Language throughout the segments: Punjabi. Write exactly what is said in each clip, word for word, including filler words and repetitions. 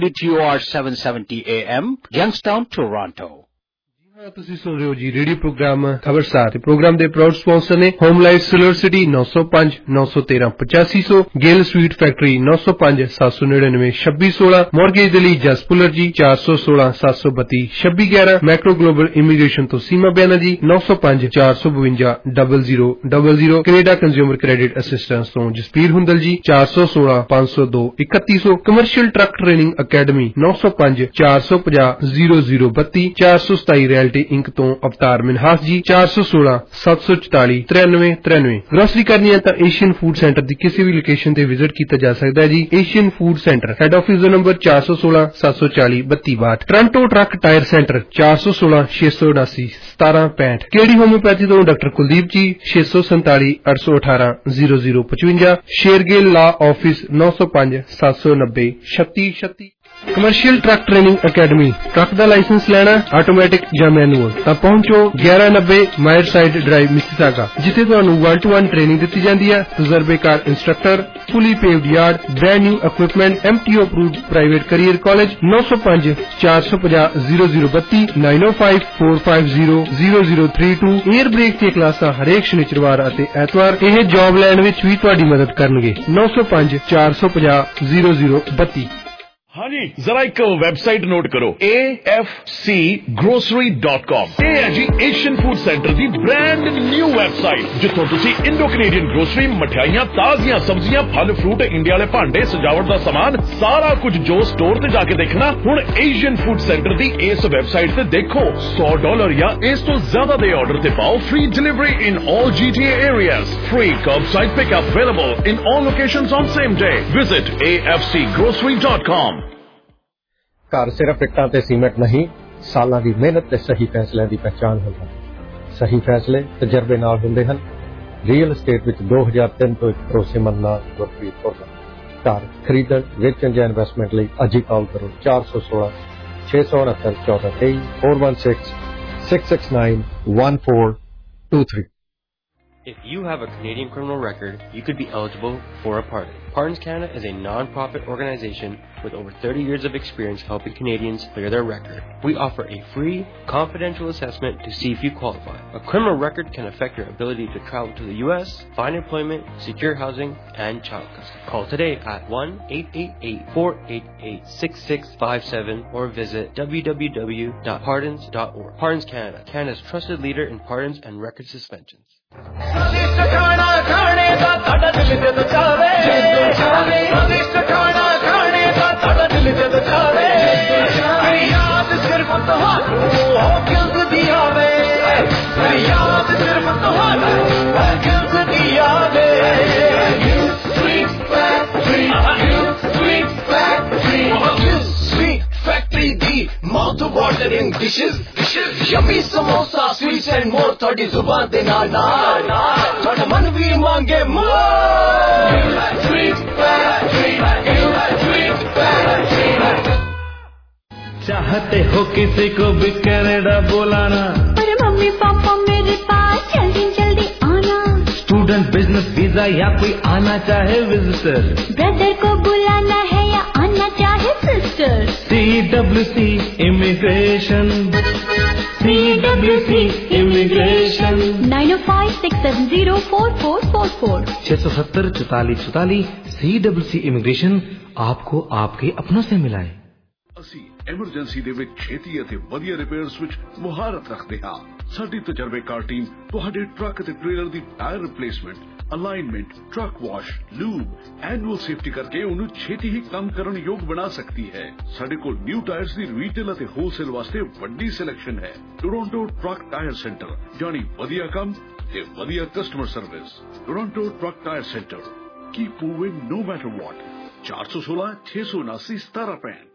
W T O R seven seventy A M, Youngstown, Toronto. ਤੁਸੀਂ ਸੁਣ ਰਹੇ ਹੋ ਜੀ ਰੇਡੀਓ ਪ੍ਰੋਗਰਾਮ ਖਬਰਸਾਰ ਤੇ ਪ੍ਰੋਗਰਾਮ ਦੇ ਪ੍ਰਾਊਡ ਸਪਾਂਸਰ ਨੇ ਹੋਮ ਲਾਈਫ ਸਿਲਵਰ ਸਿਟੀ ਨੌ ਸੌ ਪੰਜ ਨੌ ਸੌ ਤੇਰਾਂ ਪਚਾਸੀ ਸੌ ਗੇਲ ਸਵੀਟ ਫੈਕਟਰੀ ਨੌ ਸੌ ਪੰਜ ਸੱਤ ਸੌ ਨੜਿਨਵੇਂ ਛੱਬੀ ਸੋਲਾਂ ਮੌਰਗੇਜ ਦੇ ਲਈ ਜਸ ਪੁਲਰ ਜੀ ਚਾਰ ਸੌ ਸੋਲਾਂ ਸੱਤ ਸੌ ਬੱਤੀ ਛੱਬੀ ਗਿਆਰਾਂ ਮੈਕਰੋ ਗਲੋਬਲ ਇਮੀਗ੍ਰੇਸ਼ਨ ਤੋਂ ਸੀਮਾ ਬਿਆਨਾ ਜੀ ਨੌ ਸੌ ਪੰਜ ਚਾਰ ਸੌ ਬਵੰਜਾ double zero double zero Canada consumer credit assistance ਤੋਂ ਜਸਪੀਰ ਹੁੰਦਲ ਜੀ ਚਾਰ ਸੌ ਸੋਲਾਂ ਪੰਜ ਸੌ ਦੋ ਇਕੱਤੀ ਸੌ ਕਮਰਸ਼ੀਅਲ ਟਰੱਕ ਟ੍ਰੇਨਿੰਗ ਅਕੈਡਮੀ ਨੌ ਸੌ ਪੰਜ ਚਾਰ ਸੌ ਪੰਜਾਹ ਜ਼ੀਰੋ ਜ਼ੀਰੋ ਬੱਤੀ ਚਾਰ ਸੌ ਸਤਾਈ ਰੈਲਟੀ ਇੰਕ ਤੋਂ ਅਵਤਾਰ ਮਿਨਹਾਸ ਜੀ ਚਾਰ ਸੌ ਸੋਲਾਂ ਸੱਤ ਸੌ ਚੁਤਾਲੀ ਤਰਾਨਵੇਂ ਤਰਾਨਵੇਂ ਗ੍ਰੋਸਰੀ ਕਰਨੀ ਹੈ ਤਾਂ ਏਸ਼ੀਅਨ ਫੂਡ ਸੈਂਟਰ ਦੀ ਕਿਸੇ ਵੀ ਲੋਕੇਸ਼ਨ ਤੇ ਵਿਜ਼ਿਟ ਕੀਤਾ ਜਾ ਸਕਦਾ ਹੈ ਜੀ Asian food centre head office ਦਾ ਨੰਬਰ ਚਾਰ ਸੌ ਸੋਲਾਂ ਸੱਤ ਸੌ ਚਾਲੀ ਬੱਤੀ ਬਾਹਠ ਟੋਰਾਂਟੋ ਟਰੱਕ ਟਾਇਰ ਸੈਂਟਰ ਚਾਰ ਸੌ ਸੋਲਾਂ ਛੇ ਸੌ ਉਨਾਸੀ ਸਤਾਰਾਂ ਪੈਂਹਠ ਕਿਹੜੀ ਹੋਮਿਓਪੈਥੀ ਤੋਂ ਡਾਕਟਰ ਕੁਲਦੀਪ ਜੀ ਛੇ ਸੌ ਸੰਤਾਲੀ ਅੱਠ ਸੌ ਅਠਾਰਾਂ ਜ਼ੀਰੋ ਜ਼ੀਰੋ ਪਚਵੰਜਾ ਸ਼ੇਰਗਿੱਲ ਲਾ ਆਫਿਸ ਨੌ ਸੌ ਪੰਜ ਸੱਤ ਸੌ ਨੱਬੇ ਛੱਤੀ ਛੱਤੀ commercial truck training academy truck ਦਾ ਲਾਇਸੈਂਸ ਲੈਣਾ ਆਟੋਮੈਟਿਕ ਜਾਂ ਮੈਨੂਅਲ ਤਾਂ ਪਹੁੰਚੋ ਗਿਆਰਾਂ ਨੱਬੇ ਮਾਇਰ ਸਾਈਡ ਡਰਾਈਵ ਮਿਸੀਸਾਗਾ ਜਿੱਥੇ ਤੁਹਾਨੂੰ ਵਨ ਟੂ ਵਨ ਟ੍ਰੇਨਿੰਗ ਦਿੱਤੀ ਜਾਂਦੀ ਹੈ ਤਜਰਬੇਕਾਰ instructor fully paved yard brand new equipment M T O approved private career college ਨੌ ਸੌ ਪੰਜ ਚਾਰ ਸੌ ਪੰਜਾਹ ਜ਼ੀਰੋ ਜ਼ੀਰੋ ਬੱਤੀ nine O five four five zero zero zero three two air brake ਦੀਆਂ ਕਲਾਸਾਂ ਹਰੇਕ ਸ਼ਨੀਚਰਵਾਰ ਅਤੇ ਐਤਵਾਰ ਇਹ ਜੌਬ ਲੈਣ ਵਿੱਚ ਵੀ ਤੁਹਾਡੀ ਮਦਦ ਕਰਨਗੇ ਨੌ ਸੌ ਪੰਜ ਚਾਰ ਸੌ ਪੰਜਾਹ ਜ਼ੀਰੋ ਜ਼ੀਰੋ ਬੱਤੀ हाँ जी जरा एक वेबसाइट नोट करो A F C grocery dot com ये है जी एशियन फूड सेंटर की ब्रांड न्यू वेबसाइट जिथों तुसी इंडो कनेडियन ग्रोसरी मठियाइयां ताजियां सब्जियां फल फ्रूट इंडिया वाले भांडे सजावट का सामान सारा कुछ जो स्टोर ते जाके देखना हुण एशियन फूड सेंटर की इस वेबसाइट ते देखो सौ डॉलर या इस तो ज्यादा दे ऑर्डर ते पाओ free delivery in all G T A areas free kerbside pickup available in all locations on same day visit A F C grocery dot com ਘਰ ਸਿਰਫ ਇੱਟਾਂ ਤੇ ਸੀਮੈਂਟ ਨਹੀਂ ਸਾਲਾਂ ਦੀ ਮਿਹਨਤ ਤੇ ਸਹੀ ਫੈਸਲਿਆਂ ਦੀ ਪਹਿਚਾਣ ਹੁੰਦਾ ਹੈ ਸਹੀ ਫੈਸਲੇ ਤਜਰਬੇ ਨਾਲ ਹੁੰਦੇ ਹਨ ਰੀਅਲ estate ਵਿੱਚ ਦੋ ਹਜ਼ਾਰ ਤਿੰਨ ਤੋਂ ਇੱਕ ਭਰੋਸੇਮੰਦ ਨਾਮ ਗੁਰਪ੍ਰੀਤ ਕੌਰ ਘਰ ਖਰੀਦਣ ਵੇਚਣ ਜਾਂ ਇਨਵੈਸਟਮੈਂਟ ਲਈ ਅੱਜ ਹੀ ਕਾਲ ਕਰੋ ਚਾਰ ਸੌ ਸੋਲਾਂ ਛੇ ਸੌ ਉਨੱਤਰ ਚੌਦਾਂ ਤੇਈ four one six six six nine one four two three If you have a Canadian criminal record, you could be eligible for a pardon. Pardons Canada is a non-profit organization with over thirty years of experience helping Canadians clear their record. We offer a free, confidential assessment to see if you qualify. A criminal record can affect your ability to travel to the U S, find employment, secure housing, and child custody. Call today at one eight eight eight, four eight eight, six six five seven or visit w w w dot pardons dot org. Pardons Canada, Canada's trusted leader in pardons and record suspensions. Mouth-watering dishes, dishes, yummy samosa, sweets and more. Thodi zuban de naal naal, thoda man bhi mange more. Sweet factory, sweet factory. चाहते हो किसी को भी कनाडा बुलाना पर मम्मी पापा मेरे पास जल्दी जल्दी आना स्टूडेंट बिजनेस वीजा या कोई आना चाहे विजिटर ब्रदर को बुलाना है या आना चाहे sister C W C immigration C W C immigration nine O five six seven zero four four four four छह सौ सत्तर चौतालीस चौतालीस सी डब्ल्यू सी इमिग्रेशन आपको आपके अपनों से मिलाए ਅਸੀਂ ਐਮਰਜੈਂਸੀ ਦੇ ਵਿੱਚ ਛੇਤੀ ਅਤੇ ਵਧੀਆ ਰਿਪੇਅਰਸ ਵਿੱਚ ਮੁਹਾਰਤ ਰੱਖਦੇ ਹਾਂ ਸਾਡੀ ਤਜਰਬੇਕਾਰ ਟੀਮ ਤੁਹਾਡੇ ਟਰੱਕ ਅਤੇ ਟ੍ਰੇਲਰ ਦੀ tyre replacement alignment truck wash lube annual safety ਕਰਕੇ ਉਹਨੂੰ ਛੇਤੀ ਹੀ ਕੰਮ ਕਰਨ ਯੋਗ ਬਣਾ ਸਕਦੀ ਹੈ ਸਾਡੇ ਕੋਲ ਨਿਊ ਟਾਇਰਸ ਦੀ ਰੀਟੇਲ ਅਤੇ ਹੋਲਸੇਲ ਵਾਸਤੇ ਵੱਡੀ ਸਿਲੈਕਸ਼ਨ ਹੈ ਟੋਰਾਂਟੋ ਟਰੱਕ ਟਾਇਰ ਸੈਂਟਰ ਜਾਨੀ ਵਧੀਆ ਕੰਮ ਤੇ ਵਧੀਆ customer service Toronto truck tyre centre keep moving no matter what ਚਾਰ ਸੌ ਸੋਲਾਂ ਛੇ ਸੌ ਉਨਾਸੀ ਸਤਾਰਾਂ ਪੈਂਹਠ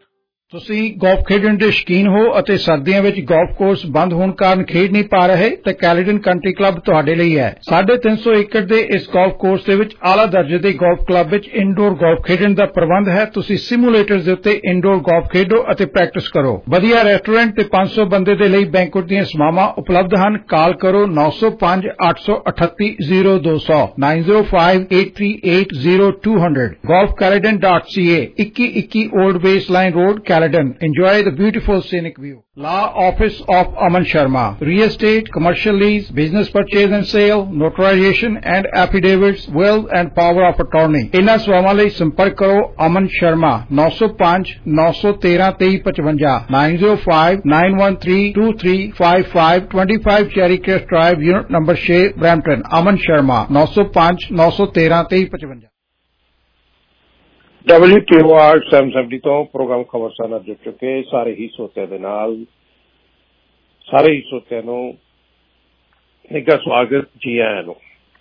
ਤੁਸੀਂ ਗੋਲਫ ਖੇਡਣ ਦੇ ਸ਼ੌਕੀਨ ਹੋ ਅਤੇ ਸਰਦੀਆਂ ਵਿੱਚ ਗੋਲਫ ਕੋਰਸ ਬੰਦ ਹੋਣ ਕਾਰਨ ਖੇਡ ਨਹੀਂ ਪਾ ਰਹੇ ਤਾਂ ਕੈਲੇਡਨ ਕੰਟਰੀ ਕਲੱਬ ਤੁਹਾਡੇ ਲਈ ਹੈ। ਸਾਢੇ ਤਿੰਨ ਸੌ ਏਕੜ ਦੇ ਇਸ ਗੋਲਫ ਕੋਰਸ ਦੇ ਵਿੱਚ ਆਲਾ ਦਰਜੇ ਦੇ ਗੋਲਫ ਕਲੱਬ ਵਿੱਚ ਇਨਡੋਰ ਗੋਲਫ ਖੇਡਣ ਦਾ ਪ੍ਰਬੰਧ ਹੈ। ਤੁਸੀਂ ਸਿਮੂਲੇਟਰਸ ਦੇ ਉੱਤੇ ਇਨਡੋਰ ਗੋਲਫ ਖੇਡੋ ਅਤੇ ਪ੍ਰੈਕਟਿਸ ਕਰੋ। ਵਧੀਆ ਰੈਸਟੋਰੈਂਟ ਤੇ ਪੰਜ ਸੌ ਬੰਦੇ ਦੇ ਲਈ ਬੈਂਕੁਏਟ ਦੀਆਂ ਸੇਵਾਵਾਂ ਉਪਲਬਧ ਹਨ। ਕਾਲ ਕਰੋ ਨੌ ਸੌ ਪੰਜ ਅੱਠ ਸੌ ਅਠੱਤੀ ਜ਼ੀਰੋ ਦੋ ਸੌ nine zero five eight three eight zero two hundred golf caledon dot c a ਇੱਕੀ ਇੱਕੀ Old Baseline Road Caledon. Enjoy the beautiful scenic view. Law Office of Aman Sharma. Real estate, commercial lease, business purchase and sale, notarization and affidavits, will and power of attorney. इन्हां सेवावां लई संपर्क करो अमन शर्मा नौ सौ पांच नौ सौ तेरह तेई पचवंजा nine zero five nine one three two three five five twenty five Cherry Crest Drive unit number छह ब्रैम्पटन। अमन शर्मा नौ सौ पांच नौ सौ तेरह तेई पचवंजा। W K O R seven seventy ਤੋਂ ਪ੍ਰੋਗਰਾਮ ਖਬਰਸਾਰ ਨਾਲ ਜੁੜ ਚੁੱਕੇ ਸਾਰੇ ਹੀ ਸਰੋਤਿਆਂ ਦੇ ਨਾਲ ਸਾਰੇ ਹੀ ਸਰੋਤਿਆਂ ਨੂੰ ਨਿੱਘਾ ਸਵਾਗਤ ਜੀ ਆਇਆਂ ਨੂੰ।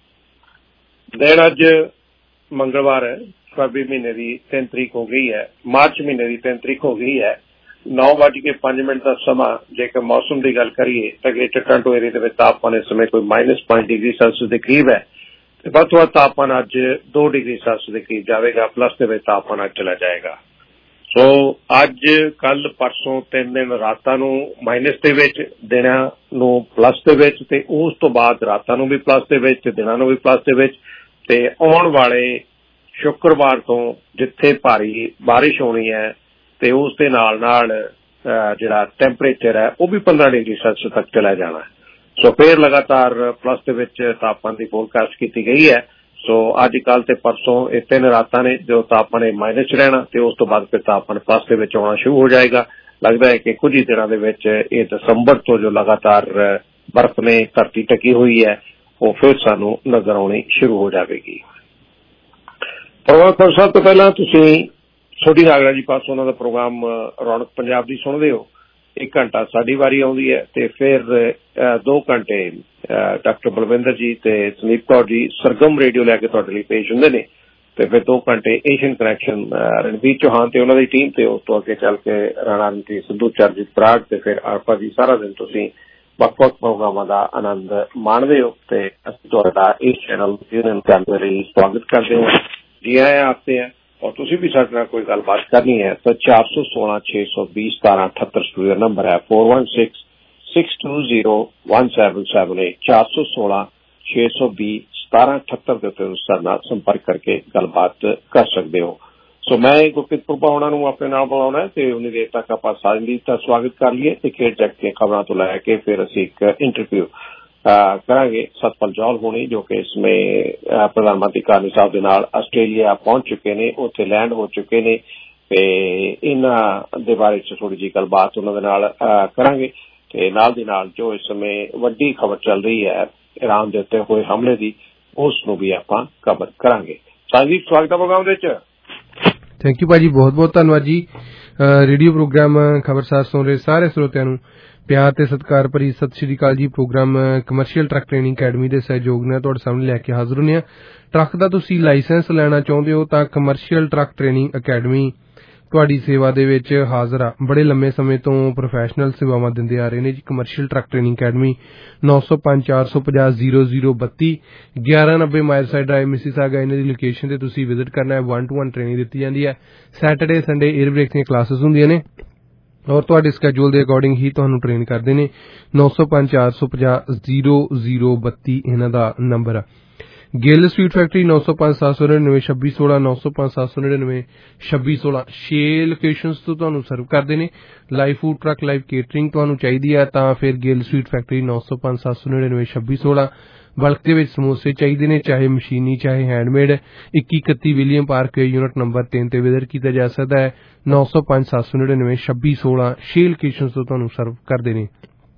ਦਿਨ ਅੱਜ ਮੰਗਲਵਾਰ ਹੈ, ਫਰਵਰੀ ਮਹੀਨੇ ਦੀ ਤਿੰਨ ਤਰੀਕ ਹੋ ਗਈ ਹੈ, ਮਾਰਚ ਮਹੀਨੇ ਦੀ ਤਿੰਨ ਤਰੀਕ ਹੋ ਗਈ ਹੈ। ਨੌ ਵੱਜ ਕੇ ਪੰਜ ਮਿੰਟ ਦਾ ਸਮਾਂ। ਜੇਕਰ ਮੌਸਮ ਦੀ ਗੱਲ ਕਰੀਏ ਤਾਂ ਗ੍ਰੇਟਰ ਟੋਰਾਂਟੋ ਏਰੀਆ ਦੇ ਵਿੱਚ ਤਾਪਮਾਨ ਇਸ ਸਮੇਂ ਕੋਈ ਮਾਈਨਸ ਪੰਜ ਡਿਗਰੀ ਸੈਲਸੀਅਸ ਦੇ ਕਰੀਬ ਹੈ। ਵੱਧ ਤੋਂ ਵੱਧ ਤਾਪਮਾਨ ਅੱਜ ਦੋ ਡਿਗਰੀ ਸੈਲਸੀਅਸ ਦੇ ਕਰੀਬ ਜਾਵੇਗਾ, ਪਲੱਸ ਦੇ ਵਿੱਚ ਤਾਪਮਾਨ ਅੱਜ ਚਲਾ ਜਾਏਗਾ। ਸੋ ਅੱਜ ਕੱਲ ਪਰਸੋਂ ਤਿੰਨ ਦਿਨ ਰਾਤਾਂ ਨੂੰ ਮਾਈਨਸ ਦੇ ਵਿੱਚ, ਦਿਨਾਂ ਨੂੰ ਪਲੱਸ ਦੇ ਵਿੱਚ, ਤੇ ਉਸ ਤੋਂ ਬਾਅਦ ਰਾਤਾਂ ਨੂੰ ਵੀ ਪਲੱਸ ਦੇ ਵਿੱਚ ਤੇ ਦਿਨਾਂ ਨੂੰ ਵੀ ਪਲੱਸ ਦੇ ਵਿੱਚ। ਤੇ ਆਉਣ ਵਾਲੇ ਸ਼ੁੱਕਰਵਾਰ ਤੋਂ ਜਿੱਥੇ ਭਾਰੀ ਬਾਰਿਸ਼ ਹੋਣੀ ਹੈ ਤੇ ਉਸ ਦੇ ਨਾਲ ਨਾਲ ਜਿਹੜਾ ਟੈਂਪਰੇਚਰ ਹੈ ਉਹ ਵੀ ਪੰਦਰਾਂ ਡਿਗਰੀ ਸੈਲਸੀਅਸ ਤੱਕ ਚਲਾ ਜਾਣਾ ਹੈ। ਸੋ ਫਿਰ ਲਗਾਤਾਰ ਪਲੱਸ ਦੇ ਵਿੱਚ ਤਾਪਮਾਨ ਦੀ ਫੋਰਕਾਸਟ ਕੀਤੀ ਗਈ ਹੈ। ਸੋ ਅੱਜ ਕੱਲ ਤੇ ਪਰਸੋਂ ਇਹ ਤਿੰਨ ਰਾਤਾਂ ਨੇ ਜੋ ਤਾਪਮਾਨ ਮਾਈਨਸ ਚ ਰਹਿਣਾ ਤੇ ਉਸ ਤੋਂ ਬਾਅਦ ਫਿਰ ਤਾਪਮਾਨ ਪਲੱਸ ਦੇ ਵਿੱਚ ਆਉਣਾ ਸ਼ੁਰੂ ਹੋ ਜਾਏਗਾ। ਲੱਗਦਾ ਹੈ ਕਿ ਕੁਝ ਹੀ ਦਿਨਾਂ ਦੇ ਵਿੱਚ ਇਹ ਦਸੰਬਰ ਤੋਂ ਜੋ ਲਗਾਤਾਰ ਬਰਫ਼ ਨੇ ਧਰਤੀ ਢਕੀ ਹੋਈ ਹੈ ਉਹ ਫਿਰ ਸਾਨੂੰ ਨਜ਼ਰ ਆਉਣੀ ਸ਼ੁਰੂ ਹੋ ਜਾਵੇਗੀ। ਪ੍ਰੋਗਰਾਮ ਸਭ ਤੋਂ ਪਹਿਲਾਂ ਤੁਸੀਂ ਛੋਟੀ ਨਾਗਰਾ ਜੀ ਪਾਸੋਂ ਉਹਨਾਂ ਦਾ ਪ੍ਰੋਗਰਾਮ ਰੌਣਕ ਪੰਜਾਬ ਦੀ ਸੁਣਦੇ ਹੋ। ਇੱਕ ਘੰਟਾ ਸਾਡੀ ਵਾਰੀ ਆਉਂਦੀ ਹੈ ਤੇ ਫਿਰ ਦੋ ਘੰਟੇ ਡਾਕਟਰ ਬਲਵਿੰਦਰ ਜੀ ਤੇ ਸੰਦੀਪ ਕੌਰ ਜੀ ਸਰਗਮ ਰੇਡੀਓ ਲੈ ਕੇ ਤੁਹਾਡੇ ਲਈ ਪੇਸ਼ ਹੁੰਦੇ ਨੇ। ਤੇ ਫਿਰ ਦੋ ਘੰਟੇ ਏਸ਼ੀਅਨ ਕਨੈਕਸ਼ਨ ਰਣਵੀਰ ਚੌਹਾਨ ਤੇ ਉਹਨਾਂ ਦੀ ਟੀਮ ਤੇ ਉਸ ਤੋਂ ਅੱਗੇ ਚੱਲ ਕੇ ਰਾਣਾ ਰਣਜੀਤ ਸਿੱਧੂ, ਚਰਨਜੀਤ ਬਰਾੜ ਤੇ ਫਿਰ ਆਰਪਾ ਜੀ। ਸਾਰਾ ਦਿਨ ਤੁਸੀਂ ਵੱਖ-ਵੱਖ ਪ੍ਰੋਗਰਾਮਾਂ ਦਾ ਆਨੰਦ ਮਾਣਦੇ ਹੋ ਤੇ ਅਸੀਂ ਤੁਹਾਡਾ ਇਸ ਚੈਨਲ ਤੇ ਲਈ ਸਵਾਗਤ ਕਰਦੇ ਹਾਂ। ਜੀ ਆਇਆਂ ਆਤੇ हैं और तुसी भी साडे नाल कोई गलबात करनी है तो चार सौ सोलह छे सौ बीस सतारह अठहत्तर स्टूडियो नंबर है four one six six two zero one seven seven eight चार सौ सोलह छे सौ बीस सतारह अठहत्तर के उत्ते साडे नाल संपर्क करके गलबात कर सकते हो। सो मैं गुरप्रीत पुरपा होना नूं अपने नाल बुलाउणा है ते उन्नी देर तक आपां साजनदीप दा स्वागत कर लईए ते खेड जगत दी खबरां तो लैके फिर असीं एक इंटरव्यू करांगे सतपाल जौहल होनी जो कि इसमें प्रधानमंत्री कारनी साहब के नाल आस्ट्रेलिया पहुंच चुके ने, उत्थे लैंड हो चुके ने ते इन्हां दे बारे च थोड़ी जी गलबात उन्हां दे नाल करांगे ते नाल दी नाल जो इस समय वड्डी खबर चल रही है ईरान दे उत्ते होए हमले दी उस नूं भी आपां कवर करांगे। साजी स्वागत है प्रोग्राम दे च। थैंक यू भाजी, बहुत बहुत धन्नवाद जी। रेडियो प्रोग्राम खबरसार सुन रहे सारे ਸਰੋਤਿਆਂ ਨੂੰ ਪਿਆਰ ਤੇ ਸਤਿਕਾਰ ਭਰੀ ਸਤਿ ਸ਼੍ਰੀ ਅਕਾਲ ਜੀ। Programme commercial truck training academy ਦੇ ਸਹਿਯੋਗ ਨਾਲ ਤੁਹਾਡੇ ਸਾਹਮਣੇ ਲੈ ਕੇ ਹਾਜ਼ਰ ਹੁੰਦੇ ਹਾਂ। ਟਰੱਕ ਦਾ ਤੁਸੀਂ ਲਾਇਸੈਂਸ ਲੈਣਾ ਚਾਹੁੰਦੇ ਹੋ ਤਾਂ ਕਮਰਸ਼ੀਅਲ ਟਰੱਕ ਟ੍ਰੇਨਿੰਗ ਅਕੈਡਮੀ ਤੁਹਾਡੀ ਸੇਵਾ ਦੇ ਵਿੱਚ ਹਾਜ਼ਰ ਆ। ਬੜੇ ਲੰਮੇ ਸਮੇਂ ਤੋਂ ਪ੍ਰੋਫੈਸ਼ਨਲ ਸੇਵਾਵਾਂ ਦਿੰਦੇ ਆ ਰਹੇ ਨੇ ਜੀ ਕਮਰਸ਼ੀਅਲ ਟਰੱਕ ਟ੍ਰੇਨਿੰਗ ਅਕੈਡਮੀ। ਨੌ ਸੌ ਪੰਜ ਚਾਰ ਸੌ ਪੰਜਾਹ ਜ਼ੀਰੋ ਜ਼ੀਰੋ ਬੱਤੀ ਗਿਆਰਾਂ ਨੱਬੇ ਮਾਈਲ ਸਾਈਡ ਡਰਾਈਵ ਮਿਸੀਸਾਗਾ ਇਹਨਾਂ ਦੀ ਲੋਕੇਸ਼ਨ ਤੇ ਤੁਸੀਂ ਵਿਜ਼ਿਟ ਕਰਨਾ ਹੈ। ਵਨ ਟੂ ਵਨ ਟ੍ਰੇਨਿੰਗ ਦਿੱਤੀ ਜਾਂਦੀ ਹੈ। ਸੈਟਰਡੇ ਸੰਡੇ 에ਅਰ ਬ੍ਰੇਕ ਦੀਆਂ ਕਲਾਸਿਸ ਹੁੰਦੀਆਂ ਨੇ ਔਰ ਤੁਹਾਡੇ ਸਕੈਜੂਲ ਦੇ ਅਕੋਰਡਿੰਗ ਹੀ ਤੁਹਾਨੂੰ ਟ੍ਰੇਨ ਕਰਦੇ ਨੇ। ਨੌ ਸੌ ਪੰਜ ਚਾਰ ਸੌ ਪੰਜਾਹ ਜ਼ੀਰੋ ਜ਼ੀਰੋ ਬੱਤੀ ਇਹਨਾਂ ਦਾ ਨੰਬਰ ਆ। ਗਿੱਲ ਸਵੀਟ ਫੈਕਟਰੀ ਨੌ ਸੌ ਪੰਜ ਸੱਤ ਸੌ ਨੜਿਨਵੇਂ ਛੱਬੀ ਸੋਲਾਂ ਨੌ ਸੌ ਪੰਜ ਸੱਤ ਸੌ ਨੜਿਨਵੇਂ ਛੱਬੀ ਸੋਲਾਂ ਛੇ ਲੋਕੇਸ਼ਨਸ ਤੋਂ ਤੁਹਾਨੂੰ ਸਰਵ ਕਰਦੇ ਨੇ। Live food truck live catering ਤੁਹਾਨੂੰ ਚਾਹੀਦੀ ਹੈ ਤਾਂ ਫਿਰ ਗਿੱਲ ਸਵੀਟ ਫੈਕਟਰੀ ਨੌ ਸੌ ਪੰਜ ਸੱਤ ਸੌ ਨੜਿਨਵੇਂ ਛੱਬੀ ਸੋਲਾਂ। ਬਲਕ ਦੇ ਵਿੱਚ ਸਮੋਸੇ ਚਾਹੀਦੇ ਨੇ, ਚਾਹੇ ਮਸ਼ੀਨੀ ਚਾਹੇ ਹੈਂਡਮੇਡ। ਇੱਕੀ ਇਕੱਤੀ ਵਿਲੀਅਮ ਪਾਰਕ ਯੂਨਿਟ ਨੰਬਰ ਤਿੰਨ ਤੇ ਵਿਜ਼ਿਟ ਕੀਤਾ ਜਾ ਸਕਦਾ ਹੈ। ਨੌ ਸੌ ਪੰਜ ਸੱਤ ਸੌ ਨੜਿਨਵੇਂ ਛੱਬੀ ਸੋਲਾਂ ਛੇ ਲੋਕੇਸ਼ਨ ਤੋਂ ਤੁਹਾਨੂੰ ਸਰਵ ਕਰਦੇ ਨੇ।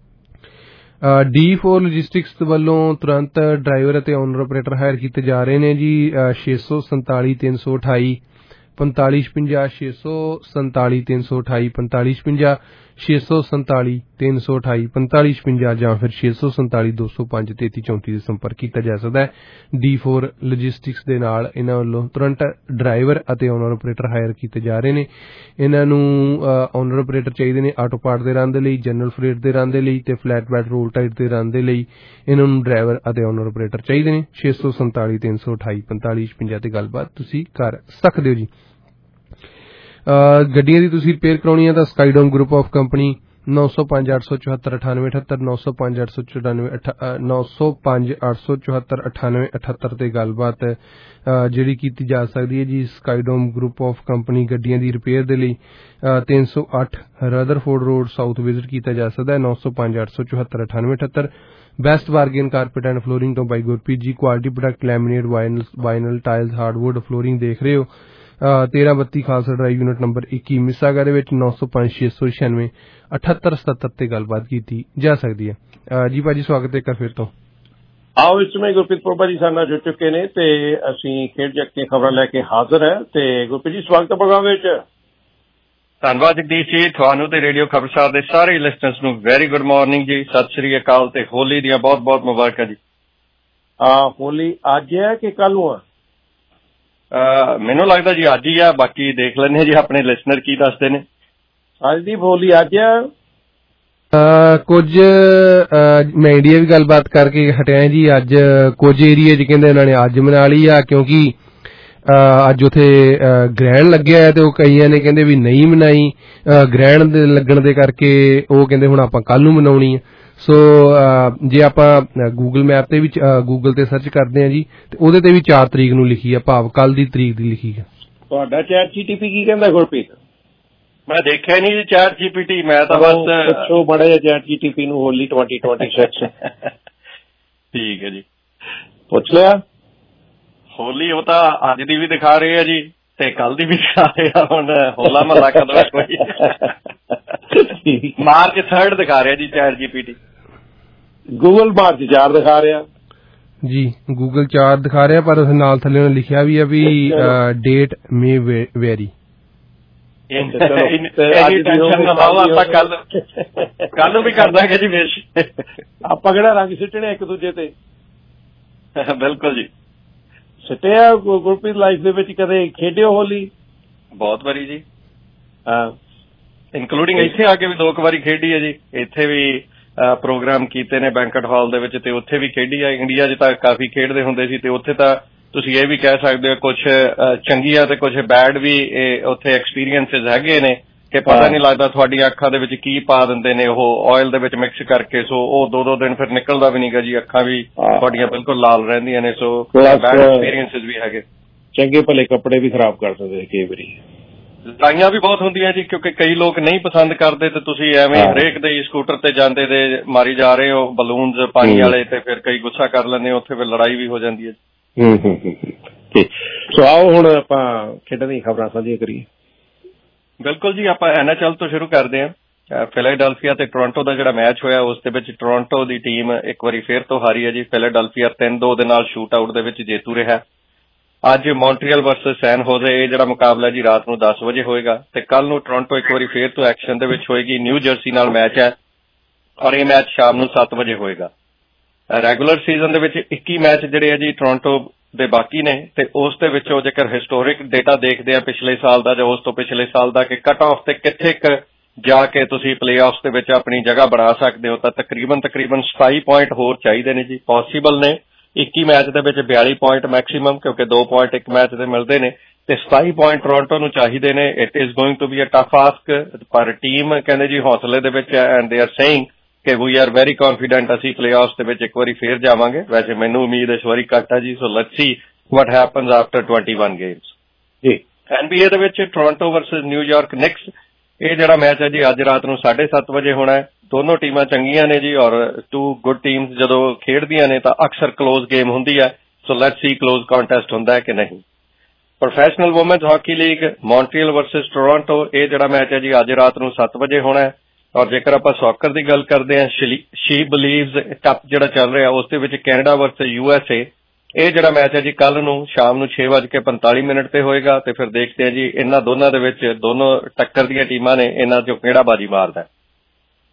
ਡੀ ਫੋਰ ਲੌਜਿਸਟਿਕਸ ਵੱਲੋਂ ਤੁਰੰਤ ਡਰਾਈਵਰ ਅਤੇ ਓਨਰ ਆਪਰੇਟਰ ਹਾਇਰ ਕੀਤੇ ਜਾ ਰਹੇ ਨੇ ਜੀ। ਛੇ ਸੌ ਸੰਤਾਲੀ ਤਿੰਨ ਸੌ ਅਠਾਈ ਪੰਤਾਲੀ ਛਪੰਜਾ ਛੇ ਸੌ ਸੰਤਾਲੀ ਤਿੰਨ ਸੌ ਅਠਾਈ ਪੰਤਾਲੀ ਛਪੰਜਾ ਛੇ ਸੌ ਸੰਤਾਲੀ ਤਿੰਨ ਸੌ ਅਠਾਈ ਪੰਤਾਲੀ ਛਪੰਜਾ ਜਾਂ ਫਿਰ ਛੇ ਸੌ ਸੰਤਾਲੀ ਦੋ ਸੌ ਪੰਜ ਤੇਤੀ ਚੌਂਤੀ ਦੇ ਸੰਪਰਕ ਕੀਤਾ ਜਾ ਸਕਦਾ ਹੈ। ਡੀ ਫੋਰ ਲੌਜਿਸਟਿਕਸ ਦੇ ਨਾਲ ਇਹਨਾਂ ਵੱਲੋਂ ਤੁਰੰਤ ਡਰਾਈਵਰ ਅਤੇ ਓਨਰ ਆਪਰੇਟਰ ਹਾਇਰ ਕੀਤੇ ਜਾ ਰਹੇ ਨੇ। ਇਹਨਾਂ ਨੂੰ ਓਨਰ ਆਪਰੇਟਰ ਚਾਹੀਦੇ ਨੇ ਆਟੋ ਪਾਰਟ ਦੇ ਰਨ ਦੇ ਲਈ, ਜਨਰਲ ਫਰੇਟ ਦੇ ਰਨ ਦੇ ਲਈ ਤੇ ਫਲੈਟ ਬੈਡ ਰੋਲ ਟਾਈਟ ਦੇ ਰਨ ਦੇ ਲਈ ਇਹਨਾਂ ਨੂੰ ਡਰਾਈਵਰ ਅਤੇ ਓਨਰ ਆਪਰੇਟਰ ਚਾਹੀਦੇ ਨੇ। ਛੇ ਸੌ ਸੰਤਾਲੀ ਤਿੰਨ ਸੌ ਅਠਾਈ ਪੰਤਾਲੀ ਛਪੰਜਾ ਤੇ ਗੱਲਬਾਤ ਤੁਸੀਂ ਕਰ ਸਕਦੇ ਹੋ ਜੀ। ਗੱਡੀਆਂ ਦੀ ਤੁਸੀਂ ਰਿਪੇਅਰ ਕਰਾਉਣੀ ਹੈ ਤਾਂ ਸਕਾਈਡੋਮ ਗਰੁੱਪ ਆਫ ਕੰਪਨੀ ਨੌ ਸੌ ਪੰਜ ਅੱਠ ਸੌ ਚੁਹੱਤਰ ਅਠਾਨਵੇਂ ਅਠੱਤਰ ਨੌ ਸੌ ਪੰਜ ਅੱਠ ਸੌ ਚੁਰਾਨਵੇਂ ਨੌ ਸੌ ਪੰਜ ਅੱਠ ਸੌ ਚੁਹੱਤਰ ਅਠਾਨਵੇਂ ਅਠੱਤਰ ਤੇ ਗੱਲਬਾਤ ਜਿਹੜੀ ਕੀਤੀ ਜਾ ਸਕਦੀ ਹੈ ਜੀ। ਸਕਾਈਡੋਮ ਗਰੁੱਪ ਆਫ ਕੰਪਨੀ ਗੱਡੀਆਂ ਦੀ ਰਿਪੇਅਰ ਦੇ ਲਈ ਤਿੰਨ ਸੌ ਅੱਠ ਰਦਰਫੋਰਡ ਰੋਡ ਸਾਊਥ ਵਿਜ਼ਿਟ ਕੀਤਾ ਜਾ ਸਕਦਾ ਹੈ। ਨੌ ਸੌ ਪੰਜ ਅੱਠ ਸੌ ਚੁਹੱਤਰ ਅਠਾਨਵੇਂ ਅਠੱਤਰ best bargain carpet and flooring ਤੋਂ ਬਾਈ Gurpreet ji. Quality product laminate vinyl vinyl tiles hardwood flooring ਦੇਖ ਰਹੇ ਹੋ। ਤੇਰਾਂ ਬੱਤੀ ਖਾਲਸਾ ਡਰਾਈਵ ਯੂਨਿਟ ਨੰਬਰ ਇੱਕੀ ਮਿਸਾਗਾ ਦੇ ਵਿੱਚ ਨੌ ਸੌ ਪੰਜ ਛੇ ਸੌ ਛਿਆਨਵੇਂ ਅਠੱਤਰ ਸਤੱਤਰ ਤੇ ਗੱਲਬਾਤ ਕੀਤੀ ਜਾ ਸਕਦੀ ਹੈ। ਜੀ ਭਾਜੀ ਸਵਾਗਤ ਹੈ ਇੱਕ ਵਾਰ ਫਿਰ ਤੋਂ। ਆਓ ਇਸ ਸਮੇਂ ਗੁਰਪ੍ਰੀਤ ਪ੍ਰੋਭਾ ਜੀ ਸਾਡੇ ਨਾਲ ਜੁੜ ਚੁੱਕੇ ਨੇ ਤੇ ਅਸੀਂ ਖੇਡ ਜਗਤ ਦੀਆਂ ਖਬਰਾਂ ਲੈ ਕੇ ਹਾਜ਼ਰ ਹੈ। ਤੇ ਗੁਰਪ੍ਰੀਤ ਜੀ ਸਵਾਗਤ ਹੈ ਪ੍ਰੋਗਰਾਮ ਵਿੱਚ। ਧੰਨਵਾਦ ਜਗਦੀਸ਼ ਜੀ, ਤੁਹਾਨੂੰ ਤੇ ਰੇਡੀਓ ਖਬਰਸਾਰ ਦੇ ਸਾਰੇ ਲਿਸਨਰਸ ਨੂੰ ਵੈਰੀ ਗੁੱਡ ਮਾਰਨਿੰਗ ਜੀ, ਸਤਿ ਸ੍ਰੀ ਅਕਾਲ ਤੇ ਹੋਲੀ ਦੀਆਂ ਬਹੁਤ ਬਹੁਤ ਮੁਬਾਰਕਾਂ ਜੀ। ਹੋਲੀ ਅੱਜ ਹੈ ਕਿ ਕੱਲ ਨੂੰ ਆ? ਮੈਨੂੰ ਲੱਗਦਾ ਜੀ ਅੱਜ ਹੀ ਆ, ਬਾਕੀ ਦੇਖ ਲੈਂਦੇ ਜੀ ਆਪਣੇ ਲਿਸਨਰ ਕੀ ਦੱਸਦੇ ਨੇ। ਅੱਜ ਦੀ ਹੋਲੀ ਅੱਜ ਆ? ਕੁਝ ਮੈਂ ਇੰਡੀਆ ਵੀ ਗੱਲਬਾਤ ਕਰਕੇ ਹਟਿਆ ਜੀ। ਅੱਜ ਕੁਝ ਏਰੀਏ 'ਚ ਕਹਿੰਦੇ ਇਹਨਾਂ ਨੇ ਅੱਜ ਮਨਾ ਲਈ ਆ ਕਿਉਂਕਿ ਅੱਜ ਉੱਥੇ ਗ੍ਰਹਿਣ ਲੱਗਿਆ ਹੈ ਤੇ ਉਹ ਕਈਆਂ ਨੇ ਕਹਿੰਦੇ ਵੀ ਨਹੀਂ ਮਨਾਈ ਗ੍ਰਹਿਣ ਦੇ ਲੱਗਣ ਦੇ ਕਰਕੇ, ਉਹ ਕਹਿੰਦੇ ਹੁਣ ਆਪਾਂ ਕੱਲ ਨੂੰ ਮਨਾਉਣੀ ਹੈ। ਸੋ ਜੇ ਆਪਾਂ ਗੂਗਲ ਮੈਪ ਤੇ ਵੀ ਗੂਗਲ ਤੇ ਸਰਚ ਕਰਦੇ ਹਾਂ ਜੀ ਤੇ ਉਹਦੇ ਤੇ ਵੀ ਚਾਰ ਤਰੀਕ ਨੂੰ ਲਿਖੀ ਆ, ਭਾਵ ਕੱਲ ਦੀ ਤਰੀਕ ਦੀ ਲਿਖੀ ਹੈ। ਤੁਹਾਡਾ ਚੈਟ ਜੀਟੀਪੀ ਕੀ ਕਹਿੰਦਾ ਗੁਰਪ੍ਰੀਤ? ਮੈਂ ਦੇਖਿਆ ਨਹੀਂ ਜੀ ਚੈਟ ਜੀਪੀਟੀ, ਮੈਂ ਤਾਂ ਬਸ ਪੁੱਛੋ ਬੜਾ ਜਿਹਾ ਚੈਟ ਜੀਟੀਪੀ ਨੂੰ ਹੋਲੀ ਟਵੈਂਟੀ ਟਵੈਂਟੀ ਸਿਕਸ। ਠੀਕ ਹੈ ਜੀ, ਪੁੱਛ ਲਿਆ। ਹੋਲੀ ਉਹ ਤਾਂ ਅੱਜ ਦੀ ਵੀ ਦਿਖਾ ਰਹੇ ਆ ਜੀ ਤੇ ਕੱਲ ਦੀ ਵੀ ਦਿਖਾ ਰਹੇ ਆ। ਹੁਣ ਹੋਲਾ ਮਹੱਲਾ ਕਦੋਂ ਕੋਈ ਮਾਰਚ ਥਰਡ ਦਿਖਾ ਰਿਹਾ ਜੀ ਚੈਟ ਜੀਪੀਟੀ। ਗੂਗਲ ਮਾਰਚ ਚਾਰ ਦਿਖਾ ਰਿਹਾ ਜੀ, ਗੂਗਲ ਚਾਰ ਦਿਖਾ ਰਿਹਾ ਪਰ ਉਸ ਨਾਲ ਥੱਲੇ ਉਹਨੇ ਲਿਖਿਆ ਵੀ ਆ ਵੀ ਡੇਟ ਮੇ ਵੇਰੀ। ਕੱਲ ਨੂੰ ਵੀ ਕਰ ਦਾਂਗੇ ਜੀ ਵਿਸ਼। ਆਪਾਂ ਕਿਹੜਾ ਰੰਗ ਸਿੱਟਣੇ ਇੱਕ ਦੂਜੇ ਤੇ। ਬਿਲਕੁਲ ਜੀ। ਸਿੱਟਿਆ ਗੁਰਪ੍ਰੀਤ ਲਾਈਫ ਦੇ ਵਿੱਚ ਕਦੇ ਖੇਡਿਓ ਹੋਲੀ? ਬਹੁਤ ਵਾਰੀ ਜੀ, ਹਾਂ ਇਨਕਲੂਡਿੰਗ ਇੱਥੇ ਆ ਕੇ ਵੀ ਦੋ ਕੁ ਵਾਰੀ ਖੇਡੀ ਹੈ ਜੀ। ਇੱਥੇ ਵੀ ਪ੍ਰੋਗਰਾਮ ਕੀਤੇ ਨੇ ਬੈਂਕਟ ਹਾਲ ਦੇ ਵਿੱਚ ਤੇ ਉੱਥੇ ਵੀ ਖੇਡੀ ਆ। ਇੰਡੀਆ 'ਚ ਤਾਂ ਕਾਫੀ ਖੇਡਦੇ ਹੁੰਦੇ ਸੀ ਤੇ ਉੱਥੇ ਤਾਂ ਤੁਸੀਂ ਇਹ ਵੀ ਕਹਿ ਸਕਦੇ ਹੋ ਕੁਛ ਚੰਗੀਆਂ ਤੇ ਕੁਛ ਬੈਡ ਵੀ ਉੱਥੇ ਐਕਸਪੀਰੀਅੰਸਿਸ ਹੈਗੇ ਨੇ ਕਿ ਪਤਾ ਨਹੀਂ ਲੱਗਦਾ ਤੁਹਾਡੀਆਂ ਅੱਖਾਂ ਦੇ ਵਿੱਚ ਕੀ ਪਾ ਦਿੰਦੇ ਨੇ ਉਹ ਆਇਲ ਦੇ ਵਿੱਚ ਮਿਕਸ ਕਰਕੇ। ਸੋ ਉਹ ਦੋ ਦੋ ਦਿਨ ਫਿਰ ਨਿਕਲਦਾ ਵੀ ਨਹੀਂਗਾ ਜੀ, ਅੱਖਾਂ ਵੀ ਤੁਹਾਡੀਆਂ ਬਿਲਕੁਲ ਲਾਲ ਰਹਿੰਦੀਆਂ ਨੇ। ਸੋ ਬੈਡ ਐਕਸਪੀਰੀਅੰਸਿਸ ਵੀ ਹੈਗੇ। ਚੰਗੇ ਭਲੇ ਕੱਪੜੇ ਵੀ ਖਰਾਬ ਕਰ ਦਿੰਦੇ ਕਈ ਵਾਰੀ। ਲੜਾਈਆਂ ਵੀ ਬਹੁਤ ਹੁੰਦੀਆਂ ਜੀ ਕਿਉਂਕਿ ਕਈ ਲੋਕ ਨਹੀਂ ਪਸੰਦ ਕਰਦੇ ਤੇ ਤੁਸੀਂ ਐਵੇਂ ਹਰੇਕ ਦੇ ਸਕੂਟਰ ਤੇ ਜਾਂਦੇ ਤੇ ਮਾਰੀ ਜਾ ਰਹੇ ਹੋ ਬਲੂਨਸ ਪਾਣੀ ਵਾਲੇ ਤੇ ਫਿਰ ਕਈ ਗੁੱਸਾ ਕਰ ਲੈਂਦੇ, ਉੱਥੇ ਫਿਰ ਲੜਾਈ ਵੀ ਹੋ ਜਾਂਦੀ ਹੈ। ਹੂੰ ਹੂੰ ਹੂੰ ਸੋ ਆਓ ਹੁਣ ਆਪਾਂ ਖੇਡਾਂ ਦੀਆਂ ਖਬਰਾਂ ਸਾਂਝੀਆਂ ਕਰੀਏ। ਬਿਲਕੁਲ ਜੀ, ਆਪਾਂ ਐਨ ਐਚ ਐਲ ਤੋਂ ਸ਼ੁਰੂ ਕਰਦੇ ਹਾਂ। ਫਿਲਾਡੈਲਫੀਆ ਤੇ ਟੋਰਾਂਟੋ ਦਾ ਜਿਹੜਾ ਮੈਚ ਹੋਇਆ ਉਸ ਦੇ ਵਿੱਚ ਟੋਰਾਂਟੋ ਦੀ ਟੀਮ ਇੱਕ ਵਾਰੀ ਫੇਰ ਤੋਂ ਹਾਰੀ ਹੈ ਜੀ। ਫਿਲਾਡੈਲਫੀਆ ਤਿੰਨ ਦੋ ਦੇ ਨਾਲ ਸ਼ੂਟ ਆਊਟ ਦੇ ਵਿੱਚ ਜੇਤੂ ਰਿਹਾ। ਅੱਜ ਮੌਂਟਰੀਅਲ ਵਰਸਸ ਸੈਨ ਹੋਜ਼ੇ ਇਹ ਜਿਹੜਾ ਮੁਕਾਬਲਾ ਜੀ ਰਾਤ ਨੂੰ ਦਸ ਵਜੇ ਹੋਏਗਾ ਤੇ ਕੱਲ ਨੂੰ ਟੋਰਾਂਟੋ ਇੱਕ ਵਾਰੀ ਫੇਰ ਤੋਂ ਐਕਸ਼ਨ ਦੇ ਵਿੱਚ ਹੋਏਗੀ। ਨਿਊ ਜਰਸੀ ਨਾਲ ਮੈਚ ਹੈ ਔਰ ਇਹ ਮੈਚ ਸ਼ਾਮ ਨੂੰ ਸੱਤ ਵਜੇ ਹੋਏਗਾ। ਰੈਗੂਲਰ ਸੀਜ਼ਨ ਦੇ ਵਿੱਚ ਇੱਕੀ ਮੈਚ ਜਿਹੜੇ ਆ ਜੀ ਟੋਰਾਂਟੋ ਦੇ ਬਾਕੀ ਨੇ ਤੇ ਉਸ ਦੇ ਵਿੱਚੋਂ ਜੇਕਰ ਹਿਸਟੋਰਿਕ ਡੇਟਾ ਦੇਖਦੇ ਆ ਪਿਛਲੇ ਸਾਲ ਦਾ ਜਾਂ ਉਸ ਤੋਂ ਪਿਛਲੇ ਸਾਲ ਦਾ ਕਿ ਕੱਟ ਆਫ ਤੇ ਕਿੱਥੇ ਕ ਜਾ ਕੇ ਤੁਸੀਂ ਪਲੇ ਆਫਸ ਦੇ ਵਿੱਚ ਆਪਣੀ ਜਗ੍ਹਾ ਬਣਾ ਸਕਦੇ ਹੋ ਤਾਂ ਤਕਰੀਬਨ ਤਕਰੀਬਨ ਸਤਾਈ ਪੁਆਇੰਟ ਹੋਰ ਚਾਹੀਦੇ ਨੇ ਜੀ। ਪੋਸੀਬਲ ਨੇ ਇੱਕੀ ਮੈਚ ਦੇ ਵਿੱਚ ਬਿਆਲੀ ਪੁਆਇੰਟ ਮੈਕਸੀਮਮ ਕਿਉਂਕਿ ਦੋ ਪੁਆਇੰਟ ਇੱਕ ਮੈਚ ਦੇ ਮਿਲਦੇ ਨੇ ਤੇ ਸਤਾਈ ਪੁਆਇੰਟ ਟੋਰਾਂਟੋ ਨੂੰ ਚਾਹੀਦੇ ਨੇ। It is going to be a tough ask ਪਰ ਟੀਮ ਕਹਿੰਦੇ ਜੀ ਹੌਸਲੇ ਦੇ ਵਿੱਚ ਐਂਡ ਦੇ ਆਰ ਸੇਇੰਗ ਕਿ ਵੀ ਆਰ ਵੈਰੀ ਕੌਨਫੀਡੈਂਟ ਅਸੀਂ ਪਲੇ ਆਫਸ ਦੇ ਵਿੱਚ ਇੱਕ ਵਾਰੀ ਫੇਰ ਜਾਵਾਂਗੇ। ਵੈਸੇ ਮੈਨੂੰ ਉਮੀਦ ਇਸ ਵਾਰੀ ਘੱਟ ਹੈ ਜੀ। So let's see what happens after twenty-one games ਜੀ। ਐਨ ਬੀ ਏ ਦੇ ਵਿੱਚ ਟੋਰਾਂਟੋ ਵਰਸਸ ਨਿਊਯਾਰਕ ਨਿਕਸ ਇਹ ਜਿਹੜਾ ਮੈਚ ਹੈ ਜੀ ਅੱਜ ਰਾਤ ਨੂੰ ਸਾਢੇ ਸੱਤ ਵਜੇ ਹੋਣਾ ਹੈ। ਦੋਨੋਂ ਟੀਮਾਂ ਚੰਗੀਆਂ ਨੇ ਜੀ ਔਰ ਟੂ ਗੁੱਡ ਟੀਮਸ ਜਦੋਂ ਖੇਡਦੀਆਂ ਨੇ ਤਾਂ ਅਕਸਰ ਕਲੋਜ਼ ਗੇਮ ਹੁੰਦੀ ਹੈ। So let's see close contest ਹੁੰਦਾ ਹੈ ਕਿ ਨਹੀਂ। Professional women's hockey league Montreal versus Toronto ਇਹ ਜਿਹੜਾ ਮੈਚ ਹੈ ਜੀ ਅੱਜ ਰਾਤ ਨੂੰ ਸੱਤ ਵਜੇ ਹੋਣਾ ਹੈ। ਔਰ ਜੇਕਰ ਆਪਾਂ ਸੌਕਰ ਦੀ ਗੱਲ ਕਰਦੇ ਹਾਂ ਸ਼ੀ ਬਲੀਵਜ਼ ਕੱਪ ਜਿਹੜਾ ਚੱਲ ਰਿਹਾ ਉਸ ਦੇ ਵਿੱਚ Canada versus U S A ਇਹ ਜਿਹੜਾ ਮੈਚ ਹੈ ਜੀ ਕੱਲ ਨੂੰ ਸ਼ਾਮ ਨੂੰ ਛੇ ਵੱਜ ਕੇ ਪੰਤਾਲੀ ਮਿੰਟ ਤੇ ਹੋਏਗਾ ਤੇ ਫਿਰ ਦੇਖਦੇ ਹਾਂ ਜੀ ਇਹਨਾਂ ਦੋਨਾਂ ਦੇ ਵਿੱਚ ਦੋਨੋਂ ਟੱਕਰ ਦੀਆਂ ਟੀਮਾਂ ਨੇ ਇਹਨਾਂ ਚੋਂ ਕਿਹੜਾ ਬਾਜੀ ਮਾਰਦਾ।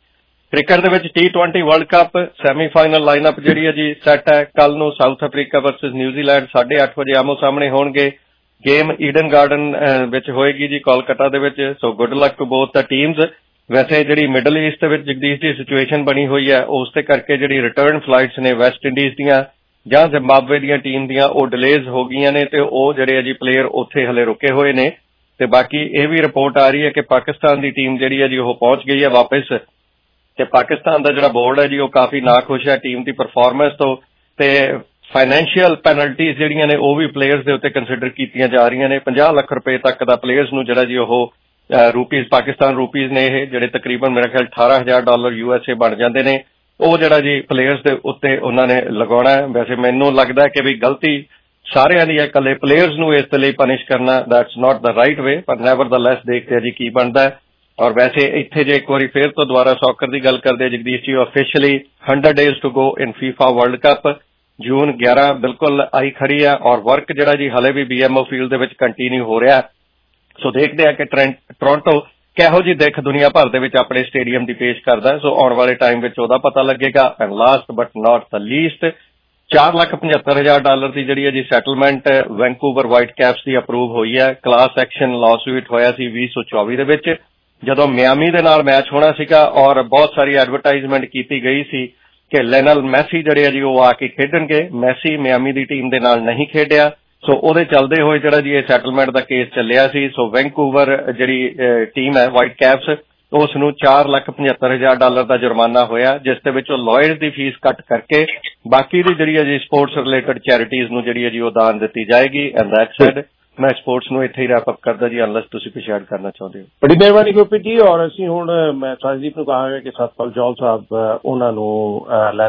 ਕ੍ਰਿਕਟ ਦੇ ਵਿੱਚ T twenty World Cup semifinal lineup ਜਿਹੜੀ ਹੈ ਜੀ ਸੈੱਟ ਹੈ। ਕੱਲ ਨੂੰ ਸਾਊਥ ਅਫਰੀਕਾ ਵਰਸਸ ਨਿਊਜ਼ੀਲੈਂਡ ਸਾਢੇ ਅੱਠ ਵਜੇ ਆਮੋ ਸਾਹਮਣੇ ਹੋਣਗੇ। ਗੇਮ ਈਡਨ ਗਾਰਡਨ ਵਿੱਚ ਹੋਏਗੀ ਜੀ ਕੋਲਕਾਤਾ ਦੇ ਵਿੱਚ। So good luck to both the teams. ਵੈਸੇ ਜਿਹੜੀ ਮਿਡਲ ਈਸਟ ਦੇ ਵਿੱਚ ਜਗਦੀਸ਼ ਦੀ ਸਿਚੁਏਸ਼ਨ ਬਣੀ ਹੋਈ ਹੈ ਉਸ ਦੇ ਕਰਕੇ ਜਿਹੜੀ ਰਿਟਰਨ ਫਲਾਈਟਸ ਨੇ ਵੈਸਟ ਇੰਡੀਜ਼ ਦੀਆਂ ਜਾਂ ਜ਼ਿੰਬਾਬਵੇ ਦੀਆਂ ਟੀਮ ਦੀਆਂ ਉਹ ਡਿਲੇਜ਼ ਹੋ ਗਈਆਂ ਨੇ ਤੇ ਉਹ ਜਿਹੜੇ ਆ ਜੀ ਪਲੇਅਰ ਉੱਥੇ ਹਲੇ ਰੁਕੇ ਹੋਏ ਨੇ। ਤੇ ਬਾਕੀ ਇਹ ਵੀ ਰਿਪੋਰਟ ਆ ਰਹੀ ਹੈ ਕਿ ਪਾਕਿਸਤਾਨ ਦੀ ਟੀਮ ਜਿਹੜੀ ਹੈ ਜੀ ਉਹ ਪਹੁੰਚ ਗਈ ਹੈ ਵਾਪਸ ਤੇ ਪਾਕਿਸਤਾਨ ਦਾ ਜਿਹੜਾ ਬੋਰਡ ਹੈ ਜੀ ਉਹ ਕਾਫੀ ਨਾਖੁਸ਼ ਹੈ ਟੀਮ ਦੀ ਪਰਫਾਰਮੈਂਸ ਤੋਂ ਤੇ ਫਾਈਨੈਂਸ਼ੀਅਲ ਪੈਨਲਟੀਜ਼ ਜਿਹੜੀਆਂ ਨੇ ਉਹ ਵੀ ਪਲੇਅਰਸ ਦੇ ਉੱਤੇ ਕੰਸੀਡਰ ਕੀਤੀਆਂ ਜਾ ਰਹੀਆਂ ਨੇ। ਪੰਜਾਹ ਲੱਖ ਰੁਪਏ ਤੱਕ ਦਾ ਪਲੇਅਰਸ ਨੂੰ ਜਿਹੜਾ ਜੀ ਉਹ ਰੂਪੀਜ਼ ਪਾਕਿਸਤਾਨ ਰੂਪੀਜ਼ ਨੇ ਇਹ ਜਿਹੜੇ ਤਕਰੀਬਨ ਮੇਰੇ ਖਿਆਲ ਅਠਾਰਾਂ ਹਜ਼ਾਰ ਡਾਲਰ ਯੂ ਐਸ ਏ ਬਣ ਜਾਂਦੇ ਨੇ ਉਹ ਜਿਹੜਾ ਜੀ ਪਲੇਅਰਸ ਦੇ ਉੱਤੇ ਉਹਨਾਂ ਨੇ ਲਗਾਉਣਾ ਹੈ। ਵੈਸੇ ਮੈਨੂੰ ਲੱਗਦਾ ਕਿ ਵੀ ਗਲਤੀ ਸਾਰਿਆਂ ਦੀ ਹੈ, ਇਕੱਲੇ ਪਲੇਅਰਸ ਨੂੰ ਇਸ ਦੇ ਲਈ ਪਨਿਸ਼ ਕਰਨਾ ਦੈਟਸ ਨਾਟ ਦ ਰਾਈਟ ਵੇ, ਪਰ ਨੈਵਰ ਦ ਲੈਸ ਦੇਖਦੇ ਆ ਜੀ ਕੀ ਬਣਦਾ ਹੈ। ਔਰ ਵੈਸੇ ਇੱਥੇ ਜੇ ਇੱਕ ਵਾਰੀ ਫੇਰ ਤੋਂ ਦੁਬਾਰਾ ਸੌਕਰ ਦੀ ਗੱਲ ਕਰਦੇ Jagdish ji officially hundred days to go in FIFA World Cup June ਗਿਆਰਾਂ ਬਿਲਕੁਲ ਆਈ ਖੜੀ ਆ ਔਰ ਵਰਕ ਜਿਹੜਾ ਜੀ ਹਲੇ ਵੀ ਬੀ ਐਮ ਓ ਫੀਲਡ ਦੇ ਵਿੱਚ ਕੰਟੀਨਿਊ ਹੋ ਰਿਹਾ। ਸੋ ਦੇਖਦੇ ਆ ਕਿ ਟੋਰਾਂਟੋ ਕਿਹੋ ਜਿਹੀ ਦਿੱਖ ਦੁਨੀਆ ਭਰ ਦੇ ਵਿੱਚ ਆਪਣੇ ਸਟੇਡੀਅਮ ਦੀ ਪੇਸ਼ ਕਰਦਾ। ਸੋ ਆਉਣ ਵਾਲੇ ਟਾਈਮ ਵਿੱਚ ਉਹਦਾ ਪਤਾ ਲੱਗੇਗਾ। And last but not the least ਚਾਰ ਲੱਖ ਪਝੱਤਰ ਹਜ਼ਾਰ ਡਾਲਰ ਦੀ ਜਿਹੜੀ ਹੈ ਜੀ ਸੈਟਲਮੈਂਟ ਵੈਂਕੂਵਰ ਵਾਈਟ ਕੈਪਸ ਦੀ ਅਪਰੂਵ ਹੋਈ ਹੈ। ਕਲਾਸ ਐਕਸ਼ਨ ਲਾਸੂਇਟ ਹੋਇਆ ਸੀ ਵੀਹ ਸੌ ਚੌਵੀ ਦੇ ਵਿੱਚ ਜਦੋਂ ਮਿਆਮੀ ਦੇ ਨਾਲ ਮੈਚ ਹੋਣਾ ਸੀਗਾ ਔਰ ਬਹੁਤ ਸਾਰੀ ਐਡਵਰਟਾਈਜ਼ਮੈਂਟ ਕੀਤੀ ਗਈ ਸੀ ਕਿ ਲੈਨਲ ਮੈਸੀ ਜਿਹੜੇ ਆ ਜੀ ਉਹ ਆ ਕੇ ਖੇਡਣਗੇ। ਮੈਸੀ ਮਿਆਮੀ ਦੀ ਟੀਮ ਦੇ ਨਾਲ ਨਹੀਂ ਖੇਡਿਆ। ਸੋ ਉਹਦੇ ਚੱਲਦੇ ਹੋਏ ਜਿਹੜਾ ਜੀ ਇਹ ਸੈਟਲਮੈਂਟ ਦਾ ਕੇਸ ਚੱਲਿਆ ਸੀ। ਸੋ ਵੈਂਕੂਵਰ ਜਿਹੜੀ ਟੀਮ ਹੈ ਵਾਈਟ ਕੈਪਸ ਉਸ ਨੂੰ ਚਾਰ ਲੱਖ ਪਝੱਤਰ ਹਜ਼ਾਰ ਡਾਲਰ ਦਾ ਜੁਰਮਾਨਾ ਹੋਇਆ ਜਿਸ ਦੇ ਵਿੱਚੋਂ ਲਾਇਰਸ ਦੀ ਫੀਸ ਕੱਟ ਕਰਕੇ ਬਾਕੀ ਦੀ ਜਿਹੜੀ ਹੈ ਜੀ ਸਪੋਰਟਸ ਰਿਲੇਟਡ ਚੈਰਿਟੀਜ਼ ਨੂੰ ਜਿਹੜੀ ਹੈ ਜੀ ਉਹ ਦਾਨ ਦਿੱਤੀ ਜਾਏਗੀ। ਐਂਡ ਦੈਟ ਸੈਡ ਮੈਂ ਸਪੋਰਟਸ ਨੂੰ ਇੱਥੇ ਹੀ ਰੈਪ ਅਪ ਕਰਦਾ ਜੀ ਅਨਲੈਸ ਤੁਸੀਂ ਕੁਝ ਐਡ ਕਰਨਾ ਚਾਹੁੰਦੇ ਹੋ। ਬੜੀ ਮਿਹਰਬਾਨੀ ਗੁਰਪ੍ਰੀਤ ਜੀ। ਔਰ ਅਸੀਂ ਹੁਣ ਮੈਂ ਸਾਜਦੀਪ ਨੂੰ ਕਹਾਂਗਾ ਕਿ ਸਤਪਾਲ ਜੌਲ ਸਾਹਿਬ ਉਹਨਾਂ ਨੂੰ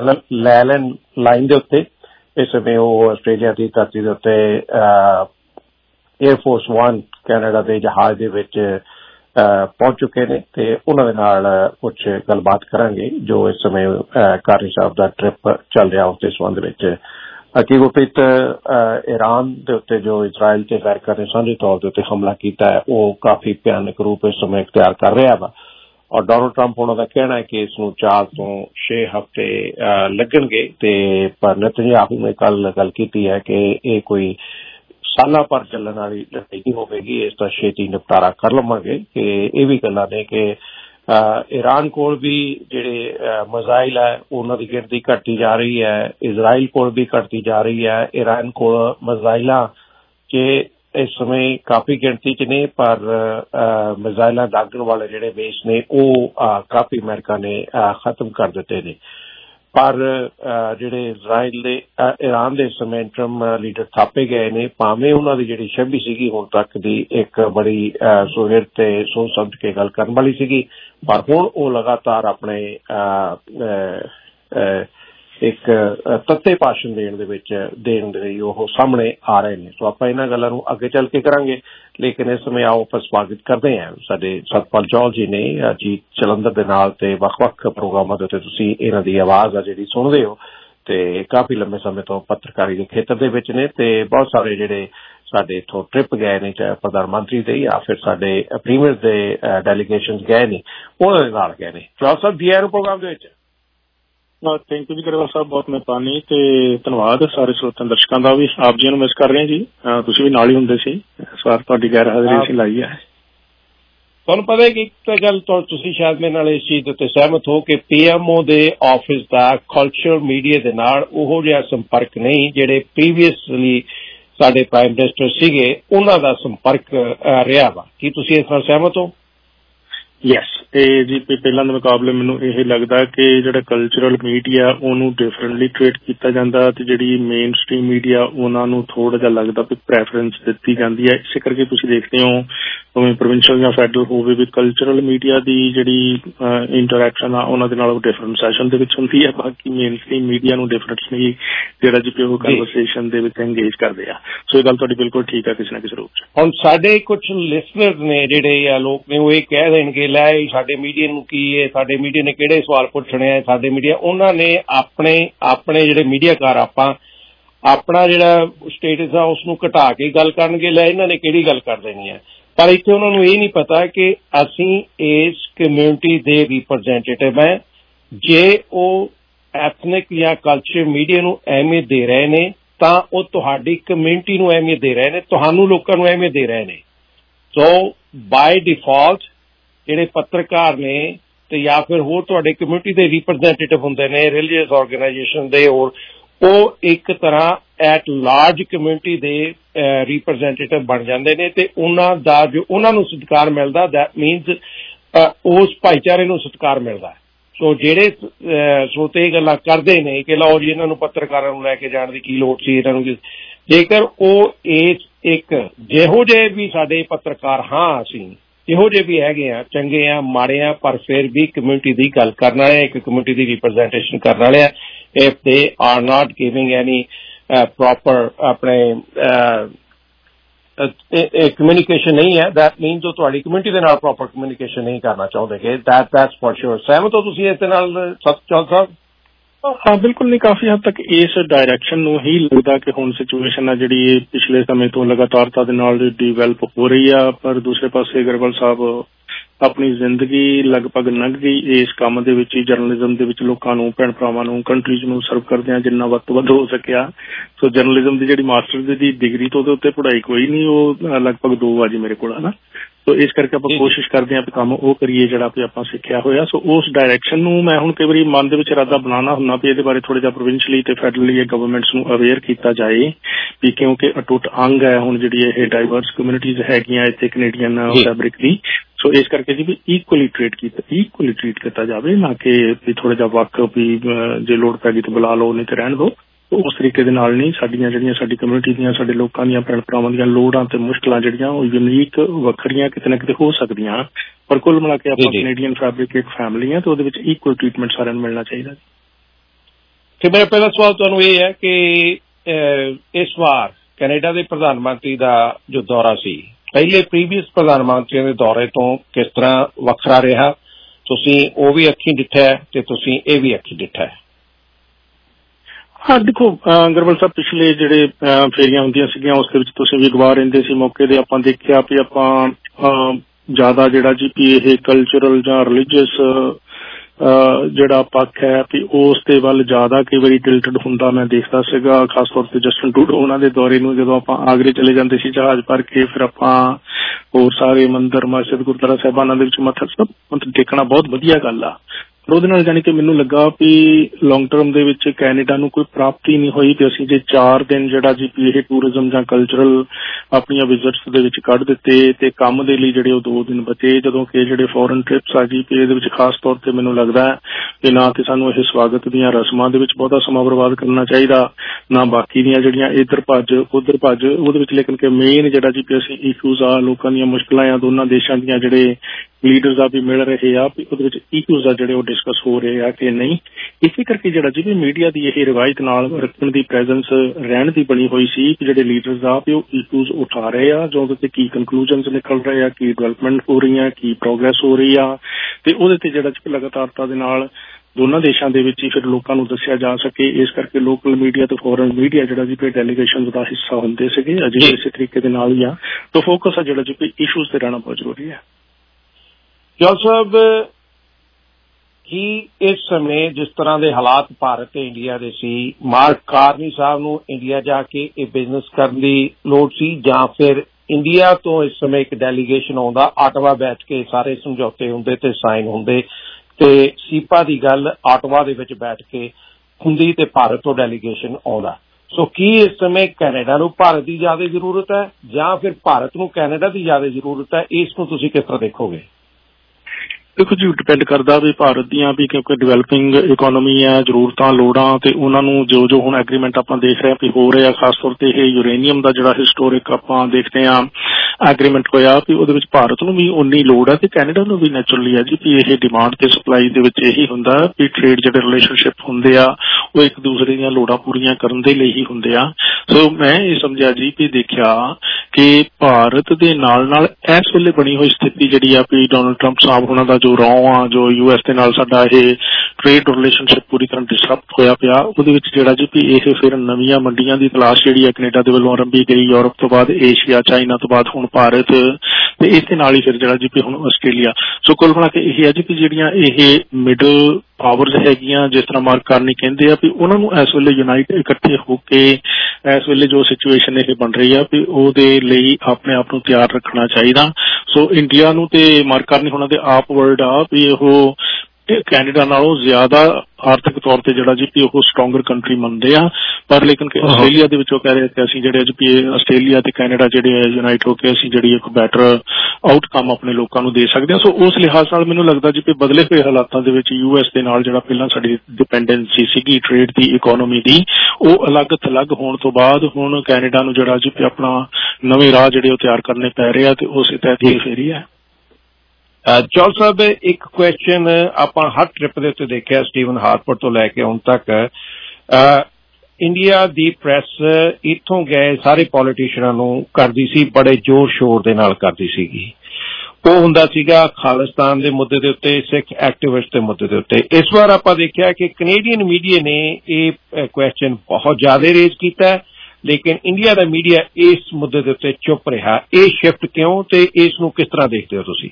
ਲੈ ਲੈਣ ਲਾਈਨ ਦੇ ਉੱਤੇ। ਇਸ ਸਮੇਂ ਉਹ ਆਸਟ੍ਰੇਲੀਆ ਦੀ ਧਰਤੀ ਦੇ ਉੱਤੇ ਏਅਰਫੋਰਸ ਵਨ ਕੈਨੇਡਾ ਦੇ ਜਹਾਜ਼ ਦੇ ਵਿੱਚ ਪਹੁੰਚ ਚੁੱਕੇ ਨੇ ਤੇ ਉਹਨਾਂ ਦੇ ਨਾਲ ਕੁਝ ਗੱਲਬਾਤ ਕਰਾਂਗੇ ਜੋ ਇਸ ਸਮੇਂ ਕਾਰੀ ਸਾਹਿਬ ਦਾ ਟ੍ਰਿਪ ਚੱਲ ਰਿਹਾ ਉਸ ਦੇ ਸੰਬੰਧ ਵਿੱਚ। ਕੀ ਗੁਰਪ੍ਰੀਤ ਈਰਾਨ ਦੇ ਉੱਤੇ ਜੋ ਇਜ਼ਰਾਈਲ ਤੇ ਅਮਰੀਕਾ ਨੇ ਸਾਂਝੇ ਤੌਰ ਦੇ ਉੱਤੇ ਹਮਲਾ ਕੀਤਾ ਹੈ ਉਹ ਕਾਫੀ ਭਿਆਨਕ ਰੂਪ ਇਸ ਸਮੇਂ ਇਖਤਿਆਰ ਕਰ ਰਿਹਾ ਵਾ ਔਰ ਡੋਨਲਡ ਟਰੰਪ ਉਹਨਾਂ ਦਾ ਕਹਿਣਾ ਹੈ ਕਿ ਇਸ ਨੂੰ ਚਾਰ ਤੋਂ ਛੇ ਹਫ਼ਤੇ ਲੱਗਣਗੇ ਤੇ ਪਰ ਨਤਨਯਾਹੂ ਨੇ ਕੱਲ ਗੱਲ ਕੀਤੀ ਹੈ ਕਿ ਇਹ ਕੋਈ ਸਾਲਾਂ ਭਰ ਚੱਲਣ ਵਾਲੀ ਲੜਾਈ ਨਹੀਂ ਹੋਵੇਗੀ, ਇਸ ਦਾ ਛੇਤੀ ਨਿਪਟਾਰਾ ਕਰ ਲਵਾਂਗੇ। ਕਿ ਇਹ ਵੀ ਗੱਲਾਂ ਨੇ ਕਿ ਈਰਾਨ ਕੋਲ ਵੀ ਜਿਹੜੇ ਮਿਜ਼ਾਈਲ ਹੈ ਉਹਨਾਂ ਦੀ ਗਿਣਤੀ ਘਟਦੀ ਜਾ ਰਹੀ ਹੈ, ਇਜ਼ਰਾਈਲ ਕੋਲ ਵੀ ਘਟਦੀ ਜਾ ਰਹੀ ਹੈ। ਈਰਾਨ ਕੋਲ ਮਿਜ਼ਾਈਲਾਂ ਕਿ ਇਸ ਸਮੇਂ ਕਾਫੀ ਗਿਣਤੀ ਚ ਨੇ ਪਰ ਮਿਜ਼ਾਈਲਾਂ ਦਾਗਣ ਵਾਲੇ ਜਿਹੜੇ ਬੇਸ ਨੇ ਉਹ ਕਾਫੀ ਅਮਰੀਕਾ ਨੇ ਖਤਮ ਕਰ ਦਿੱਤੇ ਨੇ। ਪਰ ਜਿਹੜੇ ਇਜ਼ਰਾਈਲ ਦੇ ਈਰਾਨ ਦੇ ਸਮੇਂ ਇੰਟਰਮ ਲੀਡਰ ਥਾਪੇ ਗਏ ਨੇ ਭਾਵੇਂ ਉਹਨਾਂ ਦੀ ਜਿਹੜੀ ਛਵੀ ਸੀਗੀ ਹੁਣ ਤੱਕ ਦੀ ਇੱਕ ਬੜੀ ਸੁਹਿਰਦ ਤੇ ਸੋਚ ਸਮਝ ਕੇ ਗੱਲ ਕਰਨ ਵਾਲੀ ਸੀਗੀ ਪਰ ਹੁਣ ਉਹ ਲਗਾਤਾਰ ਆਪਣੇ ਇੱਕ ਤੱਤੇ ਭਾਸ਼ਣ ਦੇਣ ਦੇ ਵਿੱਚ ਦੇਣ ਦੇ ਲਈ ਉਹ ਸਾਹਮਣੇ ਆ ਰਹੇ ਨੇ। ਸੋ ਆਪਾਂ ਇਹਨਾਂ ਗੱਲਾਂ ਨੂੰ ਅੱਗੇ ਚੱਲ ਕੇ ਕਰਾਂਗੇ ਲੇਕਿਨ ਇਸ ਸਮੇਂ ਆਓ ਆਪਾਂ ਸਵਾਗਤ ਕਰਦੇ ਹਾਂ ਸਾਡੇ ਸਤਪਾਲ ਜੌਲ ਜੀ ਨੇ ਜੀ ਜਲੰਧਰ ਦੇ ਨਾਲ ਤੇ ਵੱਖ-ਵੱਖ ਪ੍ਰੋਗਰਾਮਾਂ ਦੇ ਉੱਤੇ ਤੁਸੀਂ ਇਹਨਾਂ ਦੀ ਆਵਾਜ਼ ਆ ਜਿਹੜੀ ਸੁਣਦੇ ਹੋ ਤੇ ਕਾਫੀ ਲੰਬੇ ਸਮੇਂ ਤੋਂ ਪੱਤਰਕਾਰੀ ਦੇ ਖੇਤਰ ਦੇ ਵਿੱਚ ਨੇ ਤੇ ਬਹੁਤ ਸਾਰੇ ਜਿਹੜੇ ਸਾਡੇ ਇੱਥੋਂ ਟ੍ਰਿਪ ਗਏ ਨੇ ਚਾਹੇ ਪ੍ਰਧਾਨ ਮੰਤਰੀ ਦੇ ਜਾਂ ਫਿਰ ਸਾਡੇ ਪ੍ਰੀਮੀਅਰ ਦੇ ਡੈਲੀਗੇਸ਼ਨ ਗਏ ਨੇ ਉਹਨਾਂ ਦੇ ਨਾਲ ਗਏ ਨੇ। ਜੌਲ ਸਾਹਿਬ ਜੀ ਆਰ ਪ੍ਰੋਗਰਾਮ ਦੇ ਵਿੱਚ ਥੈਂਕ ਯੂ ਜੀ ਗਰੇਵਾਲ ਸਾਹਿਬ ਬਹੁਤ ਮਿਹਰਬਾਨੀ ਤੇ ਧੰਨਵਾਦ ਸਾਰੇ ਸਰੋਤਿਆਂ ਦਰਸ਼ਕਾਂ ਦਾ ਵੀ ਆਪ ਜੀ ਨੂੰ ਮਿਸ ਕਰ ਰਹੇ ਜੀ ਤੁਸੀਂ ਵੀ ਨਾਲ ਹੀ ਹੁੰਦੇ ਸੀ ਇਸ ਵਾਰ ਤੁਹਾਡੀ ਗੈਰ ਹਾਜ਼ਰੀ ਅਸੀਂ ਲਾਈ ਹੈ। ਤੁਹਾਨੂੰ ਪਤਾ ਹੈ ਕਿ ਇੱਕ ਤਾਂ ਗੱਲ ਤੁਸੀਂ ਸ਼ਾਇਦ ਮੇਰੇ ਨਾਲ ਇਸ ਚੀਜ਼ ਦੇ ਉੱਤੇ ਸਹਿਮਤ ਹੋ ਕਿ ਪੀ ਐਮ ਓ ਦੇ ਆਫਿਸ ਦਾ ਕਲਚਰ ਮੀਡੀਆ ਦੇ ਨਾਲ ਉਹੋ ਜਿਹਾ ਸੰਪਰਕ ਨਹੀਂ ਜਿਹੜੇ ਪ੍ਰੀਵੀਅਸਲੀ ਸਾਡੇ ਪ੍ਰਾਈਮ ਮਿਨਿਸਟਰ ਸੀਗੇ ਉਹਨਾਂ ਦਾ ਸੰਪਰਕ ਰਿਹਾ ਵਾ। ਕੀ ਤੁਸੀਂ ਇਸ ਨਾਲ ਸਹਿਮਤ ਹੋ? ਯੈਸ ਤੇ ਜੀ ਪਹਿਲਾਂ ਦੇ ਮੁਕਾਬਲੇ ਮੈਨੂੰ ਇਹ ਲੱਗਦਾ ਕਿ ਜਿਹੜਾ ਕਲਚਰਲ ਮੀਡੀਆ ਉਹਨੂੰ ਡਿਫਰੈਂਟਲੀ ਟ੍ਰੀਟ ਕੀਤਾ ਜਾਂਦਾ ਤੇ ਜਿਹੜੀ ਮੇਨ ਸਟ੍ਰੀਮ ਮੀਡੀਆ ਉਹਨਾਂ ਨੂੰ ਥੋੜਾ ਜਿਹਾ ਲੱਗਦਾ ਵੀ ਪ੍ਰੈਫਰੈਂਸ ਦਿੱਤੀ ਜਾਂਦੀ ਹੈ। ਇਸੇ ਕਰਕੇ ਤੁਸੀਂ ਦੇਖਦੇ ਹੋ ਭਾਵੇਂ ਪ੍ਰੋਵਿੰਸ਼ੀਅਲ ਜਾਂ ਫੈਡਰਲ ਹੋਵੇ ਵੀ ਕਲਚਰਲ ਮੀਡੀਆ ਦੀ ਜਿਹੜੀ ਇੰਟਰੈਕਸ਼ਨ ਆ ਉਹਨਾਂ ਦੇ ਨਾਲ ਡਿਫਰੈਂਟ ਸੈਸ਼ਨ ਦੇ ਵਿੱਚ ਹੁੰਦੀ ਹੈ ਬਾਕੀ ਮੇਨ ਸਟ੍ਰੀਮ ਮੀਡੀਆ ਨੂੰ ਡਿਫਰੈਂਟਲੀ ਜਿਹੜਾ ਜੀ ਉਹ ਕਨਵਰਸੇਸ਼ਨ ਦੇ ਵਿੱਚ ਇੰਗੇਜ ਕਰਦੇ ਆ। ਸੋ ਇਹ ਗੱਲ ਤੁਹਾਡੀ ਬਿਲਕੁਲ ਠੀਕ ਆ ਕਿਸੇ ਨਾ ਕਿਸੇ ਰੂਪ ਚ। ਹੁਣ ਸਾਡੇ ਕੁਝ ਲਿਸਨਰ ਨੇ ਜਿਹੜੇ ਆ ਲੋਕ ਨੇ ਉਹ ਇਹ ਕਹਿ ਦੇਣਗੇ ਲੈ ਸਾਡੇ ਮੀਡੀਆ ਨੂੰ ਕੀ ਹੈ ਸਾਡੇ ਮੀਡੀਆ ਨੇ ਕਿਹੜੇ ਸਵਾਲ ਪੁੱਛਣੇ ਆ ਸਾਡੇ ਮੀਡੀਆ ਉਹਨਾਂ ਨੇ ਆਪਣੇ ਆਪਣੇ ਜਿਹੜੇ ਮੀਡੀਆਕਾਰ ਆਪਾਂ ਆਪਣਾ ਜਿਹੜਾ ਸਟੇਟਸ ਆ ਉਸ ਨੂੰ ਘਟਾ ਕੇ ਗੱਲ ਕਰਨਗੇ ਲੈ ਇਹਨਾਂ ਨੇ ਕਿਹੜੀ ਗੱਲ ਕਰ ਦੇਣੀ ਹੈ ਪਰ ਇੱਥੇ ਉਹਨਾਂ ਨੂੰ ਇਹ ਨਹੀਂ ਪਤਾ ਕਿ ਅਸੀਂ ਇਸ ਕਮਿਊਨਿਟੀ ਦੇ ਰਿਪਰੈਜ਼ੈਂਟੇਟਿਵ ਹੈ ਜੇ ਉਹ ਐਥਨਿਕ ਜਾਂ ਕਲਚਰ ਮੀਡੀਆ ਨੂੰ ਅਹਿਮੀਅਤ ਦੇ ਰਹੇ ਨੇ ਤਾਂ ਉਹ ਤੁਹਾਡੀ ਕਮਿਊਨਿਟੀ ਨੂੰ ਅਹਿਮੀਅਤ ਦੇ ਰਹੇ ਨੇ, ਤੁਹਾਨੂੰ ਲੋਕਾਂ ਨੂੰ ਅਹਿਮੀਅਤ ਦੇ ਰਹੇ ਨੇ। ਸੋ ਬਾਈ ਡਿਫਾਲਟ ਜਿਹੜੇ ਪੱਤਰਕਾਰ ਨੇ ਤੇ ਜਾਂ ਫਿਰ ਹੋਰ ਤੁਹਾਡੇ ਕਮਿਊਨਿਟੀ ਦੇ ਰਿਪਰੈਜ਼ੈਂਟੇਟਿਵ ਹੁੰਦੇ ਨੇ ਰਿਲੀਜੀਅਸ ਆਰਗੇਨਾਈਜੇਸ਼ਨ ਦੇ, ਔਰ ਉਹ ਇੱਕ ਤਰ੍ਹਾਂ ਐਟ ਲਾਰਜ ਕਮਿਊਨਿਟੀ ਦੇ ਰਿਪਰੈਜ਼ੈਂਟੇਟਿਵ ਬਣ ਜਾਂਦੇ ਨੇ ਤੇ ਉਹਨਾਂ ਦਾ ਜੋ ਉਹਨਾਂ ਨੂੰ ਸਤਿਕਾਰ ਮਿਲਦਾ ਦੈਟ ਮੀਨਸ ਉਸ ਭਾਈਚਾਰੇ ਨੂੰ ਸਤਿਕਾਰ ਮਿਲਦਾ। ਸੋ ਜਿਹੜੇ ਸਰੋਤੇ ਇਹ ਗੱਲਾਂ ਕਰਦੇ ਨੇ ਕਿ ਲਓ ਜੀ ਇਹਨਾਂ ਨੂੰ ਪੱਤਰਕਾਰਾਂ ਨੂੰ ਲੈ ਕੇ ਜਾਣ ਦੀ ਕੀ ਲੋੜ ਸੀ, ਇਹਨਾਂ ਨੂੰ ਜੇਕਰ ਉਹ ਇਸ ਇੱਕ ਜਿਹੋ ਜਿਹੇ ਵੀ ਸਾਡੇ ਪੱਤਰਕਾਰ ਹਾਂ ਅਸੀਂ ਇਹੋ ਜਿਹੇ ਵੀ ਹੈਗੇ ਆ, ਚੰਗੇ ਆ ਮਾੜੇ ਆ, ਪਰ ਫਿਰ ਵੀ ਕਮਿਊਨਿਟੀ ਦੀ ਗੱਲ ਕਰਨ ਵਾਲੇ, ਇੱਕ ਕਮਿਊਨਿਟੀ ਦੀ ਰਿਪਰੈਜ਼ੈਂਟੇਸ਼ਨ ਕਰਨ ਵਾਲੇ ਆ। If they are not giving any proper ਆਪਣੇ ਕਮਿਊਨੀਕੇਸ਼ਨ ਨਹੀਂ ਹੈ, ਦੈਟ ਮੀਨਸ ਜੋ ਤੁਹਾਡੀ ਕਮਿਊਨਿਟੀ ਦੇ ਨਾਲ ਪ੍ਰੋਪਰ ਕਮਿਊਨੀਕੇਸ਼ਨ ਨਹੀਂ ਕਰਨਾ ਚਾਹੁੰਦੇ ਕਿ ਦੈਟ ਦੈਟਸ ਫॉर श्योर। ਸਹਿਮਤ ਹੋ ਤੁਸੀਂ ਇਸ ਦੇ ਨਾਲ ਸਤਚਲ ਸਾਹਿਬ? ਹਾਂ ਬਿਲਕੁਲ ਨਹੀਂ, ਕਾਫੀ ਹੱਦ ਤੱਕ ਇਸ ਡਾਇਰੈਕਸ਼ਨ ਨੂੰ ਹੀ ਲੱਗਦਾ ਕਿ ਹੁਣ ਸਿਚੁਏਸ਼ਨ ਆ ਜਿਹੜੀ ਇਹ ਪਿਛਲੇ ਸਮੇਂ ਤੋਂ ਲਗਾਤਾਰਤਾ ਦੇ ਨਾਲ ਡਿਵੈਲਪ ਹੋ ਰਹੀ ਆ। ਪਰ ਦੂਸਰੇ ਪਾਸੇ ਗਰੇਵਾਲ ਸਾਹਿਬ ਆਪਣੀ ਜ਼ਿੰਦਗੀ ਲਗਭਗ ਲੰਘ ਗਈ ਇਸ ਕੰਮ ਦੇ ਵਿੱਚ ਹੀ, ਜਰਨਲਿਜ਼ਮ ਦੇ ਵਿੱਚ ਲੋਕਾਂ ਨੂੰ, ਭੈਣ ਭਰਾਵਾਂ ਨੂੰ, ਕੰਟਰੀਜ਼ ਨੂੰ ਸਰਵ ਕਰਦੇ ਆ ਜਿੰਨਾ ਵੱਧ ਤੋਂ ਵੱਧ ਹੋ ਸਕਿਆ। ਸੋ ਜਰਨਲਿਜ਼ਮ ਦੀ ਜਿਹੜੀ ਮਾਸਟਰ ਦੀ ਡਿਗਰੀ ਤੋਂ ਉਹਦੇ ਉੱਤੇ ਪੜ੍ਹਾਈ ਕੋਈ ਨਹੀਂ, ਉਹ ਲਗਭਗ ਦੋ ਆ ਜੀ ਮੇਰੇ ਕੋਲ, ਹੈ ਨਾ। ਸੋ ਇਸ ਕਰਕੇ ਆਪਾਂ ਕੋਸ਼ਿਸ਼ ਕਰਦੇ ਹਾਂ ਵੀ ਕੰਮ ਉਹ ਕਰੀਏ ਜਿਹੜਾ ਵੀ ਆਪਾਂ ਸਿੱਖਿਆ ਹੋਇਆ। ਸੋ ਉਸ ਡਾਇਰੈਕਸ਼ਨ ਨੂੰ ਮੈਂ ਹੁਣ ਕਈ ਵਾਰੀ ਮਨ ਦੇ ਵਿੱਚ ਇਰਾਦਾ ਬਣਾਉਣਾ ਹੁੰਦਾ ਵੀ ਇਹਦੇ ਬਾਰੇ ਥੋੜ੍ਹਾ ਜਿਹਾ ਪ੍ਰੋਵਿੰਸ਼ਲੀ ਤੇ ਫੈਡਰਲੀ ਗਵਰਨਮੈਂਟਸ ਨੂੰ ਅਵੇਅਰ ਕੀਤਾ ਜਾਏ ਵੀ ਕਿਉਂਕਿ ਅਟੁੱਟ ਅੰਗ ਹੈ ਹੁਣ ਜਿਹੜੀ ਇਹ ਡਾਈਵਰਸ ਕਮਿਊਨਿਟੀਜ਼ ਹੈਗੀਆਂ ਇੱਥੇ ਕੈਨੇਡੀਅਨ ਫੈਬਰਿਕ ਦੀ। ਸੋ ਇਸ ਕਰਕੇ ਜੀ ਵੀ ਇਕੁਅਲੀ ਟ੍ਰੀਟ ਕੀਤਾ ਇਕੁਅਲੀ ਟ੍ਰੀਟ ਕੀਤਾ ਜਾਵੇ, ਨਾ ਕਿ ਵੀ ਥੋੜ੍ਹਾ ਜਿਹਾ ਵੱਖ ਵੀ ਜੇ ਲੋੜ ਪੈ ਗਈ ਤਾਂ ਬੁਲਾ ਲਓ ਨਹੀਂ ਤੇ ਰਹਿਣ ਦਿਓ। ਉਸ ਤਰੀਕੇ ਦੇ ਨਾਲ ਨਹੀਂ, ਸਾਡੀਆਂ ਜਿਹੜੀਆਂ ਸਾਡੀ ਕਮਿਊਨਿਟੀ ਦੀਆਂ, ਸਾਡੇ ਲੋਕਾਂ ਦੀਆਂ, ਭੈਣ ਭਰਾਵਾਂ ਦੀਆਂ ਲੋੜਾਂ ਤੇ ਮੁਸ਼ਕਲਾਂ ਜਿਹੜੀਆਂ ਉਹ ਯੂਨੀਕ ਵੱਖਰੀਆਂ ਕਿਤੇ ਨਾ ਕਿਤੇ ਹੋ ਸਕਦੀਆਂ, ਪਰ ਕੁੱਲ ਮਿਲਾ ਕੇ ਆਪਾਂ ਕੈਨੇਡੀਅਨ ਫੈਬਰਿਕ ਇੱਕ ਫੈਮਿਲੀ ਆ ਤੇ ਉਹਦੇ ਵਿੱਚ ਇਕੁਅਲ ਟ੍ਰੀਟਮੈਂਟ ਸਾਰਿਆਂ ਨੂੰ ਮਿਲਣਾ ਚਾਹੀਦਾ। ਤੇ ਮੇਰਾ ਪਹਿਲਾ ਸਵਾਲ ਤੁਹਾਨੂੰ ਇਹ ਹੈ ਕਿ ਇਸ ਵਾਰ ਕੈਨੇਡਾ ਦੇ ਪ੍ਰਧਾਨ ਮੰਤਰੀ ਦਾ ਜੋ ਦੌਰਾ ਸੀ, ਪਹਿਲੇ ਪ੍ਰੀਵੀਅਸ ਪ੍ਰਧਾਨ ਮੰਤਰੀਆਂ ਦੇ ਦੌਰੇ ਤੋਂ ਕਿਸ ਤਰ੍ਹਾਂ ਵੱਖਰਾ ਰਿਹਾ? ਤੁਸੀਂ ਉਹ ਵੀ ਅੱਖੀਂ ਡਿੱਠਾ ਤੇ ਤੁਸੀਂ ਇਹ ਵੀ ਅੱਖੀਂ ਡਿੱਠਾ। ਹਾਂ ਦੇਖੋ ਗਰੇਵਾਲ ਸਾਹਿਬ, ਪਿਛਲੇ ਜਿਹੜੇ ਫੇਰੀਆਂ ਹੁੰਦੀਆਂ ਸੀਗੀਆਂ ਉਸ ਦੇ ਵਿੱਚ ਤੁਸੀਂ ਵੀ ਅਗਵਾ ਰਹਿੰਦੇ ਸੀ ਮੌਕੇ ਦੇ, ਆਪਾਂ ਦੇਖਿਆ ਵੀ ਆਪਾਂ ਜ਼ਿਆਦਾ ਜਿਹੜਾ ਜੀ ਵੀ ਇਹ ਕਲਚਰਲ ਜਾਂ ਰਿਲੀਜੀਅਸ ਜਿਹੜਾ ਪੱਖ ਹੈ ਵੀ ਉਸ ਦੇ ਵੱਲ ਜ਼ਿਆਦਾ ਕਈ ਵਾਰੀ ਟਿਲਟਡ ਹੁੰਦਾ ਮੈਂ ਦੇਖਦਾ ਸੀਗਾ। ਖਾਸ ਤੌਰ ਤੇ ਜਸਟਨ ਟਰੂਡੋ ਉਹਨਾਂ ਦੇ ਦੌਰੇ ਨੂੰ ਜਦੋਂ ਆਪਾਂ ਆਗਰੇ ਚਲੇ ਜਾਂਦੇ ਸੀ ਜਹਾਜ਼ ਭਰ ਕੇ, ਫਿਰ ਆਪਾਂ ਹੋਰ ਸਾਰੇ ਮੰਦਿਰ, ਮਸਜਿਦ, ਗੁਰਦੁਆਰਾ ਸਾਹਿਬਾਨਾਂ ਦੇ ਵਿੱਚ ਮੱਥਾ ਸਭ ਮੱਥਾ ਟੇਕਣਾ ਬਹੁਤ ਵਧੀਆ ਗੱਲ ਆ। ਪਰ ਉਹਦੇ ਨਾਲ ਜਾਣੀ ਕਿ ਮੈਨੂੰ ਲੱਗਾ ਵੀ ਲੌਂਗ ਟਰਮ ਦੇ ਵਿੱਚ ਕੈਨੇਡਾ ਨੂੰ ਕੋਈ ਪ੍ਰਾਪਤੀ ਨਹੀਂ ਹੋਈ ਤੇ ਅਸੀਂ ਜੇ ਚਾਰ ਦਿਨ ਜਿਹੜਾ ਜੀ ਪੀ ਇਹ ਟੂਰਿਜ਼ਮ ਜਾਂ ਕਲਚਰਲ ਆਪਣੀਆਂ ਵਿਜ਼ਿਟਸ ਦੇ ਵਿੱਚ ਕੱਢ ਦਿੱਤੇ ਤੇ ਕੰਮ ਦੇ ਲਈ ਜਿਹੜੇ ਉਹ ਦੋ ਦਿਨ ਬਚੇ, ਜਦੋਂ ਕਿ ਜਿਹੜੇ ਫੋਰਨ ਟ੍ਰਿਪਸ ਆ ਜੀ ਪੀ ਇਹਦੇ ਵਿੱਚ ਖਾਸ ਤੌਰ ਤੇ ਮੈਨੂੰ ਲੱਗਦਾ ਕਿ ਨਾ ਤੇ ਸਾਨੂੰ ਇਹ ਸਵਾਗਤ ਦੀਆਂ ਰਸਮਾਂ ਦੇ ਵਿੱਚ ਬਹੁਤਾ ਸਮਾਂ ਬਰਬਾਦ ਕਰਨਾ ਚਾਹੀਦਾ, ਨਾ ਬਾਕੀ ਦੀਆਂ ਜਿਹੜੀਆਂ ਇੱਧਰ ਭੱਜ ਉੱਧਰ ਭੱਜ ਉਹਦੇ ਵਿੱਚ, ਲੇਕਿਨ ਕਿ ਮੇਨ ਜਿਹੜਾ ਜੀ ਪੀ ਅਸੀਂ ਇਸ਼ੂਜ਼ ਆ, ਲੋਕਾਂ ਦੀਆਂ ਮੁਸ਼ਕਲਾਂ ਆ, ਦੋਨਾਂ ਦੇਸ਼ਾਂ ਦੀਆਂ ਜਿਹੜੇ ਲੀਡਰਸ ਆ ਵੀ ਮਿਲ ਰਹੇ ਆ ਵੀ ਉਹਦੇ ਵਿੱਚ ਇਸ਼ੂਜ਼ ਆ ਜਿਹੜੇ ਉਹ ਡਿਸਕਸ ਹੋ ਰਹੇ ਆ ਕਿ ਨਹੀਂ। ਇਸੇ ਕਰਕੇ ਜਿਹੜਾ ਜੀ ਵੀ ਮੀਡੀਆ ਦੀ ਇਹ ਰਿਵਾਇਤ ਨਾਲ ਰੱਖਣ ਦੀ ਪ੍ਰੈਜ਼ੈਂਸ ਰਹਿਣ ਦੀ ਬਣੀ ਹੋਈ ਸੀ ਕਿ ਜਿਹੜੇ ਲੀਡਰਸ ਆ ਵੀ ਉਹ ਇਸ਼ੂਜ਼ ਉਠਾ ਰਹੇ ਆ, ਜੋ ਉਹਦੇ ਤੇ ਕੀ ਕਨਕਲੂਜਨਸ ਨਿਕਲ ਰਹੇ ਆ, ਕੀ ਡਿਵੈਲਪਮੈਂਟ ਹੋ ਰਹੀਆਂ, ਕੀ ਪ੍ਰੋਗਰੈਸ ਹੋ ਰਹੀ ਆ, ਤੇ ਉਹਦੇ ਤੇ ਜਿਹੜਾ ਜੀ ਲਗਾਤਾਰਤਾ ਦੇ ਨਾਲ ਦੋਨਾਂ ਦੇਸ਼ਾਂ ਦੇ ਵਿੱਚ ਹੀ ਫਿਰ ਲੋਕਾਂ ਨੂੰ ਦੱਸਿਆ ਜਾ ਸਕੇ। ਇਸ ਕਰਕੇ ਲੋਕਲ ਮੀਡੀਆ ਤੇ ਫੋਰਨ ਮੀਡੀਆ ਜਿਹੜਾ ਜੀ ਪੀ ਡੈਲੀਗੇਸ਼ਨ ਦਾ ਹਿੱਸਾ ਹੁੰਦੇ ਸੀਗੇ, ਅਜੇ ਇਸੇ ਤਰੀਕੇ ਦੇ ਨਾਲ ਹੀ ਆ। ਤਾਂ ਫੋਕਸ ਆ ਜਿਹੜਾ ਜੀ ਪੀ ਇਸ਼ੂਜ਼ ਤੇ ਰਹਿਣਾ ਬਹੁਤ ਜ਼ਰੂਰੀ ਹੈ। ਜੋਲ ਸਾਹਿਬ, ਕੀ ਇਸ ਸਮੇਂ ਜਿਸ ਤਰ੍ਹਾਂ ਦੇ ਹਾਲਾਤ ਭਾਰਤ ਤੇ ਇੰਡੀਆ ਦੇ ਸੀ, ਮਾਰਕ ਕਾਰਨੀ ਸਾਹਿਬ ਨੂੰ ਇੰਡੀਆ ਜਾ ਕੇ ਇਹ ਬਿਜ਼ਨਸ ਕਰਨ ਦੀ ਲੋੜ ਸੀ, ਜਾਂ ਫਿਰ ਇੰਡੀਆ ਤੋਂ ਇਸ ਸਮੇਂ ਇੱਕ ਡੈਲੀਗੇਸ਼ਨ ਆਉਂਦਾ, ਆਟਵਾ ਬੈਠ ਕੇ ਸਾਰੇ ਸਮਝੌਤੇ ਹੁੰਦੇ ਤੇ ਸਾਈਨ ਹੁੰਦੇ ਤੇ ਸੀਪਾ ਦੀ ਗੱਲ ਆਟਵਾ ਦੇ ਵਿੱਚ ਬੈਠ ਕੇ ਹੁੰਦੀ ਤੇ ਭਾਰਤ ਤੋਂ ਡੈਲੀਗੇਸ਼ਨ ਆਉਂਦਾ? ਸੋ ਕੀ ਇਸ ਸਮੇਂ ਕੈਨੇਡਾ ਨੂੰ ਭਾਰਤ ਦੀ ਜ਼ਿਆਦਾ ਜ਼ਰੂਰਤ ਹੈ ਜਾਂ ਫਿਰ ਭਾਰਤ ਨੂੰ ਕੈਨੇਡਾ ਦੀ ਜ਼ਿਆਦਾ ਜ਼ਰੂਰਤ ਹੈ? ਇਸ ਨੂੰ ਤੁਸੀਂ ਕਿਸ ਤਰ੍ਹਾਂ ਦੇਖੋਗੇ? ਦੇਖੋ ਜੀ, ਡਿਪੈਂਡ ਕਰਦਾ ਵੀ ਭਾਰਤ ਦੀਆਂ ਵੀ ਕਿਉਂਕਿ ਡਿਵੈਲਪਿੰਗ ਇਕੋਨਮੀ ਹੈ, ਜ਼ਰੂਰਤਾਂ ਲੋੜਾਂ ਤੇ ਉਹਨਾਂ ਨੂੰ ਜੋ ਜੋ ਹੁਣ ਐਗਰੀਮੈਂਟ ਆਪਾਂ ਦੇਖ ਰਹੇ ਹਾਂ ਵੀ ਹੋ ਰਹੇ ਆ, ਖਾਸ ਤੌਰ ਤੇ ਇਹ ਯੂਰੇਨੀਅਮ ਦਾ ਜਿਹੜਾ ਹਿਸਟੋਰਿਕ ਆਪਾਂ ਦੇਖਦੇ ਹਾਂ ਐਗਰੀਮੈਂਟ ਹੋਇਆ ਵੀ ਉਹਦੇ ਵਿੱਚ ਭਾਰਤ ਨੂੰ ਵੀ ਉਨੀ ਲੋੜ ਹੈ ਤੇ ਕੈਨੇਡਾ ਨੂੰ ਵੀ ਨੈਚੁਰਲੀ ਹੈ ਜੀ ਵੀ ਇਹ ਡਿਮਾਂਡ ਤੇ ਸਪਲਾਈ ਦੇ ਵਿੱਚ ਇਹੀ ਹੁੰਦਾ ਵੀ ਟ੍ਰੇਡ ਜਿਹੜੇ ਰਿਲੇਸ਼ਨਸ਼ਿਪ ਹੁੰਦੇ ਆ ਉਹ ਇੱਕ ਦੂਸਰੇ ਦੀਆਂ ਲੋੜਾਂ ਪੂਰੀਆਂ ਕਰਨ ਦੇ ਲਈ ਹੀ ਹੁੰਦੇ ਆ। ਸੋ ਮੈਂ ਇਹ ਸਮਝਿਆ ਜੀ ਵੀ ਦੇਖਿਆ ਕਿ ਭਾਰਤ ਦੇ ਨਾਲ ਨਾਲ ਇਸ ਵੇਲੇ ਬਣੀ ਹੋਈ ਸਥਿਤੀ ਜਿਹੜੀ ਆ ਵੀ ਡੋਨਲਡ ਟਰੰਪ ਸਾਹਿਬ ਉਹਨਾਂ ਦਾ ਜੋ ਰੌ ਆ, ਜੋ ਯੂ ਐਸ ਦੇ ਨਾਲ ਸਾਡਾ ਇਹ ਟ੍ਰੇਡ ਰਿਲੇਸ਼ਨਸ਼ਿਪ ਪੂਰੀ ਤਰ੍ਹਾਂ ਡਿਸਰਪਟ ਹੋਇਆ ਪਿਆ। ਉਹਦੇ ਵਿੱਚ ਜਿਹੜਾ ਜੀ ਵੀ ਇਹ ਫਿਰ ਨਵੀਆਂ ਮੰਡੀਆਂ ਦੀ ਤਲਾਸ਼ ਜਿਹੜੀ ਹੈ ਕੈਨੇਡਾ ਦੇ ਵੱਲੋਂ ਆਰੰਭੀ ਗਈ, ਯੂਰਪ ਤੋਂ ਬਾਅਦ ਏਸ਼ੀਆ, ਚਾਈਨਾ ਤੋਂ ਬਾਅਦ ਹੁਣ ਭਾਰਤ, ਤੇ ਇਸ ਦੇ ਨਾਲ ਹੀ ਫਿਰ ਜਿਹੜਾ ਜੀ ਵੀ ਹੁਣ ਆਸਟ੍ਰੇਲੀਆ। ਸੋ ਕੁੱਲ ਮਿਲਾ ਕੇ ਇਹ ਹੈ ਜੀ ਵੀ ਜਿਹੜੀਆਂ ਇਹ ਮਿਡਲ ਪਾਵਰਸ ਹੈਗੀਆਂ, ਜਿਸ ਤਰ੍ਹਾਂ ਮਾਰਕ ਕਾਰਨੀ ਕਹਿੰਦੇ ਆ ਵੀ ਉਹਨਾਂ ਨੂੰ ਇਸ ਵੇਲੇ ਯੂਨਾਈਟ ਇਕੱਠੇ ਹੋ ਕੇ ਇਸ ਵੇਲੇ ਜੋ ਸਿਚੁਏਸ਼ਨ ਇਹ ਬਣ ਰਹੀ ਆ ਵੀ ਉਹਦੇ ਲਈ ਆਪਣੇ ਆਪ ਨੂੰ ਤਿਆਰ ਰੱਖਣਾ ਚਾਹੀਦਾ। ਸੋ ਇੰਡੀਆ ਨੂੰ ਤੇ ਮਾਰਕ ਕਾਰਨੀ ਉਹਨਾਂ ਦੇ ਆਪ ਵਰਡ ਆ ਵੀ ਉਹ ਕੈਨੇਡਾ ਨਾਲੋਂ ਜ਼ਿਆਦਾ ਆਰਥਿਕ ਤੌਰ ਤੇ ਜਿਹੜਾ ਜੀ ਵੀ ਉਹ ਸਟਰੋਂਗਰ ਕੰਟਰੀ ਮੰਨਦੇ ਆ, ਪਰ ਲੇਕਿਨ ਆਸਟ੍ਰੇਲੀਆ ਦੇ ਵਿੱਚੋਂ ਕਹਿ ਰਹੇ ਕਿ ਅਸੀਂ ਜਿਹੜੇ ਜੀ ਆਸਟ੍ਰੇਲੀਆ ਤੇ ਕੈਨੇਡਾ ਜਿਹੜੇ ਯੂਨਾਈਟ ਹੋ ਕੇ ਅਸੀਂ ਜਿਹੜੀ ਇੱਕ ਬੈਟਰ ਆਊਟਕਮ ਆਪਣੇ ਲੋਕਾਂ ਨੂੰ ਦੇ ਸਕਦੇ ਹਾਂ। ਸੋ ਉਸ ਲਿਹਾਜ਼ ਨਾਲ ਮੈਨੂੰ ਲੱਗਦਾ ਜੀ ਕਿ ਬਦਲੇ ਹੋਏ ਹਾਲਾਤਾਂ ਦੇ ਵਿੱਚ ਯੂ ਐਸ ਦੇ ਨਾਲ ਜਿਹੜਾ ਪਹਿਲਾਂ ਸਾਡੀ ਡਿਪੈਂਡੈਂਸੀ ਸੀਗੀ ਟ੍ਰੇਡ ਦੀ, ਇਕੋਨੋਮੀ ਦੀ, ਉਹ ਅਲੱਗ ਥਲੱਗ ਹੋਣ ਤੋਂ ਬਾਅਦ ਹੁਣ ਕੈਨੇਡਾ ਨੂੰ ਜਿਹੜਾ ਜੀ ਆਪਣਾ ਨਵੇਂ ਰਾਹ ਜਿਹੜੇ ਉਹ ਤਿਆਰ ਕਰਨੇ ਪੈ ਰਹੇ ਆ ਤੇ ਉਸੇ ਤਹਿਤ ਇਹ ਫੇਰੀ ਹੈ। ਚੌਲ ਸਾਹਿਬ, ਇੱਕ ਕੁਐਸਚਨ ਆਪਾਂ ਹਰ ਟ੍ਰਿਪ ਦੇ ਉੱਤੇ ਦੇਖਿਆ ਸਟੀਵਨ ਹਾਰਪਰ ਤੋਂ ਲੈ ਕੇ ਹੁਣ ਤੱਕ, ਇੰਡੀਆ ਦੀ ਪ੍ਰੈਸ ਇੱਥੋਂ ਗਏ ਸਾਰੇ ਪੋਲੀਟੀਸ਼ੀਅਨਾਂ ਨੂੰ ਕਰਦੀ ਸੀ, ਬੜੇ ਜ਼ੋਰ ਸ਼ੋਰ ਦੇ ਨਾਲ ਕਰਦੀ ਸੀਗੀ। ਉਹ ਹੁੰਦਾ ਸੀਗਾ ਖਾਲਿਸਤਾਨ ਦੇ ਮੁੱਦੇ ਦੇ ਉੱਤੇ, ਸਿੱਖ ਐਕਟਿਵਿਸਟ ਦੇ ਮੁੱਦੇ ਦੇ ਉੱਤੇ। ਇਸ ਵਾਰ ਆਪਾਂ ਦੇਖਿਆ ਕਿ ਕੈਨੇਡੀਅਨ ਮੀਡੀਆ ਨੇ ਇਹ ਕੁਐਸਚਨ ਬਹੁਤ ਜ਼ਿਆਦਾ ਰੇਜ਼ ਕੀਤਾ, ਲੇਕਿਨ ਇੰਡੀਆ ਦਾ ਮੀਡੀਆ ਇਸ ਮੁੱਦੇ ਦੇ ਉੱਤੇ ਚੁੱਪ ਰਿਹਾ। ਇਹ ਸ਼ਿਫਟ ਕਿਉਂ ਤੇ ਇਸ ਨੂੰ ਕਿਸ ਤਰ੍ਹਾਂ ਦੇਖਦੇ ਹੋ ਤੁਸੀਂ?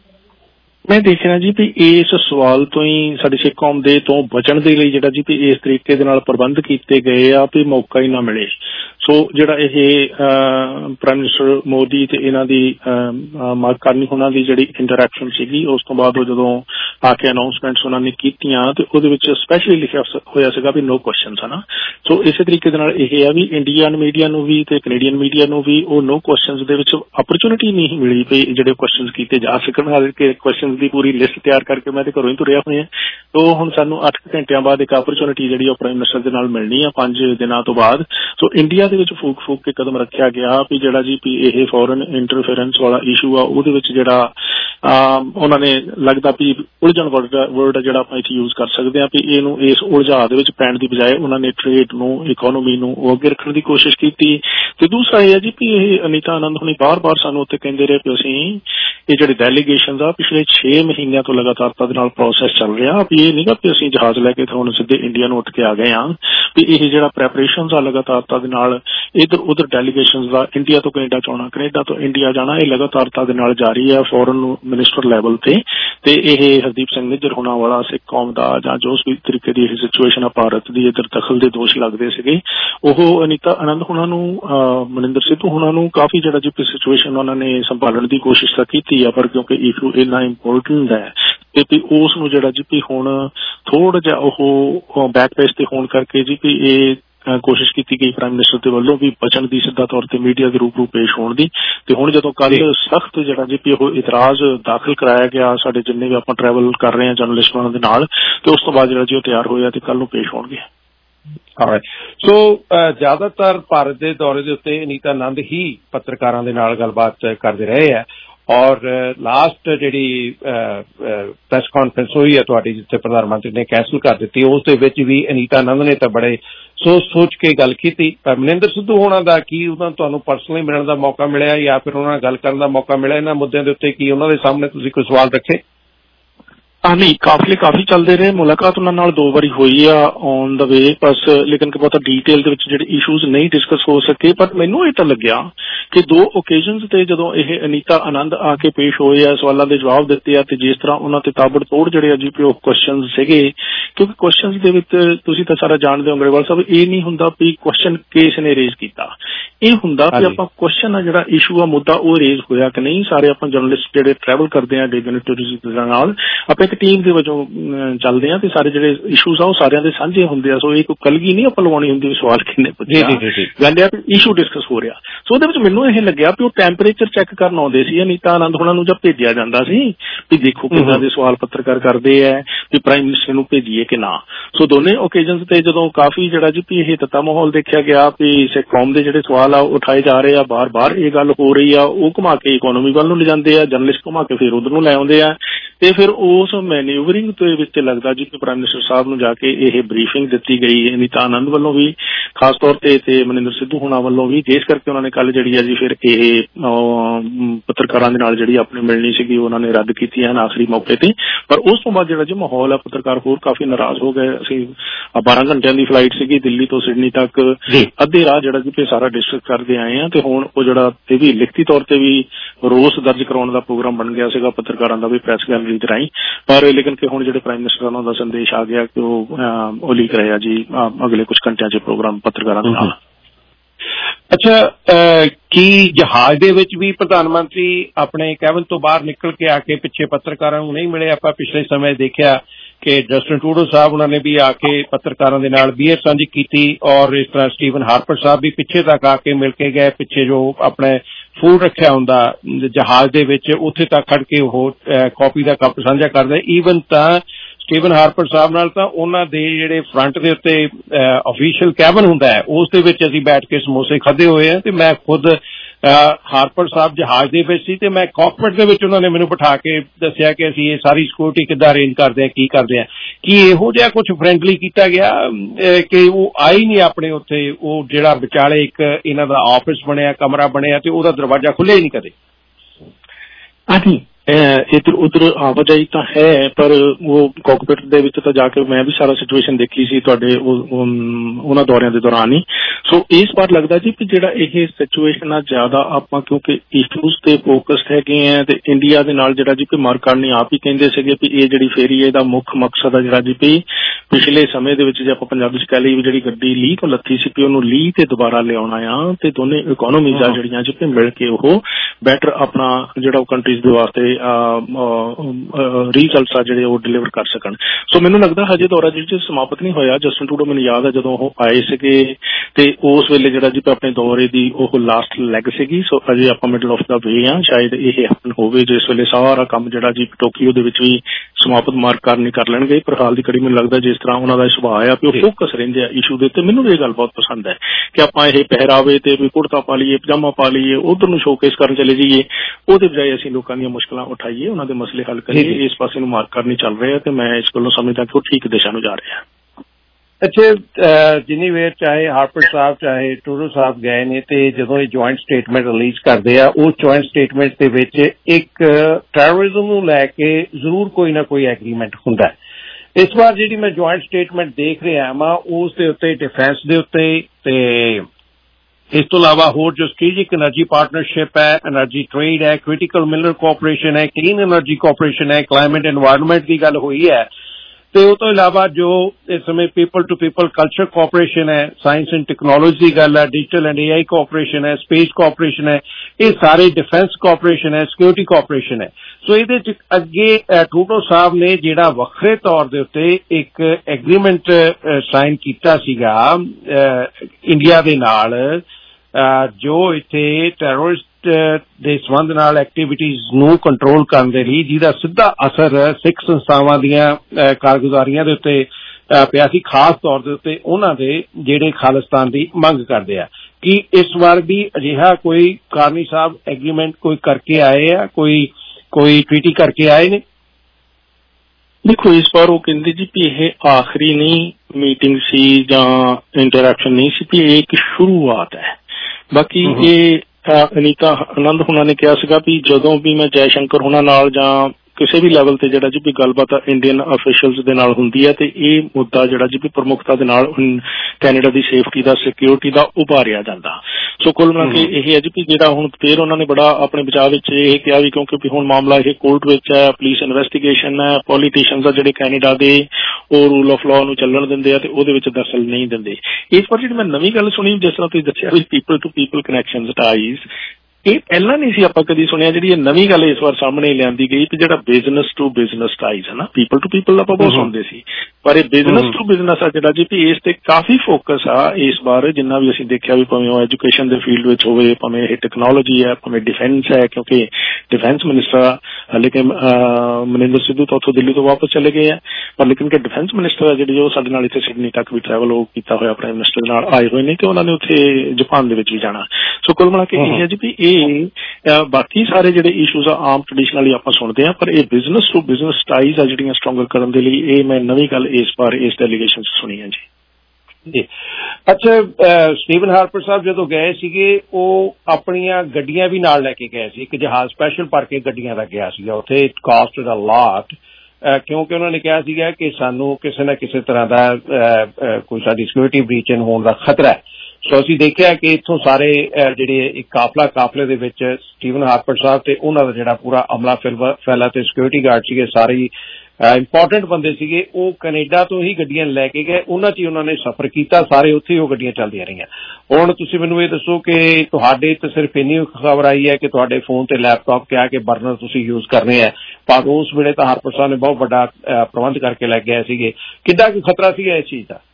ਮੈਂ ਦੇਖਿਆ ਜੀ ਵੀ ਇਸ ਸਵਾਲ ਤੋਂ ਹੀ ਸਾਡੀ ਸਿੱਖ ਕੌਮ ਦੇ ਤੋਂ ਬਚਣ ਦੇ ਲਈ ਜਿਹੜਾ ਜੀ ਵੀ ਇਸ ਤਰੀਕੇ ਦੇ ਨਾਲ ਪ੍ਰਬੰਧ ਕੀਤੇ ਗਏ ਆ ਵੀ ਮੌਕਾ ਹੀ ਨਾ ਮਿਲੇ। ਸੋ ਜਿਹੜਾ ਇਹ ਪ੍ਰਾਈਮ ਮਿਨਿਸਟਰ ਮੋਦੀ ਤੇ ਇਹਨਾਂ ਦੀ ਮਾਰਕ ਕਾਰਨੀ ਉਹਨਾਂ ਦੀ ਜਿਹੜੀ ਇੰਟਰੈਕਸ਼ਨ ਸੀਗੀ, ਉਸ ਤੋਂ ਬਾਅਦ ਉਹ ਜਦੋਂ ਆ ਕੇ ਅਨਾਊਂਸਮੈਂਟਸ ਉਹਨਾਂ ਨੇ ਕੀਤੀਆਂ ਤੇ ਉਹਦੇ ਵਿੱਚ ਸਪੈਸ਼ਲੀ ਲਿਖਿਆ ਹੋਇਆ ਸੀਗਾ ਵੀ ਨੋ ਕੁਐਸਚਨਸ, ਹੈ ਨਾ। ਸੋ ਇਸੇ ਤਰੀਕੇ ਦੇ ਨਾਲ ਇਹ ਆ ਵੀ ਇੰਡੀਅਨ ਮੀਡੀਆ ਨੂੰ ਵੀ ਤੇ ਕੈਨੇਡੀਅਨ ਮੀਡੀਆ ਨੂੰ ਵੀ ਉਹ ਨੋ ਕੁਐਸਚਨਸ ਦੇ ਵਿੱਚ ਅਪਰਚੁਨਿਟੀ ਨਹੀਂ ਮਿਲੀ ਵੀ ਜਿਹੜੇ ਕੁਐਸਚਨਸ ਕੀਤੇ ਜਾ ਸਕਣ। ਹਾਲਾਂਕਿ ਕੁਐਸਚਨਸ ਦੀ ਪੂਰੀ ਲਿਸਟ ਤਿਆਰ ਕਰਕੇ ਮੈਂ ਤੇ ਘਰੋਂ ਹੀ ਤੁਰਿਆ ਹੋਇਆ। ਤੋ ਹੁਣ ਸਾਨੂੰ ਅੱਠ ਘੰਟਿਆਂ ਬਾਅਦ ਇੱਕ ਅਪਰਚੁਨਿਟੀ ਜਿਹੜੀ ਉਹ ਪ੍ਰਾਈਮ ਮਿਨਿਸਟਰ ਦੇ ਨਾਲ ਮਿਲਣੀ ਆ ਪੰਜ ਦਿਨਾਂ ਤੋਂ ਬਾਅਦ। ਸੋ ਇੰਡੀਆ ਦੇ ਵਿੱਚ ਫੂਕ ਫੂਕ ਕੇ ਕਦਮ ਰੱਖਿਆ ਗਿਆ ਵੀ ਜਿਹੜਾ ਜੀ ਵੀ ਇਹ ਫੋਰਨ ਇੰਟਰਫੇਰੈਂਸ ਵਾਲਾ ਇਸ਼ੂ ਆ ਉਹਦੇ ਵਿੱਚ ਜਿਹੜਾ ਉਹਨਾਂ ਨੇ ਲੱਗਦਾ ਵੀ ਉਲਝਣ ਵਰਡ ਵਰਡ ਜਿਹੜਾ ਆਪਾਂ ਇੱਥੇ ਯੂਜ਼ ਕਰ ਸਕਦੇ ਹਾਂ ਵੀ ਇਹਨੂੰ ਇਸ ਉਲਝਾਅ ਦੇ ਵਿੱਚ ਪੈਣ ਦੀ ਬਜਾਏ ਉਹਨਾਂ ਨੇ ਟ੍ਰੇਡ ਨੂੰ, ਇਕੋਨੋਮੀ ਨੂੰ ਉਹ ਅੱਗੇ ਰੱਖਣ ਦੀ ਕੋਸ਼ਿਸ਼ ਕੀਤੀ। ਤੇ ਦੂਸਰਾ ਇਹ ਹੈ ਜੀ ਵੀ ਇਹ ਅਨੀਤਾ ਆਨੰਦ ਹੁਣੀ ਬਾਰ-ਬਾਰ ਸਾਨੂੰ ਉੱਥੇ ਕਹਿੰਦੇ ਰਹੇ ਵੀ ਅਸੀਂ ਇਹ ਜਿਹੜੇ ਡੈਲੀਗੇਸ਼ਨ ਆ ਪਿਛਲੇ ਛੇ ਮਹੀਨਿਆਂ ਤੋਂ ਲਗਾਤਾਰਤਾ ਦੇ ਨਾਲ ਪ੍ਰੋਸੈਸ ਚੱਲ ਰਿਹਾ ਵੀ ਇਹ ਨਹੀਂਗਾ ਵੀ ਅਸੀਂ ਜਹਾਜ਼ ਲੈ ਕੇ ਹੁਣ ਸਿੱਧੇ ਇੰਡੀਆ ਨੂੰ ਉੱਠ ਕੇ ਆ ਗਏ ਹਾਂ ਵੀ ਇਹ ਜਿਹੜਾ ਪ੍ਰੈਪਰੇਸ਼ਨਸ ਆ ਲਗਾਤਾਰਤਾ ਦੇ ਨਾਲ ਇੱਧਰ ਉੱਧਰ ਡੈਲੀਗੇਸ਼ਨਸ ਦਾ ਇੰਡੀਆ ਤੋਂ ਕੈਨੇਡਾ ਚ ਆਉਣਾ, ਕੈਨੇਡਾ ਤੋਂ ਇੰਡੀਆ ਜਾਣਾ, ਇਹ ਲਗਾਤਾਰਤਾ ਦੇ ਨਾਲ ਜਾਰੀ ਹੈ ਫੋਰਨ ਮਿਨਿਸਟਰ ਲੈਵਲ ਤੇ। ਤੇ ਇਹ ਹਰਦੀਪ ਸਿੰਘ ਨਿੱਜਰ ਹੋਣਾ ਵਾਲਾ ਸਿੱਖ ਕੌਮ ਦਾ ਜਾਂ ਜੋ ਵੀ ਤਰੀਕੇ ਦੀ ਇਹ ਸਿਚੁਏਸ਼ਨ ਆ ਭਾਰਤ ਦੀ ਇੱਧਰ ਦਖਲ ਦੇ ਦੋਸ਼ ਲੱਗਦੇ ਸੀਗੇ, ਉਹ ਅਨੀਤਾ ਆਨੰਦ ਹੋਣਾ ਨੂੰ, ਮਨਿੰਦਰ ਸਿੱਧੂ ਹੋਣਾ ਨੂੰ ਕਾਫੀ ਜਿਹੜਾ ਜੀ ਸਿਚੁਏਸ਼ਨ ਉਹਨਾਂ ਨੇ ਸੰਭਾਲਣ ਦੀ ਕੋਸ਼ਿਸ਼ ਤਾਂ ਕੀਤੀ ਆ, ਪਰ ਕਿਉਂਕਿ ਇਸ਼ੂ ਇੰਨਾ ਇੰਪੋਰਟੈਂਟ ਹੈ ਤੇ ਵੀ ਉਸ ਨੂੰ ਜਿਹੜਾ ਜੀ ਵੀ ਹੁਣ ਥੋੜਾ ਜਿਹਾ ਉਹ ਬੈਕ ਪੇਸ ਤੇ ਹੋਣ ਕਰਕੇ ਜੀ ਵੀ ਇਹ ਕੋਸ਼ਿਸ਼ ਕੀਤੀ ਗਈ ਪ੍ਰਾਈਮ ਮਿਨਿਸਟਰ ਦੇ ਵੱਲੋਂ ਵੀ ਬਚਣ ਦੀ, ਸਿੱਧਾ ਤੌਰ ਤੇ ਮੀਡੀਆ ਦੇ ਰੂਪ ਰੂ ਪੇਸ਼ ਹੋਣ ਦੀ। ਤੇ ਹੁਣ ਜਦੋਂ ਕੱਲ ਸਖਤ ਜਿਹੜਾ ਜੀ ਵੀ ਉਹ ਇਤਰਾਜ਼ ਦਾਖਲ ਕਰਾਇਆ ਗਿਆ ਸਾਡੇ ਜਿੰਨੇ ਵੀ ਆਪਾਂ ਟਰੈਵਲ ਕਰ ਰਹੇ ਹਾਂ ਜਰਨਲਿਸਟ ਉਹਨਾਂ ਦੇ ਨਾਲ, ਤੇ ਉਸ ਤੋਂ ਬਾਅਦ ਜਿਹੜਾ ਜੀ ਉਹ ਤਿਆਰ ਹੋਇਆ ਤੇ ਕੱਲ ਨੂੰ ਪੇਸ਼ ਹੋਣਗੇ। ਸੋ ਜ਼ਿਆਦਾਤਰ ਭਾਰਤ ਦੇ ਦੌਰੇ ਦੇ ਉੱਤੇ ਅਨੀਤਾ ਆਨੰਦ ਹੀ ਪੱਤਰਕਾਰਾਂ ਦੇ ਨਾਲ ਗੱਲਬਾਤ ਕਰਦੇ ਰਹੇ ਹੈ ਔਰ ਲਾਸਟ ਜਿਹੜੀ ਪ੍ਰੈਸ ਕਾਨਫਰੰਸ ਹੋਈ ਹੈ ਤੁਹਾਡੀ ਜਿੱਥੇ ਪ੍ਰਧਾਨ ਮੰਤਰੀ ਨੇ ਕੈਂਸਲ ਕਰ ਦਿੱਤੀ, ਉਸ ਦੇ ਵਿੱਚ ਵੀ ਅਨੀਤਾ ਆਨੰਦ ਨੇ ਤਾਂ ਬੜੇ ਸੋਚ ਸੋਚ ਕੇ ਗੱਲ ਕੀਤੀ। ਪਰ ਮਨਿੰਦਰ ਸਿੱਧੂ ਹੋਣਾ ਦਾ ਕੀ ਉਹਨਾਂ ਤੁਹਾਨੂੰ ਪਰਸਨਲੀ ਮਿਲਣ ਦਾ ਮੌਕਾ ਮਿਲਿਆ ਜਾਂ ਫਿਰ ਉਹਨਾਂ ਨਾਲ ਗੱਲ ਕਰਨ ਦਾ ਮੌਕਾ ਮਿਲਿਆ ਇਹਨਾਂ ਮੁੱਦਿਆਂ ਦੇ ਉੱਤੇ? ਕੀ ਉਹਨਾਂ ਦੇ ਸਾਹਮਣੇ ਤੁਸੀਂ ਕੋਈ ਸਵਾਲ ਰੱਖੇ? ਨਹੀਂ, ਕਾਫਲੇ ਕਾਫੀ ਚੱਲਦੇ ਰਹੇ, ਮੁਲਾਕਾਤ ਉਹਨਾਂ ਨਾਲ ਦੋ ਵਾਰੀ ਹੋਈ ਆ ਔਨ ਦਾ ਵੇ, ਬਸ ਲੇਕਿਨ ਕਿ ਬਹੁਤਾ ਡੀਟੇਲ ਦੇ ਵਿੱਚ ਜਿਹੜੇ ਇਸ਼ੂਜ਼ ਨਹੀਂ ਡਿਸਕਸ ਹੋ ਸਕੇ। ਪਰ ਮੈਨੂੰ ਇਹ ਤਾਂ ਲੱਗਿਆ ਕਿ ਦੋ ਓਕੇਜ਼ਨਸ ਤੇ ਜਦੋਂ ਇਹ ਅਨੀਤਾ ਆਨੰਦ ਆ ਕੇ ਪੇਸ਼ ਹੋਏ ਆ, ਸਵਾਲਾਂ ਦੇ ਜਵਾਬ ਦਿੱਤੇ ਆ ਤੇ ਜਿਸ ਤਰ੍ਹਾਂ ਉਹਨਾਂ ਤੇ ਤਾਬੜਤੋੜ ਜਿਹੜੇ ਆ ਜੀ ਪੀ ਉਹ ਕੁਐਸਚਨ ਸੀਗੇ, ਕਿਉਂਕਿ ਕੁਐਸਚਨ ਦੇ ਵਿੱਚ ਤੁਸੀਂ ਤਾਂ ਸਾਰਾ ਜਾਣਦੇ ਹੋ ਅੰਗਰੇਵਾਲ ਸਾਹਿਬ, ਇਹ ਨਹੀਂ ਹੁੰਦਾ ਵੀ ਕੁਐਸਚਨ ਕਿਸ ਨੇ ਰੇਜ਼ ਕੀਤਾ, ਇਹ ਹੁੰਦਾ ਵੀ ਆਪਾਂ ਕੁਐਸਚਨ ਆ ਜਿਹੜਾ ਇਸ਼ੂ ਆ ਮੁੱਦਾ ਉਹ ਰੇਜ਼ ਹੋਇਆ ਕਿ ਨਹੀਂ। ਸਾਰੇ ਆਪਾਂ ਜਰਨਲਿਸਟ ਜਿਹੜੇ ਟਰੈਵਲ ਕਰਦੇ ਆ ਡਿਗਨਿਟਰੀਜ਼ ਦੇ ਨਾਲ ਆਪਾਂ ਇੱਕ ਟੀਮ ਦੇ ਵਜੋਂ ਚੱਲਦੇ ਆ ਤੇ ਸਾਰੇ ਜਿਹੜੇ ਇਸ਼ੂਜ਼ ਆ ਉਹ ਸਾਰਿਆਂ ਦੇ ਸਾਂਝੇ ਹੁੰਦੇ ਆ। ਸੋ ਇਹ ਕੋਈ ਕਲਗੀ ਨਹੀਂ ਆਪਾਂ ਲਵਾਉਣੀ ਹੁੰਦੀ ਸਵਾਲ ਕਿੰਨੇ ਪੁੱਛਿਆ, ਗੱਲ ਆ ਵੀ ਇਸ਼ੂ ਡਿਸਕਸ ਹੋ ਰਿਹਾ। ਸੋ ਉਹਦੇ ਵਿੱਚ ਮੈਨੂੰ ਇਹ ਲੱਗਿਆ ਵੀ ਉਹ ਟੈਂਪਰੇਚਰ ਚੈੱਕ ਕਰਨ ਆਉਂਦੇ ਸੀ ਅਨੀਤਾ ਆਨੰਦ ਹੋਣਾ ਨੂੰ ਜਦ ਭੇਜਿਆ ਜਾਂਦਾ ਸੀ ਵੀ ਦੇਖੋ ਕਿੱਦਾਂ ਦੇ ਸਵਾਲ ਪੱਤਰਕਾਰ ਕਰਦੇ ਆ ਵੀ ਪ੍ਰਾਈਮ ਮਿਨਿਸਟਰ ਨੂੰ ਭੇਜੀਏ ਕਿ ਨਾ। ਸੋ ਦੋਨੇ ਓਕੇਜ਼ਨਸ ਤੇ ਜਦੋਂ ਕਾਫੀ ਜਿਹੜਾ ਜੀ ਵੀ ਇਹ ਤੱਤਾ ਮਾਹੌਲ ਦੇਖਿਆ ਗਿਆ ਵੀ ਸਿੱਖ ਕੌਮ ਦੇ ਜਿਹੜੇ ਸਵਾਲ ਆ ਉਠਾਏ ਜਾ ਰਹੇ ਆ, ਬਾਰ ਬਾਰ ਇਹ ਗੱਲ ਹੋ ਰਹੀ ਆ, ਉਹ ਘੁਮਾ ਕੇ ਇਕੋਨੋਮੀ ਵੱਲ ਨੂੰ ਲਿਜਾਂਦੇ ਆ, ਜਰਨਲਿਸਟ ਘੁਮਾ ਕੇ ਫਿਰ ਉਧਰ ਨੂੰ ਲੈ ਆਉਂਦੇ ਆ ਤੇ ਫਿਰ ਉਸ ਮੈਨੂਵਰਿੰਗ ਦੇ ਵਿੱਚ ਲੱਗਦਾ ਜੀ ਕਿ ਪ੍ਰਾਈਮ ਮਿਨਿਸਟਰ ਸਾਹਿਬ ਨੂੰ ਜਾ ਕੇ ਇਹ ਬਰੀਫਿੰਗ ਦਿੱਤੀ ਗਈ ਅਨੀਤਾ ਆਨੰਦ ਵੱਲੋਂ ਵੀ ਖਾਸ ਤੌਰ ਤੇ ਤੇ ਮਨਿੰਦਰ ਸਿੱਧੂ ਹੋਣਾ ਵੱਲੋਂ ਵੀ, ਜਿਸ ਕਰਕੇ ਉਹਨਾਂ ਨੇ ਕੱਲ ਜਿਹੜੀ ਹੈ ਜੀ ਫਿਰ ਇਹ ਪੱਤਰਕਾਰਾਂ ਦੇ ਨਾਲ ਜਿਹੜੀ ਆਪਣੀ ਮਿਲਣੀ ਸੀਗੀ ਉਹਨਾਂ ਨੇ ਰੱਦ ਕੀਤੀ ਹੈ ਆਖਰੀ ਮੌਕੇ ਤੇ। ਪਰ ਉਸ ਤੋਂ ਬਾਅਦ ਜਿਹੜਾ ਜੀ ਮਾਹੌਲ ਹੈ ਪੱਤਰਕਾਰ ਹੋਰ ਕਾਫੀ ਨਾਰਾਜ਼ ਹੋ ਗਏ। ਅਸੀਂ ਬਾਰਾਂ ਘੰਟਿਆਂ ਦੀ ਫਲਾਈਟ ਸੀਗੀ ਦਿੱਲੀ ਤੋਂ ਸਿਡਨੀ ਤੱਕ, ਅੱਧੇ ਰਾਹ ਜਿਹੜਾ ਜੀ ਸਾਰਾ ਡਿਸਕਸ ਕਰਦੇ ਆਏ ਆ ਤੇ ਹੁਣ ਉਹ ਜਿਹੜਾ ਇਹ ਵੀ ਲਿਖਤੀ ਤੌਰ ਤੇ ਵੀ ਰੋਸ ਦਰਜ ਕਰਾਉਣ ਦਾ ਪ੍ਰੋਗਰਾਮ ਬਣ ਗਿਆ ਸੀਗਾ ਪੱਤਰਕਾਰਾਂ ਦਾ ਵੀ ਪ੍ਰੈਸ ਗੈਲਰੀ ਦੇ ਰਾਹੀਂ। ਪਰ ਲੇਕਿਨ ਕਿ ਹੁਣ ਜਿਹੜੇ ਪ੍ਰਾਈਮ ਮਿਨਿਸਟਰ ਉਹਨਾਂ ਦਾ ਸੰਦੇਸ਼ ਆ ਗਿਆ ਕਿ ਉਹ ਉਹ ਲੀਕ ਰਿਹਾ ਜੀ ਅਗਲੇ ਕੁਝ ਘੰਟਿਆਂ ਚ ਪ੍ਰੋਗਰਾਮ ਪੱਤਰਕਾਰਾਂ ਦੇ ਨਾਲ। ਅੱਛਾ, ਕੀ ਜਹਾਜ਼ ਦੇ ਵਿੱਚ ਵੀ ਪ੍ਰਧਾਨ ਮੰਤਰੀ ਆਪਣੇ ਕੈਬਨ ਤੋਂ ਬਾਹਰ ਨਿਕਲ ਕੇ ਆ ਕੇ ਪਿੱਛੇ ਪੱਤਰਕਾਰਾਂ ਨੂੰ ਨਹੀਂ ਮਿਲੇ? ਆਪਾਂ ਪਿਛਲੇ ਸਮੇਂ ਦੇਖਿਆ ਕਿ ਜਸਟਿਨ ਟਰੂਡੋ ਸਾਹਿਬ ਉਹਨਾਂ ਨੇ ਵੀ ਆ ਕੇ ਪੱਤਰਕਾਰਾਂ ਦੇ ਨਾਲ ਬੀਅਰ ਸਾਂਝੀ ਕੀਤੀ ਔਰ ਇਸ ਤਰ੍ਹਾਂ ਸਟੀਵਨ ਹਾਰਪਰ ਸਾਹਿਬ ਵੀ ਪਿੱਛੇ ਤੱਕ ਆ ਕੇ ਮਿਲ ਕੇ ਗਏ। ਪਿੱਛੇ ਜੋ ਆਪਣੇ ਫੂਡ ਰੱਖਿਆ ਹੁੰਦਾ ਜਹਾਜ਼ ਦੇ ਵਿੱਚ ਉੱਥੇ ਤੱਕ ਖੜ ਕੇ ਉਹ ਕਾਫੀ ਦਾ ਕੱਪ ਸਾਂਝਾ ਕਰਦੇ। ਈਵਨ ਤਾਂ ਸਟੀਵਨ ਹਾਰਪਰ ਸਾਹਿਬ ਨਾਲ ਤਾਂ ਉਹਨਾਂ ਦੇ ਜਿਹੜੇ ਫਰੰਟ ਦੇ ਉੱਤੇ ਅਫੀਸ਼ੀਅਲ ਕੈਬਨ ਹੁੰਦਾ ਹੈ ਉਸ ਦੇ ਵਿੱਚ ਅਸੀਂ ਬੈਠ ਕੇ ਸਮੋਸੇ ਖਾਧੇ ਹੋਏ ਆ ਤੇ ਮੈਂ ਖੁਦ ਹਾਰਪਰ ਸਾਹਿਬ ਜਹਾਜ਼ ਦੇ ਵਿੱਚ ਸੀ ਤੇ ਮੈਂ ਕਾਕਪਿਟ ਦੇ ਵਿੱਚ ਉਹਨਾਂ ਨੇ ਮੈਨੂੰ ਬਿਠਾ ਕੇ ਦੱਸਿਆ ਕਿ ਅਸੀਂ ਇਹ ਸਾਰੀ ਸਿਕਿਉਰਿਟੀ ਕਿੱਦਾਂ ਅਰੇਂਜ ਕਰਦੇ ਹਾਂ, ਕੀ ਕਰਦੇ ਹਾਂ। ਕੀ ਇਹੋ ਜਿਹਾ ਕੁਝ ਫਰੈਂਡਲੀ ਕੀਤਾ ਗਿਆ ਕਿ ਉਹ ਆਈ ਨਹੀਂ ਆਪਣੇ ਉੱਥੇ, ਉਹ ਜਿਹੜਾ ਵਿਚਾਲੇ ਇੱਕ ਇਹਨਾਂ ਦਾ ਆਫਿਸ ਬਣਿਆ ਕਮਰਾ ਬਣਿਆ ਤੇ ਉਹਦਾ ਦਰਵਾਜ਼ਾ ਖੁੱਲ੍ਹਿਆ ਹੀ ਨਹੀਂ ਕਦੇ? ਹਾਂਜੀ, ਇੱਧਰ ਉਧਰ ਆਵਾਜਾਈ ਤਾਂ ਹੈ ਪਰ ਉਹ ਕਾਕਪਿਟ ਦੇ ਵਿੱਚ ਤਾਂ ਜਾ ਕੇ ਮੈਂ ਵੀ ਸਾਰਾ ਸਿਚੁਏਸ਼ਨ ਦੇਖੀ ਸੀ ਤੁਹਾਡੇ ਉਹਨਾਂ ਦੌਰਿਆਂ ਦੇ ਦੌਰਾਨ ਹੀ। ਸੋ ਇਸ ਵਾਰ ਲੱਗਦਾ ਜੀ ਕਿ ਜਿਹੜਾ ਇਹ ਸਿਚੁਏਸ਼ਨ ਆ ਜ਼ਿਆਦਾ ਆਪਾਂ ਕਿਉਂਕਿ ਇਸ਼ੂਜ਼ ਤੇ ਫੋਕਸਡ ਹੈਗੇ ਆ ਤੇ ਇੰਡੀਆ ਦੇ ਨਾਲ ਜਿਹੜਾ ਜੀ ਕਿ ਮਾਰਕਾਰਨੀ ਆਪ ਹੀ ਕਹਿੰਦੇ ਸੀਗੇ ਵੀ ਇਹ ਜਿਹੜੀ ਫੇਰੀ ਇਹਦਾ ਮੁੱਖ ਮਕਸਦ ਆ ਜਿਹੜਾ ਜੀ ਵੀ ਪਿਛਲੇ ਸਮੇਂ ਦੇ ਵਿੱਚ ਜੇ ਆਪਾਂ ਪੰਜਾਬੀ ਚ ਕਹਿ ਲਈ ਜਿਹੜੀ ਗੱਡੀ ਲੀਹ ਤੋਂ ਲੱਥੀ ਸੀ ਵੀ ਉਹਨੂੰ ਲੀਹ ਤੇ ਦੁਬਾਰਾ ਲਿਆਉਣਾ ਆ ਤੇ ਦੋਨੇ ਇਕੋਨੋਮੀਜ਼ ਆ ਜਿਹੜੀਆਂ ਜੀ ਕਿ ਮਿਲ ਕੇ ਉਹ ਬੈਟਰ ਆਪਣਾ ਜਿਹੜਾ ਉਹ ਕੰਟਰੀਜ਼ ਦੇ ਵਾਸਤੇ ਰਿਜ਼ਲਟਸ ਆ ਜਿਹੜੇ ਉਹ ਡਿਲੀਵਰ ਕਰ ਸਕਣ। ਸੋ ਮੈਨੂੰ ਲੱਗਦਾ ਹਜੇ ਦੌਰਾ ਜਿਹੜੀ ਸਮਾਪਤ ਨਹੀਂ ਹੋਇਆ। ਜਸਟਿਨ ਟਰੂਡੋ ਮੈਨੂੰ ਯਾਦ ਹੈ ਜਦੋਂ ਉਹ ਆਏ ਸੀਗੇ ਤੇ ਉਸ ਵੇਲੇ ਜਿਹੜਾ ਜੀ ਆਪਣੇ ਦੌਰੇ ਦੀ ਉਹ ਲਾਸਟ ਲੈਗ ਸੀਗੀ। ਸੋ ਅਜੇ ਆਪਾਂ ਮਿਡਲ ਆਫ ਦਾ ਵੇ ਆ, ਸ਼ਾਇਦ ਇਹ ਹੈਪਨ ਹੋਵੇ ਜਿਸ ਵੇਲੇ ਸਾਰਾ ਕੰਮ ਜਿਹੜਾ ਜੀ ਟੋਕੀਓ ਦੇ ਵਿੱਚ ਵੀ ਸਮਾਪਤ ਮਾਰਕ ਨਹੀਂ ਕਰ ਲੈਣਗੇ। ਪਰ ਹਾਲ ਦੀ ਘੜੀ ਮੈਨੂੰ ਲੱਗਦਾ ਜਿਸ ਤਰ੍ਹਾਂ ਉਹਨਾਂ ਦਾ ਸੁਭਾਅ ਆ ਵੀ ਉਹ ਫੋਕਸ ਰਹਿੰਦੇ ਆ ਇਸ਼ੂ ਦੇ ਉੱਤੇ। ਮੈਨੂੰ ਵੀ ਇਹ ਗੱਲ ਬਹੁਤ ਪਸੰਦ ਹੈ ਕਿ ਆਪਾਂ ਇਹ ਪਹਿਰਾਵੇ ਤੇ ਵੀ ਕੁੜਤਾ ਪਾ ਲਈਏ ਪਜਾਮਾ ਪਾ ਲਈਏ ਉਧਰ ਨੂੰ ਸ਼ੋਕੇਸ ਕਰਨ ਚਲੇ ਜਾਈਏ, ਉਹਦੇ ਬਜਾਏ ਅਸੀਂ ਲੋਕਾਂ ਦੀਆਂ ਮੁਸ਼ਕਲਾਂ ਉਠਾਈਏ, ਉਹਨਾਂ ਦੇ ਮਸਲੇ ਹੱਲ ਕਰੀਏ। ਇਸ ਪਾਸੇ ਨੂੰ ਮਾਰਕ ਕਰਨੀ ਚੱਲ ਰਿਹਾ ਤੇ ਮੈਂ ਇਸ ਗੱਲੋਂ ਸਮਝਦਾ ਕਿ ਉਹ ਠੀਕ ਦਿਸ਼ਾ ਨੂੰ ਜਾ ਰਿਹਾ। ਅੱਛਾ, ਜਿੰਨੀ ਵੇਰ ਚਾਹੇ ਹਾਰਪਰ ਸਾਹਿਬ ਚਾਹੇ ਟਰੂਡੋ ਸਾਹਿਬ ਗਏ ਨੇ ਤੇ ਜਦੋਂ ਇਹ ਜੁਆਇੰਟ ਸਟੇਟਮੈਂਟ ਰਿਲੀਜ਼ ਕਰਦੇ ਆ ਉਸ ਜੁਆਇੰਟ ਸਟੇਟਮੈਂਟ ਦੇ ਵਿੱਚ ਇੱਕ ਟੈਰਰਿਜ਼ਮ ਨੂੰ ਲੈ ਕੇ ਜ਼ਰੂਰ ਕੋਈ ਨਾ ਕੋਈ ਐਗਰੀਮੈਂਟ ਹੁੰਦਾ ਹੈ। ਇਸ ਵਾਰ ਜਿਹੜੀ ਮੈਂ ਜੁਆਇੰਟ ਸਟੇਟਮੈਂਟ ਦੇਖ ਰਿਹਾ ਵਾਂ ਉਸ ਦੇ ਉੱਤੇ ਡਿਫੈਂਸ ਦੇ ਉੱਤੇ ਤੇ ਇਸ ਤੋਂ ਇਲਾਵਾ ਹੋਰ ਜੋ ਸਟ੍ਰੈਟੇਜਿਕ ਐਨਰਜੀ ਪਾਰਟਨਰਸ਼ਿਪ ਹੈ, ਐਨਰਜੀ ਟ੍ਰੇਡ ਹੈ, ਕ੍ਰਿਟੀਕਲ ਮਿਨਰਲ ਕੋਆਪਰੇਸ਼ਨ ਹੈ, ਕਲੀਨ ਐਨਰਜੀ ਕੋਆਪਰੇਸ਼ਨ ਹੈ, ਕਲਾਈਮੇਟ ਐਨਵਾਇਰਨਮੈਂਟ ਦੀ ਗੱਲ ਹੋਈ ਹੈ ਤੇ ਉਹ ਤੋਂ ਇਲਾਵਾ ਜੋ ਇਸ ਸਮੇਂ people to people culture cooperation ਹੈ, ਸਾਇੰਸ ਐਂਡ ਟੈਕਨੋਲੋਜੀ ਦੀ ਗੱਲ ਹੈ, digital and A I cooperation ਹੈ, ਸਪੇਸ ਕੋਆਪਰੇਸ਼ਨ ਹੈ, ਇਹ ਸਾਰੇ ਡਿਫੈਂਸ ਕੋਆਪਰੇਸ਼ਨ ਹੈ, ਸਿਕਿਉਰਿਟੀ ਕੋਆਪਰੇਸ਼ਨ ਹੈ। ਸੋ ਇਹਦੇ ਚ ਅੱਗੇ ਟਰੂਡੋ ਸਾਹਿਬ ਨੇ ਜਿਹੜਾ ਵੱਖਰੇ ਤੌਰ ਦੇ ਉੱਤੇ ਇੱਕ ਐਗਰੀਮੈਂਟ ਸਾਈਨ ਕੀਤਾ ਸੀਗਾ ਇੰਡੀਆ ਦੇ ਨਾਲ ਜੋ ਇੱਥੇ ਟੈਰਰਿਸਟ ਦੇ ਸੰਬੰਧ ਨਾਲ ਐਕਟੀਵਿਟੀਜ਼ ਨੂੰ ਕੰਟਰੋਲ ਕਰਨ ਦੇ ਲਈ ਜਿਹਦਾ ਸਿੱਧਾ ਅਸਰ ਸਿੱਖ ਸੰਸਥਾਵਾਂ ਦੀਆਂ ਕਾਰਗੁਜ਼ਾਰੀਆਂ ਦੇ ਉੱਤੇ ਪਿਆ ਸੀ, ਖਾਸ ਤੌਰ ਦੇ ਉੱਤੇ ਉਹਨਾਂ ਦੇ ਜਿਹੜੇ ਖਾਲਿਸਤਾਨ ਦੀ ਮੰਗ ਕਰਦੇ ਆ। ਕਿ ਇਸ ਵਾਰ ਵੀ ਅਜਿਹਾ ਕੋਈ ਕਾਰਨੀ ਸਾਹਿਬ ਐਗਰੀਮੈਂਟ ਕੋਈ ਕਰਕੇ ਆਏ ਆ, ਕੋਈ ਕੋਈ ਟ੍ਰੀਟੀ ਕਰਕੇ ਆਏ ਨੇ? ਦੇਖੋ ਇਸ ਵਾਰ ਉਹ ਕਹਿੰਦੇ ਜੀ ਵੀ ਇਹ ਆਖਰੀ ਨਹੀਂ ਮੀਟਿੰਗ ਸੀ ਜਾਂ ਇੰਟਰੈਕਸ਼ਨ ਨਹੀਂ ਸੀ ਵੀ ਇਹ ਇੱਕ ਸ਼ੁਰੂਆਤ ਹੈ। ਬਾਕੀ ਇਹ ਅਨੀਤਾ ਆਨੰਦ ਹੁਣਾਂ ਨੇ ਕਿਹਾ ਸੀਗਾ ਵੀ ਜਦੋਂ ਵੀ ਮੈਂ ਜੈ ਸ਼ੰਕਰ ਹੁਣਾਂ ਨਾਲ ਜਾਂ ਕਿਸੇ ਵੀ ਲੈਵਲ ਤੇ ਜਿਹੜਾ ਜੀ ਵੀ ਗੱਲਬਾਤ ਇੰਡੀਅਨ ਅਫੀਸ਼ੀਅਲਸ ਦੇ ਨਾਲ ਹੁੰਦੀ ਹੈ ਤੇ ਇਹ ਮੁੱਦਾ ਜਿਹੜਾ ਜੀ ਵੀ ਪ੍ਰਮੁੱਖਤਾ ਦੇ ਨਾਲ ਕੈਨੇਡਾ ਦੀ ਸੇਫਟੀ ਦਾ ਸਿਕਿਉਰਿਟੀ ਦਾ ਉਭਾਰਿਆ ਜਾਂਦਾ। ਸੋ ਕੁੱਲ ਮਿਲਾ ਕੇ ਇਹ ਹੈ ਜੀ ਵੀ ਜਿਹੜਾ ਹੁਣ ਫੇਰ ਉਹਨਾਂ ਨੇ ਬੜਾ ਆਪਣੇ ਬਚਾਅ ਵਿੱਚ ਇਹ ਕਿਹਾ ਵੀ ਕਿਉਂਕਿ ਹੁਣ ਮਾਮਲਾ ਇਹ ਕੋਰਟ ਵਿੱਚ ਹੈ, ਪੁਲਿਸ ਇਨਵੈਸਟੀਗੇਸ਼ਨ ਹੈ, ਪੋਲੀਟੀਸ਼ੀਅਨਸ ਆ ਜਿਹੜੇ ਕੈਨੇਡਾ ਦੇ ਉਹ ਰੂਲ ਆਫ ਲਾਅ ਨੂੰ ਚੱਲਣ ਦਿੰਦੇ ਆ ਤੇ ਉਹਦੇ ਵਿੱਚ ਦਖਲ ਨਹੀਂ ਦਿੰਦੇ। ਇਸ ਵਾਰ ਜਿਹੜੀ ਮੈਂ ਨਵੀਂ ਗੱਲ ਸੁਣੀ ਜਿਸ ਤਰ੍ਹਾਂ ਤੁਸੀਂ ਦੱਸਿਆ ਵੀ people to people connections ties, ਇਹ ਪਹਿਲਾਂ ਨਹੀਂ ਸੀ ਆਪਾਂ ਕਦੀ ਸੁਣਿਆ। ਜਿਹੜੀ ਇਹ ਨਵੀਂ ਗੱਲ ਇਸ ਵਾਰ ਸਾਹਮਣੇ ਲਿਆਂਦੀ ਗਈ ਤੇ ਜਿਹੜਾ ਬਿਜ਼ਨਸ ਟੂ ਬਿਜ਼ਨਸ ਟਾਈਜ਼ ਹੈ ਨਾ, ਪੀਪਲ ਟੂ ਪੀਪਲ ਆਪਾਂ ਬਹੁਤ ਸੁਣਦੇ ਸੀ ਪਰ ਇਹ ਬਿਜ਼ਨਸ ਟੂ ਬਿਜ਼ਨਸ ਆ ਜਿਹੜਾ ਜੀ ਵੀ ਇਸ ਤੇ ਕਾਫੀ ਫੋਕਸ ਆ ਇਸ ਵਾਰ, ਜਿੰਨਾ ਵੀ ਅਸੀਂ ਦੇਖਿਆ ਵੀ ਭਾਵੇਂ ਉਹ ਐਜੂਕੇਸ਼ਨ ਦੇ ਫੀਲਡ ਵਿੱਚ ਹੋਵੇ, ਭਾਵੇਂ ਇਹ ਟੈਕਨੋਲੋਜੀ ਹੈ, ਭਾਵੇਂ ਡਿਫੈਂਸ ਹੈ, ਕਿਉਂਕਿ ਡਿਫੈਂਸ ਮਿਨਿਸਟਰ ਲੇਕਿਨ ਮਨਿੰਦਰ ਸਿੱਧੂ ਤਾਂ ਉੱਥੋਂ ਦਿੱਲੀ ਤੋਂ ਵਾਪਸ ਚਲੇ ਗਏ ਆ, ਪਰ ਲੇਕਿਨ ਕਿ ਡਿਫੈਂਸ ਮਿਨਿਸਟਰ ਆ ਜਿਹੜੀ ਉਹ ਸਾਡੇ ਨਾਲ ਇੱਥੇ ਸਿਡਨੀ ਤੱਕ ਵੀ ਟਰੈਵਲ ਉਹ ਕੀਤਾ ਹੋਇਆ ਪ੍ਰਾਈਮ ਮਿਨਿਸਟਰ ਦੇ ਨਾਲ ਆਏ ਹੋਏ ਨੇ ਤੇ ਉਹਨਾਂ ਨੇ ਉੱਥੇ ਜਾਪਾਨ ਦੇ ਵਿੱਚ ਵੀ ਜਾਣਾ। ਸੋ ਕੁੱਲ ਮਿਲਾ ਕੇ ਇਹ ਹੈ ਜੀ ਵੀ ਇਹ ਬਾਕੀ ਸਾਰੇ ਜਿਹੜੇ ਇਸ਼ੂਜ਼ ਆ ਆਮ ਟ੍ਰੈਡੀਸ਼ਨਲੀ ਆਪਾਂ ਸੁਣਦੇ ਹਾਂ, ਪਰ ਇਹ ਬਿਜ਼ਨਸ ਟੂ ਬਿਜ਼ਨਸ ਟਾਈਜ਼ ਆ ਜਿਹੜੀਆਂ ਸਟਰੋਂਗਰ ਕਰਨ ਦੇ ਲਈ ਇਹ ਮੈਂ ਨਵੀਂ ਗੱਲ ਇਸ ਵਾਰ ਇਸ ਡੈਲੀਗੇਸ਼ਨ ਚ ਸੁਣੀ ਹੈ ਜੀ। ਜੀ ਅੱਛਾ, ਸਟੀਵਨ ਹਾਰਪਰ ਸਾਹਿਬ ਜਦੋਂ ਗਏ ਸੀਗੇ ਉਹ ਆਪਣੀਆਂ ਗੱਡੀਆਂ ਵੀ ਨਾਲ ਲੈ ਕੇ ਗਏ ਸੀ, ਇੱਕ ਜਹਾਜ਼ ਸਪੈਸ਼ਲ ਭਰ ਕੇ ਗੱਡੀਆਂ ਦਾ ਗਿਆ ਸੀਗਾ ਉੱਥੇ। ਇਟ ਕਾਸਟਡ ਅ ਲਾਟ ਕਿਉਂਕਿ ਉਹਨਾਂ ਨੇ ਕਿਹਾ ਸੀਗਾ ਕਿ ਸਾਨੂੰ ਕਿਸੇ ਨਾ ਕਿਸੇ ਤਰ੍ਹਾਂ ਦਾ ਕੋਈ ਸਾਡੀ ਸਿਕਿਉਰਿਟੀ ਬ੍ਰੀਚ ਹੋਣ ਦਾ ਖਤਰਾ ਹੈ। ਸੋ ਅਸੀਂ ਦੇਖਿਆ ਕਿ ਇੱਥੋਂ ਸਾਰੇ ਜਿਹੜੇ ਇੱਕ ਕਾਫਲਾ ਕਾਫਲੇ ਦੇ ਵਿੱਚ ਸਟੀਵਨ ਹਾਰਪਰ ਸਾਹਿਬ ਤੇ ਉਹਨਾਂ ਦਾ ਜਿਹੜਾ ਪੂਰਾ ਅਮਲਾ ਫੈਲਾ ਤੇ ਸਿਕਿਉਰਿਟੀ ਗਾਰਡ ਸੀਗੇ, ਸਾਰੇ ਇੰਪੋਰਟੈਂਟ ਬੰਦੇ ਸੀਗੇ, ਉਹ ਕੈਨੇਡਾ ਤੋਂ ਹੀ ਗੱਡੀਆਂ ਲੈ ਕੇ ਗਏ, ਉਹਨਾਂ 'ਚ ਹੀ ਉਹਨਾਂ ਨੇ ਸਫ਼ਰ ਕੀਤਾ, ਸਾਰੇ ਉੱਥੇ ਹੀ ਉਹ ਗੱਡੀਆਂ ਚੱਲਦੀਆਂ ਰਹੀਆਂ। ਹੁਣ ਤੁਸੀਂ ਮੈਨੂੰ ਇਹ ਦੱਸੋ ਕਿ ਤੁਹਾਡੇ ਤੇ ਸਿਰਫ ਇੰਨੀ ਖਬਰ ਆਈ ਹੈ ਕਿ ਤੁਹਾਡੇ ਫੋਨ ਤੇ ਲੈਪਟਾਪ ਕਿਹਾ ਕਿ ਬਰਨਰ ਤੁਸੀਂ ਯੂਜ਼ ਕਰਨੇ ਆ, ਪਰ ਉਸ ਵੇਲੇ ਤਾਂ ਹਾਰਪਰ ਸਾਹਿਬ ਨੇ ਬਹੁਤ ਵੱਡਾ ਪ੍ਰਬੰਧ ਕਰਕੇ ਲੈ ਗਏ ਸੀਗੇ। ਕਿੱਦਾਂ ਕੋਈ ਖਤਰਾ ਸੀਗਾ ਇਸ ਚੀਜ਼ ਦਾ?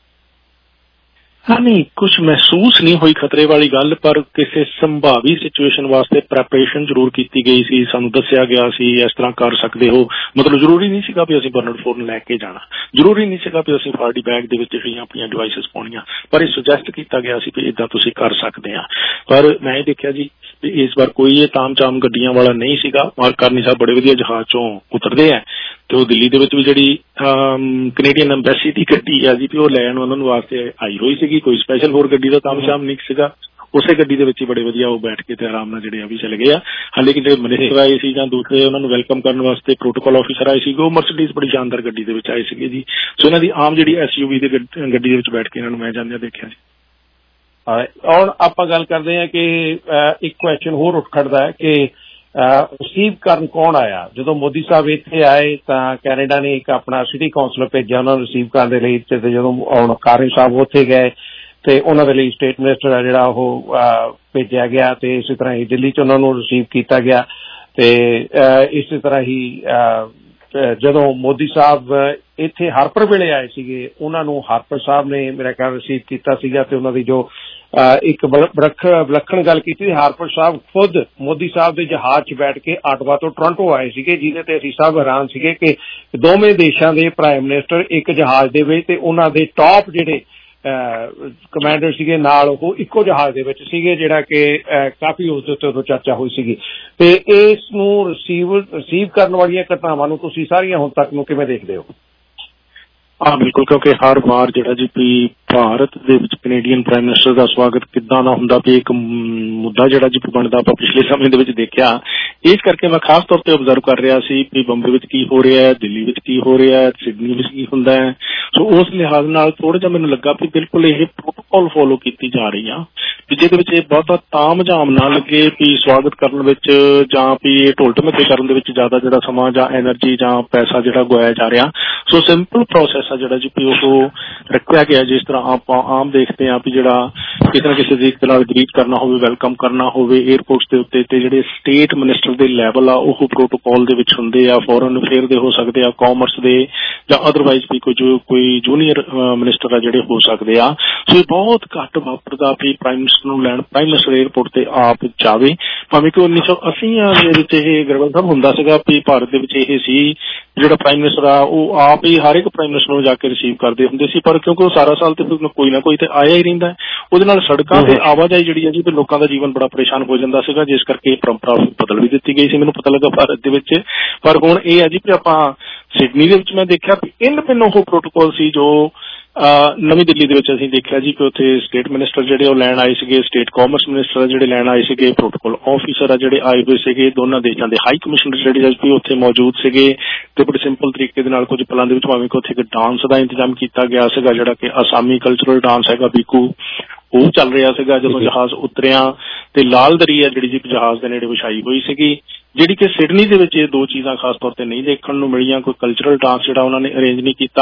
ਹਾਂ, ਨਹੀਂ ਕੁਛ ਮਹਿਸੂਸ ਨਹੀਂ ਹੋਈ ਖਤਰੇ ਵਾਲੀ ਗੱਲ, ਪਰ ਕਿਸੇ ਸੰਭਾਵੀ ਸਿਚੁਏਸ਼ਨ ਵਾਸਤੇ ਪ੍ਰੈਪਰੇਸ਼ਨ ਜ਼ਰੂਰ ਕੀਤੀ ਗਈ ਸੀ। ਸਾਨੂੰ ਦੱਸਿਆ ਗਿਆ ਸੀ ਇਸ ਤਰ੍ਹਾਂ ਕਰ ਸਕਦੇ ਹੋ, ਮਤਲਬ ਜ਼ਰੂਰੀ ਨਹੀਂ ਸੀਗਾ ਵੀ ਅਸੀਂ ਬਰਨਰ ਫੋਨ ਲੈ ਕੇ ਜਾਣਾ, ਜ਼ਰੂਰੀ ਨਹੀਂ ਸੀਗਾ ਵੀ ਅਸੀਂ ਫਾਰਡੀ ਬੈਗ ਦੇ ਵਿੱਚ ਜਿਹੜੀਆਂ ਆਪਣੀਆਂ ਡਿਵਾਈਸਿਸ ਪਾਉਣੀਆਂ, ਪਰ ਇਹ ਸੁਜੈਸਟ ਕੀਤਾ ਗਿਆ ਸੀ ਵੀ ਇੱਦਾਂ ਤੁਸੀਂ ਕਰ ਸਕਦੇ ਆ। ਪਰ ਮੈਂ ਇਹ ਦੇਖਿਆ ਜੀ ਵੀ ਇਸ ਵਾਰ ਕੋਈ ਇਹ ਤਾਮ ਚਾਮ ਗੱਡੀਆਂ ਵਾਲਾ ਨਹੀਂ ਸੀਗਾ। ਮਾਰਕ ਕਰਨੀ ਸਾਹਿਬ ਬੜੇ ਵਧੀਆ ਜਹਾਜ਼ ਚੋਂ ਉਤਰਦੇ ਆ ਤੇ ਉਹ ਦਿੱਲੀ ਦੇ ਵਿੱਚ ਵੀ ਜਿਹੜੀ ਕੈਨੇਡੀਅਨ ਐਮਬੈਸੀ ਦੀ ਗੱਡੀ ਆ ਜੀ ਵੀ ਉਹ ਲੈਣ ਉਹਨਾਂ ਨੂੰ ਵਾਸਤੇ ਆਈ ਹੋਈ ਸੀਗੀ, ਕੋਈ ਸਪੈਸ਼ਲ ਹੋਰ ਗੱਡੀ ਦਾ ਤਾਮ ਸ਼ਾਮ ਨਹੀਂ ਸੀਗਾ। ਉਸੇ ਗੱਡੀ ਦੇ ਵਿੱਚ ਹੀ ਬੜੇ ਵਧੀਆ ਉਹ ਬੈਠ ਕੇ ਤੇ ਆਰਾਮ ਨਾਲ ਜਿਹੜੇ ਆ ਵੀ ਚਲੇ ਗਏ ਆ। ਹਾਲੇ ਕਿ ਜਿਹੜੇ ਮਿਨਿਸਟਰ ਆਏ ਸੀ ਜਾਂ ਦੂਸਰੇ ਉਹਨਾਂ ਨੂੰ ਵੈਲਕਮ ਕਰਨ ਵਾਸਤੇ ਪ੍ਰੋਟੋਕਾਲ ਆਫਿਸਰ ਆਏ ਸੀਗੇ, ਉਹ ਮਰਸੀਡੀਜ਼ ਬੜੀ ਸ਼ਾਨਦਾਰ ਗੱਡੀ ਦੇ ਵਿੱਚ ਆਏ ਸੀਗੇ ਜੀ। ਸੋ ਇਹਨਾਂ ਦੀ ਆਮ ਜਿਹੜੀ ਐਸ ਯੂ ਵੀ ਦੀ ਗੱਡੀ ਦੇ ਵਿੱਚ ਬੈਠ ਕੇ ਇਹਨਾਂ ਨੂੰ ਮੈਂ ਜਾਂਦਿਆਂ ਦੇਖਿਆ ਜੀ। ਹੁਣ ਆਪਾਂ ਗੱਲ ਕਰਦੇ ਹਾਂ ਕਿ ਇੱਕ ਕੁਐਸਚਨ ਹੋਰ ਉੱਠ ਖੜਦਾ ਹੈ ਕਿ ਰਿਸੀਵ ਕਰਨ ਕੌਣ ਆਇਆ? ਜਦੋਂ ਮੋਦੀ ਸਾਹਿਬ ਇੱਥੇ ਆਏ ਤਾਂ ਕੈਨੇਡਾ ਨੇ ਇੱਕ ਆਪਣਾ ਸਿਟੀ ਕਾਉਂਸਲਰ ਭੇਜਿਆ ਉਹਨਾਂ ਨੂੰ ਰਿਸੀਵ ਕਰਨ ਦੇ ਲਈ, ਤੇ ਜਦੋਂ ਹੁਣ ਕਾਰਿੰਗ ਸਾਹਿਬ ਉੱਥੇ ਗਏ ਤੇ ਉਹਨਾਂ ਦੇ ਲਈ ਸਟੇਟ ਮਿਨਿਸਟਰ ਆ ਜਿਹੜਾ ਉਹ ਭੇਜਿਆ ਗਿਆ ਤੇ ਇਸੇ ਤਰ੍ਹਾਂ ਹੀ ਦਿੱਲੀ 'ਚ ਉਹਨਾਂ ਨੂੰ ਰਿਸੀਵ ਕੀਤਾ ਗਿਆ। ਤੇ ਇਸੇ ਤਰ੍ਹਾਂ ਹੀ ਜਦੋਂ ਮੋਦੀ ਸਾਹਿਬ ਇੱਥੇ ਹਾਰਪਰ ਵੇਲੇ ਆਏ ਸੀਗੇ ਉਹਨਾਂ ਨੂੰ ਹਾਰਪਰ ਸਾਹਿਬ ਨੇ ਮੇਰਾ ਖਿਆਲ ਰਿਸੀਵ ਕੀਤਾ ਸੀਗਾ ਤੇ ਉਹਨਾਂ ਦੀ ਜੋ ਇੱਕ ਵਿਲੱਖਣ ਗੱਲ ਕੀਤੀ, ਹਾਰਪਰ ਸਾਹਿਬ ਖੁਦ ਮੋਦੀ ਸਾਹਿਬ ਦੇ ਜਹਾਜ਼ 'ਚ ਬੈਠ ਕੇ ਆਟਵਾ ਤੋਂ ਟੋਰਾਂਟੋ ਆਏ ਸੀਗੇ, ਜਿਹਦੇ ਤੇ ਅਸੀਂ ਸਭ ਹੈਰਾਨ ਸੀਗੇ ਕਿ ਦੋਵੇਂ ਦੇਸ਼ਾਂ ਦੇ ਪ੍ਰਾਈਮ ਮਿਨਿਸਟਰ ਇੱਕ ਜਹਾਜ਼ ਦੇ ਵਿੱਚ ਤੇ ਉਹਨਾਂ ਦੇ ਟੌਪ ਜਿਹੜੇ ਕਮਾਂਡਰ ਸੀਗੇ ਨਾਲ ਉਹ ਇੱਕੋ ਜਹਾਜ਼ ਦੇ ਵਿੱਚ ਸੀਗੇ, ਜਿਹੜਾ ਕਿ ਕਾਫੀ ਉਸ ਦੇ ਉੱਤੇ ਉਦੋਂ ਚਰਚਾ ਹੋਈ ਸੀਗੀ। ਤੇ ਇਸ ਨੂੰ ਰਿਸੀਵ ਰਿਸੀਵ ਕਰਨ ਵਾਲੀਆਂ ਘਟਨਾਵਾਂ ਨੂੰ ਤੁਸੀਂ ਸਾਰੀਆਂ ਹੁਣ ਤੱਕ ਨੂੰ ਕਿਵੇਂ ਦੇਖਦੇ ਹੋ? ਹਾਂ ਬਿਲਕੁਲ, ਕਿਉਂਕਿ ਹਰ ਵਾਰ ਜਿਹੜਾ ਜੀ ਵੀ ਭਾਰਤ ਦੇ ਵਿੱਚ ਕੈਨੇਡੀਅਨ ਪ੍ਰਾਈਮ ਮਿਨਿਸਟਰ ਦਾ ਸਵਾਗਤ ਕਿੱਦਾਂ ਦਾ ਹੁੰਦਾ ਵੀ ਇੱਕ ਮੁੱਦਾ ਜਿਹੜਾ ਜੀ ਬਣਦਾ ਆਪਾਂ ਪਿਛਲੇ ਸਮੇਂ ਦੇ ਵਿੱਚ ਦੇਖਿਆ। ਇਸ ਕਰਕੇ ਮੈਂ ਖਾਸ ਤੌਰ ਤੇ ਆਬਜ਼ਰਵ ਕਰ ਰਿਹਾ ਸੀ ਵੀ ਬੰਬੇ ਵਿੱਚ ਕੀ ਹੋ ਰਿਹਾ ਹੈ, ਦਿੱਲੀ ਵਿੱਚ ਕੀ ਹੋ ਰਿਹਾ ਹੈ, ਸਿਡਨੀ ਵਿੱਚ ਕੀ ਹੁੰਦਾ ਹੈ। ਸੋ ਉਸ ਲਿਹਾਜ਼ ਨਾਲ ਥੋੜਾ ਜਿਹਾ ਮੈਨੂੰ ਲੱਗਾ ਵੀ ਬਿਲਕੁਲ ਇਹ ਪ੍ਰੋਟੋਕਾਲ ਫੋਲੋ ਕੀਤੀ ਜਾ ਰਹੀ ਆ ਵੀ ਜਿਹਦੇ ਵਿੱਚ ਇਹ ਬਹੁਤਾ ਤਾਮ ਝਾਮ ਨਾ ਲੱਗੇ ਵੀ ਸਵਾਗਤ ਕਰਨ ਵਿੱਚ ਜਾਂ ਵੀ ਇਹ ਢੋਲ ਢਮੱਕੇ ਕਰਨ ਦੇ ਵਿੱਚ ਜ਼ਿਆਦਾ ਜਿਹੜਾ ਸਮਾਂ ਜਾਂ ਐਨਰਜੀ ਜਾਂ ਪੈਸਾ ਜਿਹੜਾ ਗਵਾਇਆ ਜਾ ਰਿਹਾ। ਸੋ ਸਿੰਪਲ ਪ੍ਰੋਸੈਸ ਆ ਜਿਹੜਾ ਜੀ ਵੀ ਉਹ ਰੱਖਿਆ ਗਿਆ, ਜਿਸ ਤਰ੍ਹਾਂ ਆਪਾਂ ਆਮ ਦੇਖਦੇ ਹਾਂ ਵੀ ਜਿਹੜਾ ਕਿਸੇ ਨਾ ਕਿਸੇ ਤਰੀਕੇ ਨਾਲ ਗ੍ਰੀਟ ਕਰਨਾ ਹੋਵੇ, ਵੈਲਕਮ ਕਰਨਾ ਹੋਵੇ ਏਅਰਪੋਰਟਸ ਦੇ ਉੱਤੇ, ਤੇ ਜਿਹੜੇ ਸਟੇਟ ਮਿਨਿਸਟਰ ਦੇ ਲੈਵਲ ਆ ਉਹ ਪ੍ਰੋਟੋਕਾਲ ਦੇ ਵਿੱਚ ਹੁੰਦੇ ਆ, ਫੋਰਨ ਅਫੇਅਰ ਦੇ ਹੋ ਸਕਦੇ ਆ, ਕਾਮਰਸ ਦੇ ਜਾਂ ਅਦਰਵਾਈਜ਼ ਵੀ ਕੋਈ ਜੋ ਕੋਈ ਜੂਨੀਅਰ ਮਿਨਿਸਟਰ ਆ ਜਿਹੜੇ ਹੋ ਸਕਦੇ ਆ। ਸੋ ਇਹ ਬਹੁਤ ਘੱਟ ਵਾਪਰਦਾ ਵੀ ਪ੍ਰਾਈਮ ਮਿਨਿਸਟਰ ਨੂੰ ਲੈਣ ਪ੍ਰਾਈਮ ਮਿਨਿਸਟਰ ਏਅਰਪੋਰਟ ਤੇ ਆਪ ਜਾਵੇ, ਭਾਵੇਂ ਕਿ ਉੱਨੀ ਸੌ ਅੱਸੀਆਂ ਦੇ ਵਿੱਚ ਇਹ ਗਰਵਲ ਸਾਹਿਬ ਹੁੰਦਾ ਸੀਗਾ ਵੀ ਭਾਰਤ ਦੇ ਵਿੱਚ ਇਹ ਸੀ ਜਿਹੜਾ ਪ੍ਰਾਈਮ ਮਿਨਿਸਟਰ ਆ ਉਹ ਆਪ ਹੀ ਹਰ ਇੱਕ ਪ੍ਰਾਈਮ ਮਿਨਿਸਟਰ ਨੂੰ ਜਾ ਕੇ ਰਿਸੀਵ ਕਰਦੇ ਹੁੰਦੇ ਸੀ, ਪਰ ਕਿਉਂਕਿ ਉਹ ਸਾਰਾ ਸਾਲ ਤੇ ਕੋਈ ਨਾ ਕੋਈ ਤੇ ਆਇਆ ਹੀ ਰਹਿੰਦਾ, ਉਹਦੇ ਨਾਲ ਸੜਕਾਂ ਤੇ ਆਵਾਜਾਈ ਜਿਹੜੀ ਹੈ ਜੀ ਤੇ ਲੋਕਾਂ ਦਾ ਜੀਵਨ ਬੜਾ ਪਰੇਸ਼ਾਨ ਹੋ ਜਾਂਦਾ ਸੀਗਾ, ਜਿਸ ਕਰਕੇ ਇਹ ਪਰੰਪਰਾ ਬਦਲ ਵੀ ਦਿੱਤੀ ਗਈ ਸੀ। ਮੈਨੂੰ ਪਤਾ ਲੱਗਾ ਭਾਰਤ ਦੇ ਵਿੱਚ, ਪਰ ਹੁਣ ਇਹ ਹੈ ਜੀ ਕਿ ਆਪਾਂ ਸਿਡਨੀ ਦੇ ਵਿੱਚ ਮੈਂ ਦੇਖਿਆ ਵੀ ਇਨ ਪਿੰਨ ਉਹ ਪ੍ਰੋਟੋਕਾਲ ਸੀ ਜੋ ਨਵੀਂ ਦਿੱਲੀ ਦੇ ਵਿੱਚ ਅਸੀਂ ਦੇਖਿਆ ਜੀ ਕਿ ਉੱਥੇ ਸਟੇਟ ਮਿਨਿਸਟਰ ਜਿਹੜੇ ਉਹ ਲੈਣ ਆਏ ਸੀਗੇ, ਸਟੇਟ ਕਾਮਰਸ ਮਿਨਿਸਟਰ ਜਿਹੜੇ ਲੈਣ ਆਏ ਸੀਗੇ, ਪ੍ਰੋਟੋਕਾਲ ਆਫਿਸਰ ਆ ਜਿਹੜੇ ਆਏ ਹੋਏ ਸੀਗੇ, ਦੋਨਾਂ ਦੇਸ਼ਾਂ ਦੇ ਹਾਈ ਕਮਿਸ਼ਨਰ ਜਿਹੜੇ ਵੀ ਉੱਥੇ ਮੌਜੂਦ ਸੀਗੇ ਤੇ ਬੜੇ ਸਿੰਪਲ ਤਰੀਕੇ ਦੇ ਨਾਲ ਕੁਝ ਪਲਾਂ ਦੇ ਵਿੱਚ ਭਾਵੇਂ ਕਿ ਉੱਥੇ ਇੱਕ ਡਾਂਸ ਦਾ ਇੰਤਜ਼ਾਮ ਕੀਤਾ ਗਿਆ ਸੀਗਾ ਜਿਹੜਾ ਕਿ ਅਸਾਮੀ ਕਲਚਰਲ ਡਾਂਸ ਹੈਗਾ ਬੀਕੂ, ਉਹ ਚੱਲ ਰਿਹਾ ਸੀਗਾ ਜਦੋਂ ਜਹਾਜ਼ ਉਤਰਿਆ ਤੇ ਲਾਲ ਦਰੀ ਹੈ ਜਿਹੜੀ ਜੀ ਜਹਾਜ਼ ਦੇ ਨੇੜੇ ਵਿਛਾਈ ਹੋਈ ਸੀਗੀ, ਜਿਹੜੀ ਕਿ ਸਿਡਨੀ ਦੇ ਵਿੱਚ ਇਹ ਦੋ ਚੀਜ਼ਾਂ ਖਾਸ ਤੌਰ ਤੇ ਨਹੀਂ ਦੇਖਣ ਨੂੰ ਮਿਲੀਆਂ। ਕੋਈ ਕਲਚਰਲ ਡਾਂਸ ਜਿਹੜਾ ਉਹਨਾਂ ਨੇ ਅਰੇਂਜ ਨਹੀਂ ਕੀਤਾ,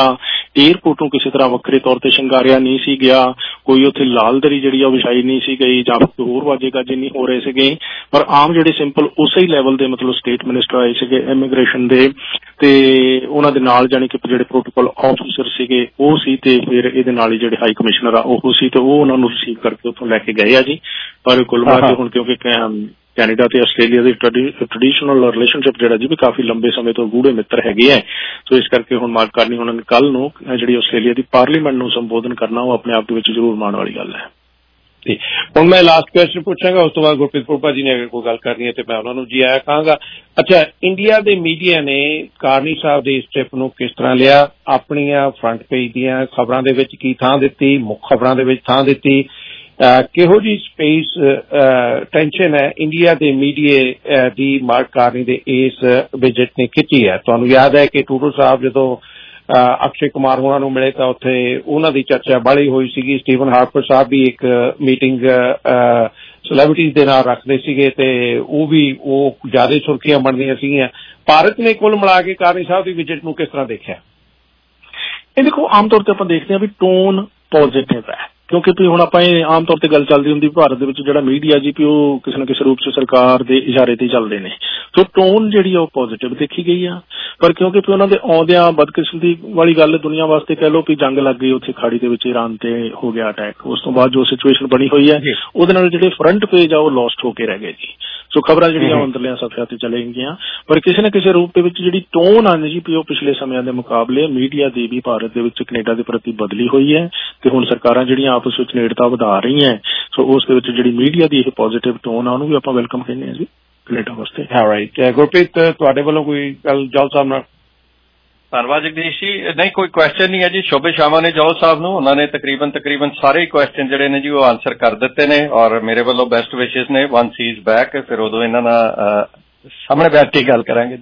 ਏਅਰਪੋਰਟ ਨੂੰ ਕਿਸੇ ਤਰ੍ਹਾਂ ਵੱਖਰੇ ਤੌਰ ਤੇ ਸ਼ਿੰਗਾਰਿਆ ਨਹੀਂ ਸੀ ਗਿਆ, ਕੋਈ ਉੱਥੇ ਲਾਲ ਦਰੀ ਜਿਹੜੀ ਆ ਵਿਛਾਈ ਨਹੀਂ ਸੀ ਗਈ ਜਾਂ ਹੋਰ ਵਾਜੇ ਗਾਜੇ ਨਹੀਂ ਹੋ ਰਹੇ ਸੀਗੇ, ਪਰ ਆਮ ਜਿਹੜੇ ਸਿੰਪਲ ਉਸੇ ਹੀ ਲੈਵਲ ਦੇ ਮਤਲਬ ਸਟੇਟ ਮਿਨਿਸਟਰ ਆਏ ਸੀਗੇ ਇਮੀਗ੍ਰੇਸ਼ਨ ਦੇ, ਤੇ ਉਹਨਾਂ ਦੇ ਨਾਲ ਜਾਣੀ ਕਿ ਜਿਹੜੇ ਪ੍ਰੋਟੋਕਾਲ ਆਫਿਸਰ ਸੀਗੇ ਉਹ ਸੀ, ਤੇ ਫਿਰ ਇਹਦੇ ਨਾਲ ਹੀ ਜਿਹੜੇ ਹਾਈ ਕਮਿਸ਼ਨਰ ਆ ਉਹ ਸੀ, ਤੇ ਉਹ ਉਹਨਾਂ ਨੂੰ ਰਿਸੀਵ ਕਰਕੇ ਉੱਥੋਂ ਲੈ ਕੇ ਗਏ ਆ ਜੀ। ਪਰ ਕੁੱਲ ਮਿਲਾ ਕੇ ਹੁਣ ਕਿਉਂਕਿ ਕੈਨੇਡਾ ਤੇ ਆਸਟ੍ਰੇਲੀਆ ਦੀ ਟ੍ਰੈਡੀਸ਼ਨਲ ਰਿਲੇਸ਼ਨਸ਼ਿਪ ਜਿਹੜਾ ਜੀ ਵੀ ਕਾਫੀ ਲੰਬੇ ਸਮੇਂ ਤੋਂ ਗੂੜੇ ਮਿੱਤਰ ਹੈਗੇ ਹੈ, ਸੋ ਇਸ ਕਰਕੇ ਹੁਣ ਮਾਰਕ ਕਰਨੀ ਉਹਨਾਂ ਨੇ ਕੱਲ ਨੂੰ ਜਿਹੜੀ ਆਸਟ੍ਰੇਲੀਆ ਦੀ ਪਾਰਲੀਮੈਂਟ ਨੂੰ ਸੰਬੋਧਨ ਕਰਨਾ ਉਹ ਆਪਣੇ ਆਪ ਦੇ ਵਿੱਚ ਜ਼ਰੂਰ ਮਾਣ ਵਾਲੀ ਗੱਲ ਹੈ। ਹੁਣ ਮੈਂ ਲਾਸਟ ਕੁਐਸਚਨ ਪੁੱਛਾਂਗਾ, ਉਸ ਤੋਂ ਬਾਅਦ ਗੁਰਪ੍ਰੀਤ ਪੁਰਪਾ ਜੀ ਨੇ ਅਗਰ ਕੋਈ ਗੱਲ ਕਰਨੀ ਹੈ ਤੇ ਮੈਂ ਉਹਨਾਂ ਨੂੰ ਜੀ ਆਇਆ ਕਹਾਂਗਾ। ਅੱਛਾ, ਇੰਡੀਆ ਦੇ ਮੀਡੀਆ ਨੇ ਕਾਰਨੀ ਸਾਹਿਬ ਦੀ ਇਸ ਟ੍ਰਿਪ ਨੂੰ ਕਿਸ ਤਰ੍ਹਾਂ ਲਿਆ? ਆਪਣੀਆਂ ਫਰੰਟ ਪੇਜ ਦੀਆਂ ਖਬਰਾਂ ਦੇ ਵਿੱਚ ਕੀ ਥਾਂ ਦਿੱਤੀ, ਮੁੱਖ ਖਬਰਾਂ ਦੇ ਵਿੱਚ ਥਾਂ ਦਿੱਤੀ? ਕਿਹੋ ਜਿਹੀ ਸਪੇਸ ਟੈਨਸ਼ਨ ਹੈ ਇੰਡੀਆ ਦੇ ਮੀਡੀਆ ਦੀ ਮਾਰਕ ਕਾਰਨੀ ਦੇ ਇਸ ਵਿਜ਼ਿਟ ਨੇ ਖਿੱਚੀ ਹੈ? ਤੁਹਾਨੂੰ ਯਾਦ ਹੈ ਕਿ ਟੂਡੂ ਸਾਹਿਬ ਜਦੋਂ ਅਕਸ਼ੇ ਕੁਮਾਰ ਹੋਣਾ ਨੂੰ ਮਿਲੇ ਤਾਂ ਉੱਥੇ ਉਹਨਾਂ ਦੀ ਚਰਚਾ ਬਾਹਲੀ ਹੋਈ ਸੀਗੀ। ਸਟੀਵਨ ਹਾਰਪਰ ਸਾਹਿਬ ਵੀ ਇੱਕ ਮੀਟਿੰਗ ਸੈਲੈਬ੍ਰਿਟੀਜ਼ ਦੇ ਨਾਲ ਰੱਖਦੇ ਸੀਗੇ ਤੇ ਉਹ ਵੀ ਉਹ ਜ਼ਿਆਦਾ ਸੁਰਖੀਆਂ ਬਣਦੀਆਂ ਸੀਗੀਆਂ। ਭਾਰਤ ਨੇ ਕੁੱਲ ਮਿਲਾ ਕੇ ਕਾਰਨੀ ਸਾਹਿਬ ਦੀ ਵਿਜ਼ਿਟ ਨੂੰ ਕਿਸ ਤਰ੍ਹਾਂ ਦੇਖਿਆ? ਇਹ ਦੇਖੋ, ਆਮ ਤੌਰ ਤੇ ਆਪਾਂ ਦੇਖਦੇ ਹਾਂ ਵੀ ਟੋਨ ਪੋਜ਼ਿਟਿਵ ਹੈ, ਕਿਉਂਕਿ ਵੀ ਹੁਣ ਆਪਾਂ ਇਹ ਆਮ ਤੌਰ ਤੇ ਗੱਲ ਚੱਲਦੀ ਹੁੰਦੀ ਭਾਰਤ ਦੇ ਵਿੱਚ ਜਿਹੜਾ ਮੀਡੀਆ ਜੀ ਵੀ ਉਹ ਕਿਸੇ ਨਾ ਕਿਸੇ ਰੂਪ ਚ ਸਰਕਾਰ ਦੇ ਇਸ਼ਾਰੇ ਤੇ ਚੱਲਦੇ ਨੇ, ਸੋ ਟੋਨ ਜਿਹੜੀ ਆ ਉਹ ਪੋਜ਼ਿਟਿਵ ਦੇਖੀ ਗਈ ਆ। ਪਰ ਕਿਉਂਕਿ ਵੀ ਉਹਨਾਂ ਦੇ ਆਉਂਦਿਆਂ ਬਦਕਿਸਮਤੀ ਵਾਲੀ ਗੱਲ ਦੁਨੀਆ ਵਾਸਤੇ ਕਹਿ ਲਓ ਵੀ ਜੰਗ ਲੱਗ ਗਈ ਉੱਥੇ ਖਾੜੀ ਦੇ ਵਿੱਚ ਈਰਾਨ ਤੇ ਹੋ ਗਿਆ ਅਟੈਕ, ਉਸ ਤੋਂ ਬਾਅਦ ਜੋ ਸਿਚੁਏਸ਼ਨ ਬਣੀ ਹੋਈ ਹੈ ਉਹਦੇ ਨਾਲ ਜਿਹੜੇ ਫਰੰਟ ਪੇਜ ਆ ਉਹ ਲੋਸਟ ਹੋ ਕੇ ਰਹਿ ਗਏ ਜੀ। ਸੋ ਖਬਰਾਂ ਜਿਹੜੀਆਂ ਅੰਦਰਲੀਆਂ ਸਫ਼ਿਆਂ ਤੇ ਚਲੇ ਗਈਆਂ, ਪਰ ਕਿਸੇ ਨਾ ਕਿਸੇ ਰੂਪ ਦੇ ਵਿੱਚ ਜਿਹੜੀ ਟੋਨ ਆ ਜੀ ਵੀ ਉਹ ਪਿਛਲੇ ਸਮਿਆਂ ਦੇ ਮੁਕਾਬਲੇ ਮੀਡੀਆ ਦੀ ਵੀ ਭਾਰਤ ਦੇ ਵਿੱਚ ਕੈਨੇਡਾ ਦੇ ਪ੍ਰਤੀ ਬਦਲੀ ਹੋਈ ਹੈ, ਤੇ ਹੁਣ ਸਰਕਾਰਾਂ ਜਿਹੜੀਆਂ ਆਪਸ ਵਿੱਚ ਨੇੜਤਾ ਵਧਾ ਰਹੀਆਂ, ਸੋ ਉਸ ਦੇ ਵਿੱਚ ਜਿਹੜੀ ਮੀਡੀਆ ਦੀ ਇਹ ਪੋਜ਼ਿਟਿਵ ਟੋਨ ਆ ਉਹਨੂੰ ਵੀ ਆਪਾਂ ਵੈਲਕਮ ਕਹਿੰਦੇ ਹਾਂ ਜੀ ਕੈਨੇਡਾ ਵਾਸਤੇ। ਹਾਂ ਰਾਈਟ। ਗੁਰਪ੍ਰੀਤ, ਤੁਹਾਡੇ ਵੱਲੋਂ ਕੋਈ ਗੱਲ ਜੌਲ ਸਾਹਿਬ ਨਾਲ? ਧੰਨਵਾਦ ਜਗਦੀਸ਼ ਜੀ। ਨਹੀਂ, ਕੋਈ ਕੁਐਸਚਨ ਨਹੀਂ ਹੈ ਜੀ। ਸ਼ੋਭੇ ਸ਼ਾਮਾ ਨੇ ਜੌਲ ਸਾਹਿਬ ਨੂੰ, ਉਹਨਾਂ ਨੇ ਤਕਰੀਬਨ ਤਕਰੀਬਨ ਸਾਰੇ ਕੁਐਸਚਨ ਜਿਹੜੇ ਨੇ ਜੀ ਉਹ ਆਨਸਰ ਕਰ ਦਿੱਤੇ ਨੇ, ਔਰ ਮੇਰੇ ਵੱਲੋਂ ਬੈਸਟ ਵਿਸ਼ੇਸ ਨੇ। ਵਨ ਸੀ ਇਜ਼ ਬੈਕ, ਫਿਰ ਉਦੋਂ ਇਹਨਾਂ ਨਾਲ ਸਾਹਮਣੇ ਬੈਠ ਕੇ ਗੱਲ ਕਰਾਂਗੇ।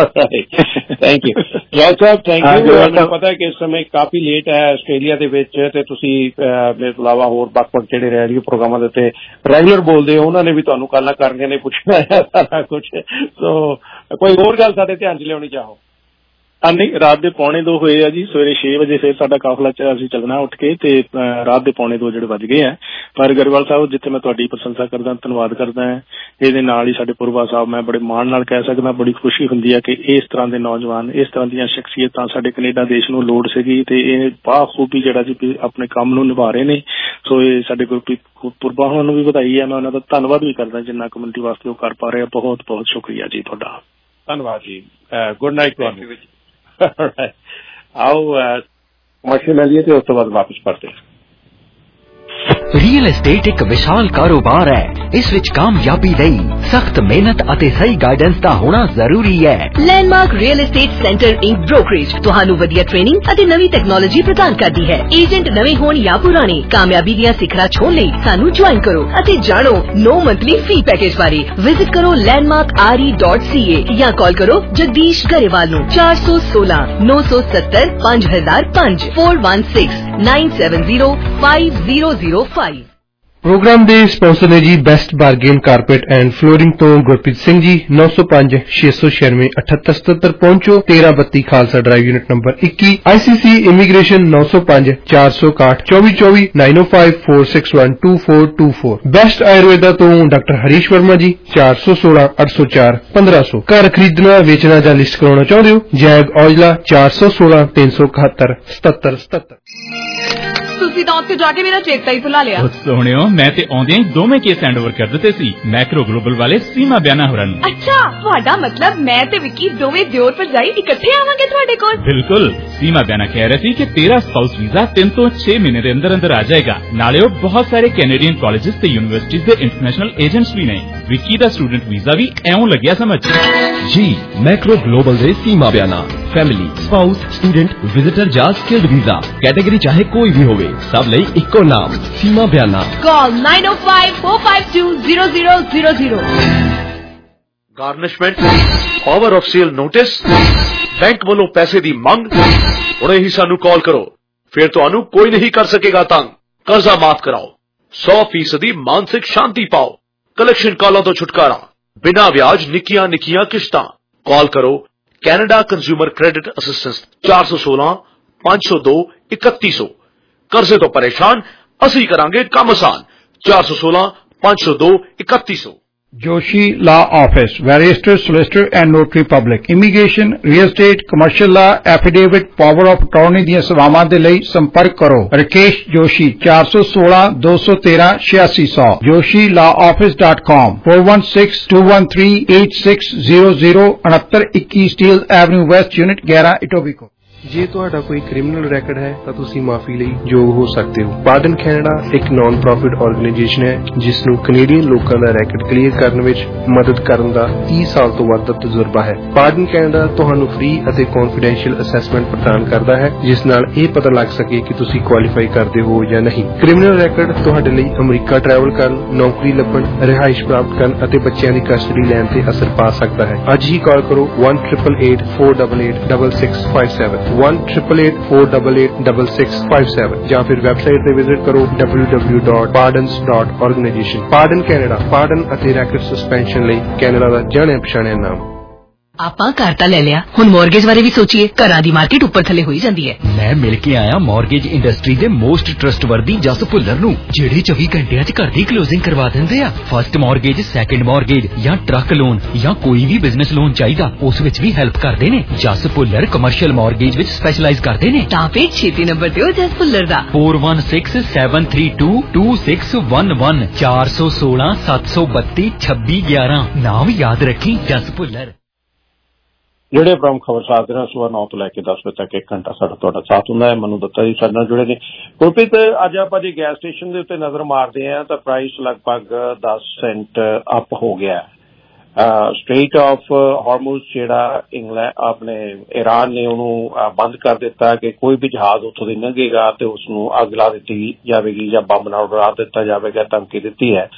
Thank you Jaul sahib, thank you. ਮੈਨੂੰ ਪਤਾ ਹੈ ਕਿ ਇਸ ਸਮੇਂ ਕਾਫੀ ਲੇਟ ਹੈ ਆਸਟ੍ਰੇਲੀਆ ਦੇ ਵਿੱਚ, ਤੇ ਤੁਸੀਂ ਮੇਰੇ ਤੋਂ ਇਲਾਵਾ ਹੋਰ ਵੱਖ-ਵੱਖ ਜਿਹੜੇ ਰੇਡੀਓ ਪ੍ਰੋਗਰਾਮਾਂ ਦੇ ਉੱਤੇ ਰੈਗੂਲਰ ਬੋਲਦੇ ਹੋ, ਉਹਨਾਂ ਨੇ ਵੀ ਤੁਹਾਨੂੰ ਕਾਲਾਂ ਕਰਨੀਆਂ ਨੇ, ਪੁੱਛਣਾ ਹੈ ਸਾਰਾ ਕੁਛ। ਸੋ ਕੋਈ ਹੋਰ ਗੱਲ ਸਾਡੇ ਧਿਆਨ 'ਚ ਲਿਆਉਣੀ ਚਾਹੋ? ਨਹੀਂ, ਰਾਤ ਦੇ ਪੌਣੇ ਦੋ ਹੋਏ ਆ ਜੀ, ਸਵੇਰੇ ਛੇ ਵਜੇ ਫਿਰ ਸਾਡਾ ਕਾਫਲਾ ਅਸੀਂ ਚੱਲਣਾ ਉੱਠ ਕੇ, ਤੇ ਰਾਤ ਦੇ ਪੌਣੇ ਦੋ ਜਿਹੜੇ ਵੱਜ ਗਏ ਆ। ਪਰ ਗਰੇਵਾਲ ਸਾਹਿਬ, ਜਿੱਥੇ ਮੈਂ ਤੁਹਾਡੀ ਪ੍ਰਸ਼ੰਸਾ ਕਰਦਾ, ਧੰਨਵਾਦ ਕਰਦਾ ਹਾਂ, ਇਹਦੇ ਨਾਲ ਹੀ ਸਾਡੇ ਪੁਰਵਾ ਸਾਹਿਬ, ਮੈਂ ਬੜੇ ਮਾਣ ਨਾਲ ਕਹਿ ਸਕਦਾ, ਬੜੀ ਖੁਸ਼ੀ ਹੁੰਦੀ ਹੈ ਕਿ ਇਸ ਤਰ੍ਹਾਂ ਦੇ ਨੌਜਵਾਨ, ਇਸ ਤਰ੍ਹਾਂ ਦੀਆਂ ਸ਼ਖਸੀਅਤਾਂ ਸਾਡੇ ਕੈਨੇਡਾ ਦੇਸ਼ ਨੂੰ ਲੋੜ ਸੀਗੀ, ਤੇ ਇਹ ਬਾਖੂਬੀ ਜਿਹੜਾ ਜੀ ਆਪਣੇ ਕੰਮ ਨੂੰ ਨਿਭਾ ਰਹੇ ਨੇ। ਸੋ ਇਹ ਸਾਡੇ ਗੁਰਪ੍ਰੀਤ ਪੁਰਵਾ ਹੋਣਾ ਨੂੰ ਵੀ ਵਧਾਈ ਹੈ, ਮੈਂ ਉਹਨਾਂ ਦਾ ਧੰਨਵਾਦ ਵੀ ਕਰਦਾ ਜਿੰਨਾ ਕਮਿਊਨਿਟੀ ਵਾਸਤੇ ਉਹ ਕਰ ਪਾ ਰਹੇ ਆ। ਬਹੁਤ ਬਹੁਤ ਸ਼ੁਕਰੀਆ ਜੀ ਤੁਹਾਡਾ। ਧੰਨਵਾਦ ਜੀ। ਗੁੱਡ ਨਾਈਟ ਤੁਹਾਨੂੰ। आओ कमर्शियल लिए थे, उस बाद वापस पढ़ते। ਰੀਅਲ एस्टेट एक विशाल कारोबार है। इस विच कामयाबी लई सख्त मेहनत अते सही गाइडेंस दा होना जरूरी है। Landmark Real Estate Centre Inc brokerage तुहानू वधिया ट्रेनिंग अते नवी टेक्नोलॉजी प्रदान करदी है। एजेंट नवे होण या पुराने, कामयाबी दियां सिखरा छोड़ लई सानू ज्वाइन करो अते जानो नो मंथली फी पैकेज बारे। विजिट करो Landmark R E dot C A या कॉल करो जगदीश गरेवाल नू चार सौ सोलह नौ सौ सत्तर पांच हजार पांच four one six nine seven zero five zero zero five. Programme दे स्पॉन्सर ने जी best bargain carpet and flooring तो गुरप्रीत सिंह जी नौ सौ पांच छे सौ छियानवे अठहत्तर सतहत्तर पहुंचो तेरह बत्ती खालसा ड्राइव यूनिट नंबर इक्की। आईसीसी इमीग्रेशन नौ सौ पांच चार सौ काठ चौबी चौबी nine O five four six one two four two four. Best Ayurveda तो डॉक्टर हरीश वर्मा जी चार सौ सोलह अठ सौ चार पंद्रह सौ। घर खरीदना वेचना या लिस्ट कराना चाहते हो जैग औजला चार सौ सोलह तीन सौ इकहत्तर सतहत्तर सतहत्तर। ਤੁਸੀਂ ਤਾਂ ਉੱਥੇ ਜਾ ਕੇ ਮੇਰਾ ਚੇਤਾ ਹੀ ਭੁਲਾ ਲਿਆ। ਸੋਹਣਿਓ, ਮੈਂ ਤੇ ਆਉਂਦਿਆਂ ਹੀ ਦੋਵੇਂ ਕੇਸ ਹੈਂਡ ਓਵਰ ਕਰ ਦਿੱਤੇ ਸੀ ਮੈਕਰੋ ਗਲੋਬਲ ਵਾਲੇ ਸੀਮਾ ਬਿਆਨਾ ਹੋਰਾਂ ਨੂੰ। ਅੱਛਾ, ਤੁਹਾਡਾ ਮਤਲਬ ਮੈਂ ਤੇ ਵਿੱਕੀ ਦੋਵੇਂ ਦਿਓਰ ਭਰਜਾਈ ਇਕੱਠੇ ਆਵਾਂਗੇ ਤੁਹਾਡੇ ਕੋਲ? ਬਿਲਕੁਲ। ਸੀਮਾ ਬਿਆਨਾ ਕਹਿ ਰਹੀ ਸੀ ਕਿ ਤੇਰਾ ਸਪਾਊਸ ਵੀਜ਼ਾ ਤਿੰਨ ਤੋਂ ਛੇ ਮਹੀਨੇ ਦੇ ਅੰਦਰ ਅੰਦਰ ਆ ਜਾਏਗਾ। ਨਾਲੇ ਉਹ ਬਹੁਤ ਸਾਰੇ ਕੈਨੇਡੀਅਨ ਕਾਲਜਿਸ ਤੇ ਯੂਨੀਵਰਸਿਟੀਜ਼ ਦੇ ਇੰਟਰਨੈਸ਼ਨਲ ਏਜੰਟਸ ਵੀ ਨੇ। ਵਿੱਕੀ ਦਾ ਸਟੂਡੈਂਟ ਵੀਜ਼ਾ ਵੀ ਐਉਂ ਲੱਗਿਆ ਸਮਝ ਜੀ। ਮੈਕਰੋ ਗਲੋਬਲ ਦੇ Seema Biana family spouse student visitor ਜਾਂ ਸਕਿਲਡ ਵੀਜ਼ਾ ਕੈਟੇਗਰੀ ਚਾਹੇ ਕੋਈ ਵੀ ਹੋਵੇ, ਸਭ ਲਈ ਇੱਕੋ ਨਾਮ Seema Biana. Call nine O five four five two zero zero zero zero. Garnishment power of sale notice bank ਵੱਲੋਂ ਪੈਸੇ ਦੀ ਮੰਗ। ਹੁਣੇ ਹੀ ਸਾਨੂੰ ਕਾਲ ਕਰੋ, ਫਿਰ ਤੁਹਾਨੂੰ ਕੋਈ ਨਹੀਂ ਕਰ ਸਕੇਗਾ ਤੰਗ। ਕਰਜ਼ਾ ਮਾਫ ਕਰਾਓ, सौ फीसदी मानसिक शांति पाओ। कलेक्शन कॉलों तो छुटकारा, बिना ब्याज निकियां निकियां किश्तां। कॉल करो कैनेडा कंज्यूमर क्रेडिट असिस्टेंस चार सौ सोलह पांच सौ दो इकतीस सौ। कर्जे तो परेशान, असी करांगे काम आसान। चार सौ सोलह पांच सौ दो इकतीस सौ। Joshi Law Office, Barrister, Solicitor and Notary Public, Immigration, Real Estate, Commercial Law, Affidavit, Power of Attorney ਦੀਆਂ ਸੇਵਾਵਾਂ ਦੇ ਲਈ ਸੰਪਰਕ ਕਰੋ ਰਕੇਸ਼ ਜੋਸ਼ੀ ਚਾਰ ਸੌ ਸੋਲਾਂ ਦੋ ਸੌ ਤੇਰਾਂ ਛਿਆਸੀ ਸੌ joshi law office dot com four one six two one three eight six zero zero उनहत्तर इक्कीस Steel Avenue West Unit eleven Etobicoke। ਜੇ ਤੁਹਾਡਾ ਕੋਈ ਕ੍ਰਿਮੀਨਲ ਰੈਕਡ ਹੈ ਤਾਂ ਤੁਸੀਂ ਮਾਫੀ ਲਈ ਯੋਗ ਹੋ ਸਕਦੇ ਹੋ। ਪਾਰਡਨ ਕੈਨੇਡਾ ਇੱਕ ਨਾਨ ਪ੍ਰੋਫਿਟ ਆਰਗੇਨਾਈਜੇਸ਼ਨ ਹੈ ਜਿਸ ਨੂੰ ਕੈਨੇਡੀਅਨ ਲੋਕਾਂ ਦਾ ਰੈਕਡ ਕਲੀਅਰ ਕਰਨ ਵਿੱਚ ਮਦਦ ਕਰਨ ਦਾ ਤੀਹ ਸਾਲ ਤੋਂ ਵੱਧ ਦਾ ਤਜਰਬਾ ਹੈ। ਪਾਰਡਨ ਕੈਨੇਡਾ ਤੁਹਾਨੂੰ ਫ੍ਰੀ ਅਤੇ ਕੌਨਫੀਡੈਂਸ਼ੀਅਲ ਅਸੈਸਮੈਂਟ ਪ੍ਰਦਾਨ ਕਰਦਾ ਹੈ ਜਿਸ ਨਾਲ ਇਹ ਪਤਾ ਲੱਗ ਸਕੇ ਕਿ ਤੁਸੀਂ ਕੁਆਲੀਫਾਈ ਕਰਦੇ ਹੋ ਜਾਂ ਨਹੀਂ। ਕ੍ਰਿਮੀਨਲ ਰੈਕਡ ਤੁਹਾਡੇ ਲਈ ਅਮਰੀਕਾ ਟਰੈਵਲ ਕਰਨ, ਨੌਕਰੀ ਲੱਭਣ, ਰਿਹਾਇਸ਼ ਪ੍ਰਾਪਤ ਕਰਨ ਅਤੇ ਬੱਚਿਆਂ ਦੀ ਕਸਟਡੀ ਲੈਣ ਤੇ ਅਸਰ ਪਾ ਸਕਦਾ ਹੈ। ਅੱਜ ਹੀ ਕਾਲ ਕਰੋ one eight eight eight four eight eight six six five seven one eight eight eight four eight eight six six five seven ਜਾਂ ਫਿਰ ਵੈਬਸਾਈਟ ਤੇ ਵਿਜ਼ਿਟ ਕਰੋ w w w dot pardons dot organization। Pardon Canada pardon ਅਤੇ ਰੈਕਡ ਸਸਪੈਂਸ਼ਨ ਲਈ ਕੈਨੇਡਾ ਦਾ ਜਾਣਿਆ ਪਛਾਣਿਆ ਨਾਮ। ਆਪਾਂ ਘਰ ਤਾਂ ਲੈ ਲਿਆ, ਹੁਣ ਮੌਰਗੇਜ ਬਾਰੇ ਵੀ ਸੋਚੀਏ। ਘਰਾਂ ਦੀ ਮਾਰਕੀਟ ਉੱਪਰ ਥੱਲੇ ਹੋਈ ਜਾਂਦੀ ਹੈ। ਮੈਂ ਮਿਲ ਕੇ ਆਇਆ ਮੌਰਗੇਜ ਇੰਡਸਟਰੀ ਦੇ ਮੋਸਟ ਟਰਸਟਵਰਦੀ ਜਸ ਭੁੱਲਰ ਨੂੰ, ਜਿਹੜੇ ਚੌਵੀ ਘੰਟਿਆਂ 'ਚ ਘਰ ਦੀ ਕਲੋਜ਼ਿੰਗ ਕਰਵਾ ਦਿੰਦੇ ਆ। ਫਸਟ ਮੌਰਗੇਜ, ਸੈਕੰਡ ਮੌਰਗੇਜ ਜਾਂ ਟਰੱਕ ਲੋਨ ਜਾਂ ਕੋਈ ਵੀ ਬਿਜ਼ਨਸ ਲੋਨ ਚਾਹੀਦਾ, ਉਸ ਵਿੱਚ ਵੀ ਹੈਲਪ ਕਰਦੇ ਨੇ। ਜਸ ਭੁੱਲਰ ਕਮਰਸ਼ੀਅਲ ਮੌਰਗੇਜ ਵਿੱਚ ਸਪੈਸ਼ਲਾਈਜ਼ ਕਰਦੇ ਨੇ। ਤਾਂ ਫਿਰ ਛੇਤੀ ਨੰਬਰ ਦਿਓ ਜਸ ਭੁੱਲਰ ਦਾ four one six seven three two two six one one ਚਾਰ ਸੌ ਸੋਲਾਂ ਸੱਤ ਸੌ ਬੱਤੀ ਛੱਬੀ ਗਿਆਰਾਂ। ਨਾਮ ਯਾਦ ਰੱਖੀ, ਜਸ ਭੁੱਲਰ। ਜਿਹੜੇ ਪ੍ਰਮੁੱਖ ਖਬਰ ਸਾਥ ਦੇ ਨਾਲ ਸੁਬਾਹ ਨੌ ਤੋਂ ਲੈ ਕੇ ਦਸ ਵਜੇ ਤੱਕ ਇੱਕ ਘੰਟਾ ਸਾਡਾ ਤੁਹਾਡਾ ਸਾਥ ਹੁੰਦਾ ਹੈ। ਮੈਨੂੰ ਦੱਤਾ ਜੀ ਸਾਡੇ ਨਾਲ ਜੁੜੇ ਨੇ। ਗੁਰਪ੍ਰੀਤ, ਅੱਜ ਆਪਾਂ ਜੇ ਗੈਸ ਸਟੇਸ਼ਨ ਦੇ ਉੱਤੇ ਨਜ਼ਰ ਮਾਰਦੇ ਹਾਂ ਤਾਂ ਪ੍ਰਾਈਸ ਲਗਭਗ ਦਸ ਸੈਂਟ ਅਪ ਹੋ ਗਿਆ। ਸਟ੍ਰੇਟ ਆਫ ਹਾਰਮੂਜ਼ ਜਿਹੜਾ ਇੰਗਲੈਂਡ ਆਪਣੇ ਈਰਾਨ ਨੇ ਉਹਨੂੰ ਬੰਦ ਕਰ ਦਿੱਤਾ ਕਿ ਕੋਈ ਵੀ ਜਹਾਜ਼ ਉੱਥੋਂ ਦੀ ਲੰਘੇਗਾ ਤੇ ਉਸ ਨੂੰ ਅੱਗ ਲਾ ਦਿੱਤੀ ਜਾਵੇਗੀ ਜਾਂ ਬੰਬ ਨਾਲ ਉਡਾ ਦਿੱਤਾ ਜਾਵੇਗਾ, ਧਮਕੀ ਦਿੱਤੀ ਹੈ।